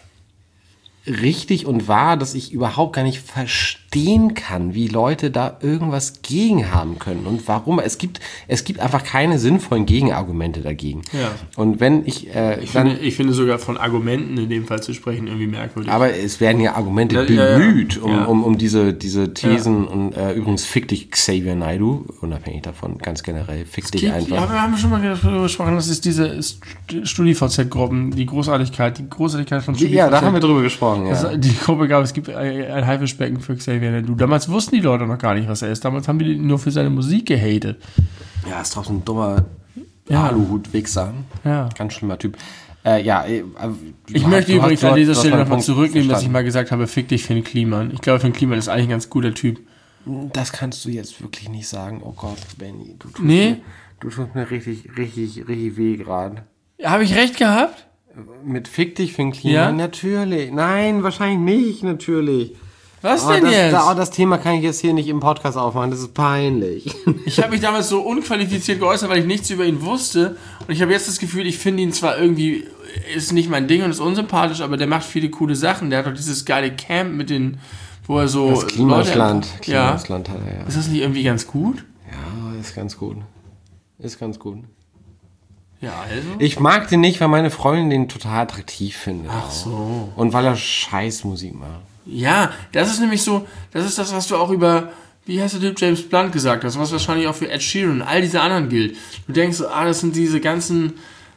richtig und wahr, dass ich überhaupt gar nicht verstehen kann, wie Leute da irgendwas gegen haben können und warum. Es gibt, es gibt einfach keine sinnvollen Gegenargumente dagegen. Ja. Und wenn ich, äh, ich, dann, finde, ich finde sogar von Argumenten in dem Fall zu sprechen irgendwie merkwürdig. Aber es werden ja Argumente ja, bemüht, ja, ja. Um, Ja. um, um diese, diese Thesen ja. und äh, übrigens fick dich Xavier Naidoo, unabhängig davon, ganz generell, fick dich gibt, einfach. Ja, wir haben schon mal darüber gesprochen, das ist diese StudiVZ-Gruppen, die Großartigkeit, die Großartigkeit von StudiVZ. Ja, da haben wir drüber gesprochen, ja. Das, die Gruppe gab, es gibt ein Haifischbecken für Xavier Naidoo. Damals wussten die Leute noch gar nicht, was er ist. Damals haben die ihn nur für seine Musik gehatet. Ja, ist doch so ein dummer Ja. Aluhut-Wichser. Ja. Ganz schlimmer Typ. Äh, ja, äh, Ich du möchte hast- übrigens du hast- an dieser du hast Stelle meinen nochmal Punkt zurücknehmen, dass ich verstanden. mal gesagt habe, fick dich Finn Kliman. Ich glaube, Finn Kliman ist eigentlich ein ganz guter Typ. Das kannst du jetzt wirklich nicht sagen. Oh Gott, Benny, du tust, Nee? mir, du tust mir richtig, richtig, richtig weh gerade. Habe ich recht gehabt? Mit Fick dich, Finn Kliman? Ja? Natürlich. Nein, wahrscheinlich nicht, natürlich. Was Oh, denn das, jetzt? da, oh, das Thema kann ich jetzt hier nicht im Podcast aufmachen, das ist peinlich. Ich habe mich damals so unqualifiziert geäußert, weil ich nichts über ihn wusste. Und ich habe jetzt das Gefühl, ich finde ihn zwar irgendwie, ist nicht mein Ding und ist unsympathisch, aber der macht viele coole Sachen. Der hat doch dieses geile Camp mit den, wo er so... Das Klimasland. Leute, Klimasland hat er, ja. Ist das nicht irgendwie ganz gut? Ja, ist ganz gut. Ist ganz gut. Ja, also... Ich mag den nicht, weil meine Freundin den total attraktiv findet. Ach so. Und weil er scheiß Musik macht. Ja, das ist nämlich so, das ist das, was du auch über, wie heißt der Typ, James Blunt gesagt hast, was wahrscheinlich auch für Ed Sheeran und all diese anderen gilt. Du denkst so, ah, das sind diese ganzen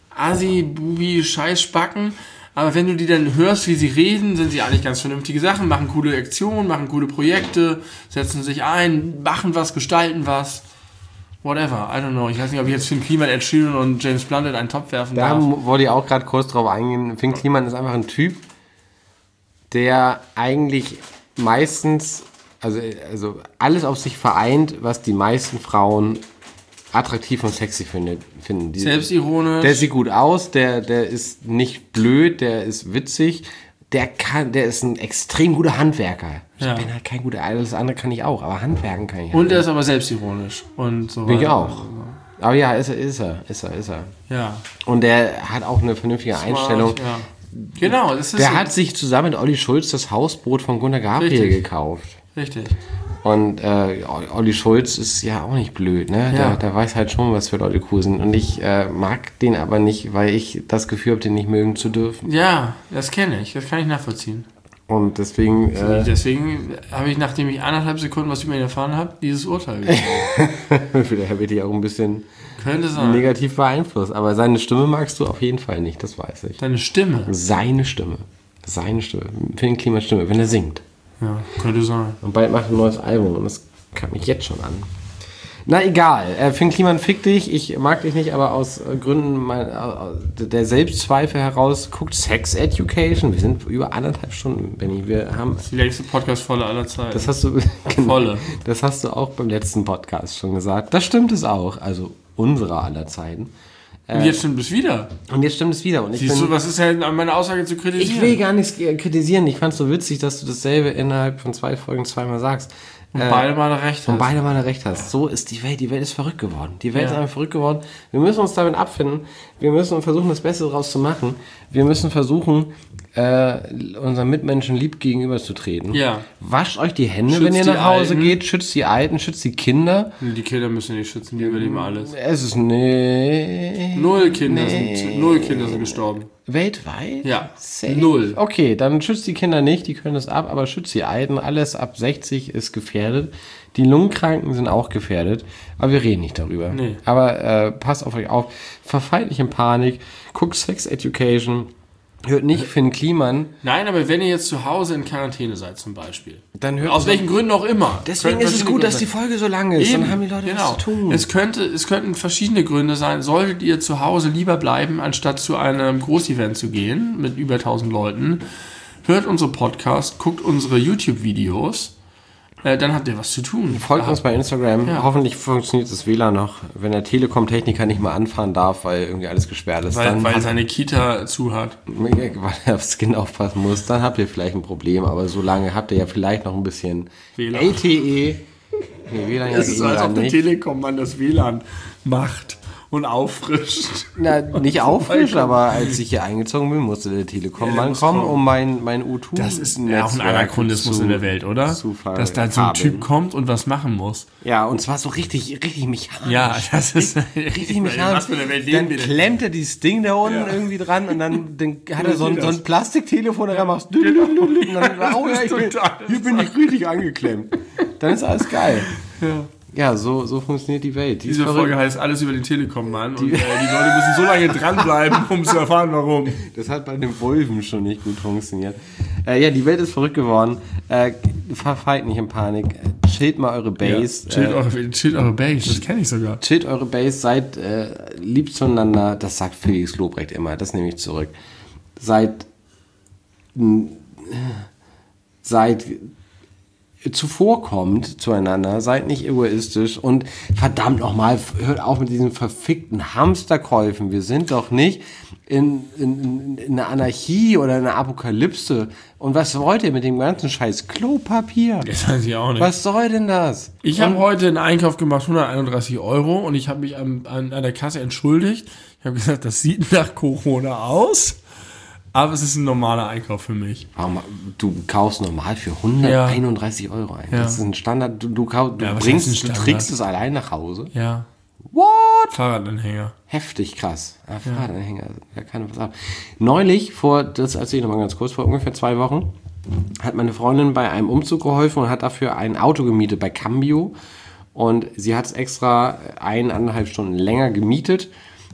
Assi-Bubi-Scheißspacken, aber wenn du die dann hörst, wie sie reden, sind sie eigentlich ganz vernünftige Sachen, machen coole Aktionen, machen coole Projekte, setzen sich ein, machen was, gestalten was. Whatever, I don't know. Ich weiß nicht, ob ich jetzt Finn Kliman, Ed Sheeran und James Blunt in einen Topf werfen Da darf. wollte ich auch gerade kurz drauf eingehen. Finn Kliman ist einfach ein Typ, der eigentlich meistens, also, also alles auf sich vereint, was die meisten Frauen attraktiv und sexy findet, finden. Die, Selbstironisch. Der sieht gut aus, der, der ist nicht blöd, der ist witzig, der kann, der ist ein extrem guter Handwerker. Ja. Ich bin halt kein guter, alles andere kann ich auch, aber Handwerken kann ich halt Und nicht. er ist aber selbstironisch. Und so Bin ich weiter. auch. Aber ja, ist er, ist er, ist er, ist er. Ja. Und der hat auch eine vernünftige Einstellung. Ja. Genau, das ist Der so- hat sich zusammen mit Olli Schulz das Hausboot von Gunnar Gabriel Richtig. gekauft. Richtig. Und äh, Olli Schulz ist ja auch nicht blöd, ne? Ja. Der, der weiß halt schon, was für Leute cool sind. Und ich äh, mag den aber nicht, weil ich das Gefühl habe, den nicht mögen zu dürfen. Ja, das kenne ich, das kann ich nachvollziehen. Und deswegen... Äh, Deswegen habe ich, nachdem ich anderthalb Sekunden was über ihn erfahren habe, dieses Urteil gegeben. vielleicht wird ich auch ein bisschen Könnte sein. negativ beeinflusst. Aber seine Stimme magst du auf jeden Fall nicht, das weiß ich. Deine Stimme. Seine Stimme. Seine Stimme. Finn Klimas Stimme, wenn er singt. Ja, könnte sein. Und bald macht er ein neues Album und das kam mich jetzt schon an. Na egal, äh, Finn Kliman fick dich, ich mag dich nicht, aber aus äh, Gründen mein, äh, der Selbstzweifel heraus guckt Sex Education. Wir sind über anderthalb Stunden, Benni. Wir haben, Die längste Podcast-Volle aller Zeiten. das hast du, Volle. das hast du auch beim letzten Podcast schon gesagt. Das stimmt es auch, also unserer aller Zeiten. Und jetzt stimmt es wieder. Und jetzt stimmt es wieder. Und ich Siehst bin, du, was ist denn an meiner Aussage zu kritisieren? ich will gar nichts kritisieren. Ich fand es so witzig, dass du dasselbe innerhalb von zwei Folgen zweimal sagst. Und beide mal recht Und hast. beide Male recht hast. So ist die Welt. Die Welt ist verrückt geworden. Die Welt Ja. ist einfach verrückt geworden. Wir müssen uns damit abfinden. Wir müssen versuchen, das Beste daraus zu machen. Wir müssen versuchen, äh, unseren Mitmenschen lieb gegenüberzutreten. Ja. Wascht euch die Hände, Schützt wenn ihr die nach Hause Alten. geht. Schützt die Alten, schützt die Kinder. Die Kinder müssen nicht schützen, die überleben alles. Es ist nee. Null Kinder, nee. sind, null Kinder sind gestorben. Weltweit? Ja, Safe? null. Okay, dann schützt die Kinder nicht, die können das ab, aber schützt die Alten. Alles ab sechzig ist gefährdet. Die Lungenkranken sind auch gefährdet, aber wir reden nicht darüber. Nee. Aber äh, passt auf euch auf. Verfallt nicht in Panik. Guckt Sex Education. Hört nicht Finn Kliman. Nein, aber wenn ihr jetzt zu Hause in Quarantäne seid zum Beispiel. Dann hört aus welchen Gründen auch immer. Deswegen ist es gut, dass die Folge so lang ist. Eben, dann haben die Leute genau. was zu tun. Es, könnte, es könnten verschiedene Gründe sein. Solltet ihr zu Hause lieber bleiben, anstatt zu einem Großevent zu gehen mit über tausend Leuten, hört unsere Podcast, guckt unsere YouTube-Videos. Dann habt ihr was zu tun. Folgt ja. uns bei Instagram. Ja. Hoffentlich funktioniert das W L A N noch. Wenn der Telekom-Techniker nicht mal anfahren darf, weil irgendwie alles gesperrt ist. Weil, dann weil hat, seine Kita zu hat. weil er aufs Kind aufpassen muss, dann habt ihr vielleicht ein Problem. Aber so lange habt ihr ja vielleicht noch ein bisschen W L A L T E. Nee, W L A N ja Es ist so, als ob der nicht. Telekom-Mann das W L A N macht und auffrischt. Na, nicht auffrisch, aber als ich hier eingezogen bin, musste der Telekom-Mann muss kommen, kommen. um mein, mein U zwei Das ist ja auch ein Anachronismus zu- in der Welt, oder? zu Dass da so ein verkabeln. Typ kommt und was machen muss. Ja, und zwar so richtig, richtig mechanisch. Ja, das ist Richtig mechanisch. Was für eine Welt Dann leben wir denn? klemmt er dieses Ding da unten Ja. irgendwie dran und dann, dann hat er so ein, geht so ein das? Plastiktelefon, da machst du und dann, oh ja, ich bin, Total hier bin ich richtig angeklemmt. Dann ist alles geil. Ja. Ja, so, so funktioniert die Welt. Die ist Diese verrückt. Folge heißt alles über den Telekom-Mann und äh, die Leute müssen so lange dranbleiben, um zu erfahren, warum. Das hat bei den Wolven schon nicht gut funktioniert. Äh, ja, die Welt ist verrückt geworden. Äh, verfallt nicht in Panik. Äh, chillt mal eure Base. Ja, chillt, äh, eure, chillt eure Base, das kenne ich sogar. chillt eure Base, seid äh, lieb zueinander. Das sagt Felix Lobrecht immer. Das nehme ich zurück. Seid mh, seid zuvorkommt zueinander, seid nicht egoistisch und verdammt nochmal, hört auf mit diesen verfickten Hamsterkäufen. Wir sind doch nicht in, in, in einer Anarchie oder in einer Apokalypse. Und was wollt ihr mit dem ganzen Scheiß Klopapier? Das weiß ich auch nicht. Was soll denn das? Ich habe heute einen Einkauf gemacht, hunderteinunddreißig Euro, und ich habe mich an, an, an der Kasse entschuldigt. Ich habe gesagt, das sieht nach Corona aus, aber es ist ein normaler Einkauf für mich. Warum, du kaufst normal für hunderteinunddreißig Euro ein. Ja. Das ist ein Standard. Du, du, kau- du Ja, was bringst, heißt ein du Standard? trägst es allein nach Hause. Ja. What? Fahrradanhänger. Heftig krass. Ja, Fahrradanhänger. Da kann was ab. Neulich, vor, das erzähle ich nochmal ganz kurz, vor ungefähr zwei Wochen, hat meine Freundin bei einem Umzug geholfen und hat dafür ein Auto gemietet bei Cambio. Und sie hat es extra eineinhalb Stunden länger gemietet,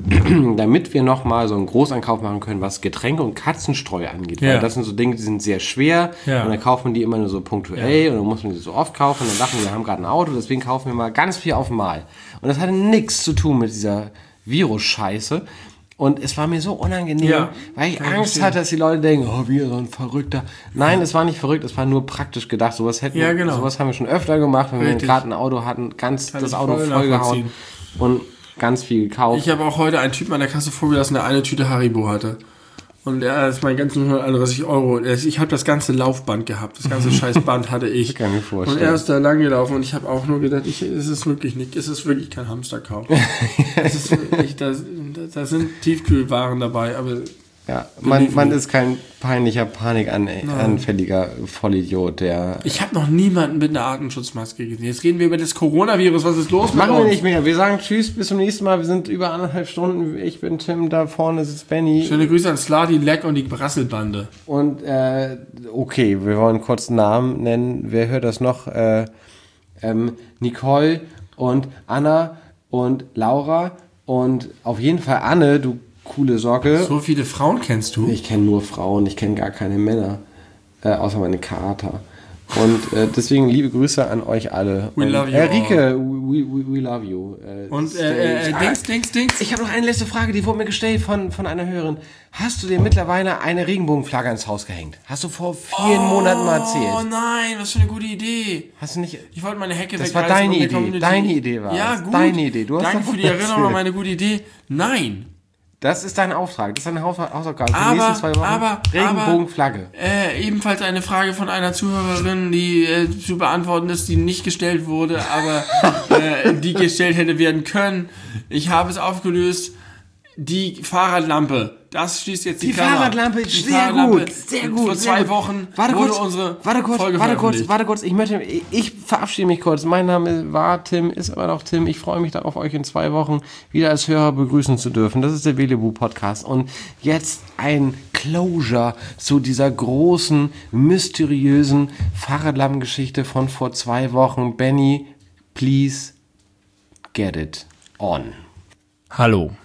damit wir nochmal so einen Großeinkauf machen können, was Getränke und Katzenstreu angeht. Ja. Weil das sind so Dinge, die sind sehr schwer. Ja. Und dann kauft man die immer nur so punktuell und dann muss man die so oft kaufen. Und dann dachten wir, wir haben gerade ein Auto, deswegen kaufen wir mal ganz viel auf einmal. Und das hatte nichts zu tun mit dieser Virus-Scheiße. Und es war mir so unangenehm, Ja, weil ich kann ich Angst verstehen. hatte, dass die Leute denken, oh, wie so ein Verrückter. Nein, es war nicht verrückt, es war nur praktisch gedacht. Sowas hätten, Ja, genau. sowas haben wir schon öfter gemacht, wenn Richtig. wir gerade ein Auto hatten, ganz Kann das ich Auto voll vollgehauen nachvollziehen. und ganz viel gekauft. Ich habe auch heute einen Typen an der Kasse vorgelassen, der eine Tüte Haribo hatte. Und er ist mein ganzen hunderteinunddreißig Euro. Ich habe das ganze Laufband gehabt. Das ganze scheiß Band hatte ich. Kann ich mir vorstellen. Und er ist da lang gelaufen und ich habe auch nur gedacht, ich, es ist wirklich nicht, es ist wirklich kein Hamsterkauf. Es ist wirklich, da, da sind Tiefkühlwaren dabei, aber Ja, man, man ist kein peinlicher, panikanfälliger Vollidiot, der... ich habe noch niemanden mit einer Atemschutzmaske gesehen. Jetzt reden wir über das Coronavirus. Was ist los mit Machen wir uns? nicht mehr. Wir sagen Tschüss, bis zum nächsten Mal. Wir sind über anderthalb Stunden. Ich bin Tim, da vorne sitzt Benny. Schöne Grüße an Sladi, Leck und die Brasselbande. Und, äh, okay, wir wollen kurz einen Namen nennen. Wer hört das noch? Äh, ähm, Nicole und Anna und Laura und auf jeden Fall Anne, du coole Socke. So viele Frauen kennst du? Ich kenne nur Frauen, ich kenne gar keine Männer, äh, außer meine Kater. Und äh, deswegen liebe Grüße an euch alle. We und, love you äh, Rike, we, we, we love you. Äh, Und stay- äh, äh, Ah, Dings, Dings, Dings. ich habe noch eine letzte Frage, die wurde mir gestellt von, von einer Hörerin. Hast du dir mittlerweile eine Regenbogenflagge ins Haus gehängt? Hast du vor vielen Monaten mal Oh erzählt? nein, was für eine gute Idee. Hast du nicht... Ich wollte meine Hecke Das war wegreißen deine und der Idee. Community- Deine Idee war Ja, es. gut. Deine Idee. Du hast Danke davon für die Erinnerung erzählt. an meine gute Idee. Nein. Das ist dein Auftrag. Das ist deine Haus Hausaufgabe für die Aber, nächsten zwei Wochen. aber, Regenbogenflagge. aber, äh, ebenfalls eine Frage von einer Zuhörerin, die äh, zu beantworten ist, die nicht gestellt wurde, aber äh, die gestellt hätte werden können. Ich habe es aufgelöst. Die Fahrradlampe. Das schließt jetzt die, Die Klammer. Fahrradlampe, Die sehr Fahrradlampe. gut, sehr gut. Vor sehr zwei gut. Wochen warte wurde kurz, unsere warte kurz, Folge warte kurz, veröffentlicht. warte kurz. Ich möchte, ich verabschiede mich kurz. Mein Name war Tim, ist aber noch Tim. Ich freue mich darauf, euch in zwei Wochen wieder als Hörer begrüßen zu dürfen. Das ist der Belebu Podcast. Und jetzt ein Closure zu dieser großen, mysteriösen Fahrradlampengeschichte von vor zwei Wochen. Benny, please get it on. Hallo.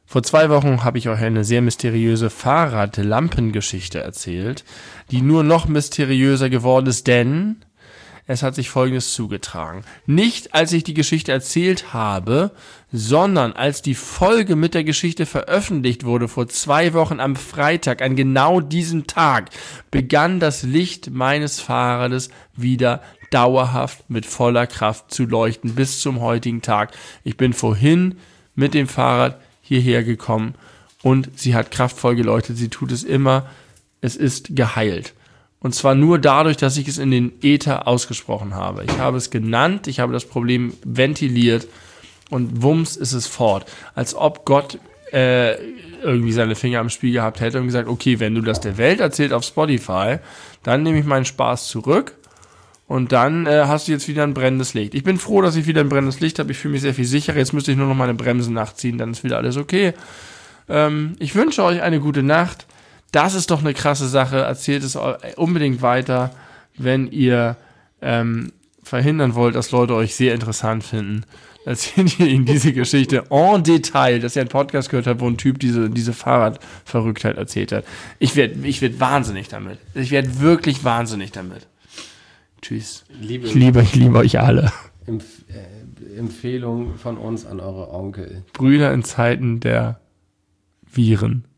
Vor zwei Wochen habe ich euch eine sehr mysteriöse Fahrradlampengeschichte erzählt, die nur noch mysteriöser geworden ist, denn es hat sich Folgendes zugetragen. Nicht als ich die Geschichte erzählt habe, sondern als die Folge mit der Geschichte veröffentlicht wurde, vor zwei Wochen am Freitag, an genau diesem Tag, begann das Licht meines Fahrrades wieder dauerhaft mit voller Kraft zu leuchten bis zum heutigen Tag. Ich bin vorhin mit dem Fahrrad hierher gekommen und sie hat kraftvoll geleuchtet. Sie tut es immer. Es ist geheilt. Und zwar nur dadurch, dass ich es in den Äther ausgesprochen habe. Ich habe es genannt, ich habe das Problem ventiliert und wumms ist es fort. Als ob Gott äh, irgendwie seine Finger am Spiel gehabt hätte und gesagt, okay, wenn du das der Welt erzählst auf Spotify, dann nehme ich meinen Spaß zurück und dann äh, hast du jetzt wieder ein brennendes Licht. Ich bin froh, dass ich wieder ein brennendes Licht habe. Ich fühle mich sehr viel sicherer. Jetzt müsste ich nur noch meine Bremsen nachziehen, dann ist wieder alles okay. Ähm, ich wünsche euch eine gute Nacht. Das ist doch eine krasse Sache. Erzählt es unbedingt weiter, wenn ihr ähm, verhindern wollt, dass Leute euch sehr interessant finden. Erzählt ihr ihnen diese Geschichte en Detail, dass ihr einen Podcast gehört habt, wo ein Typ diese, diese Fahrradverrücktheit erzählt hat. Ich werde ich werd wahnsinnig damit. Ich werde wirklich wahnsinnig damit. Tschüss. Liebe, ich, liebe, ich liebe euch alle. Empf- äh, Empfehlung von uns an eure Onkel. Brüder in Zeiten der Viren.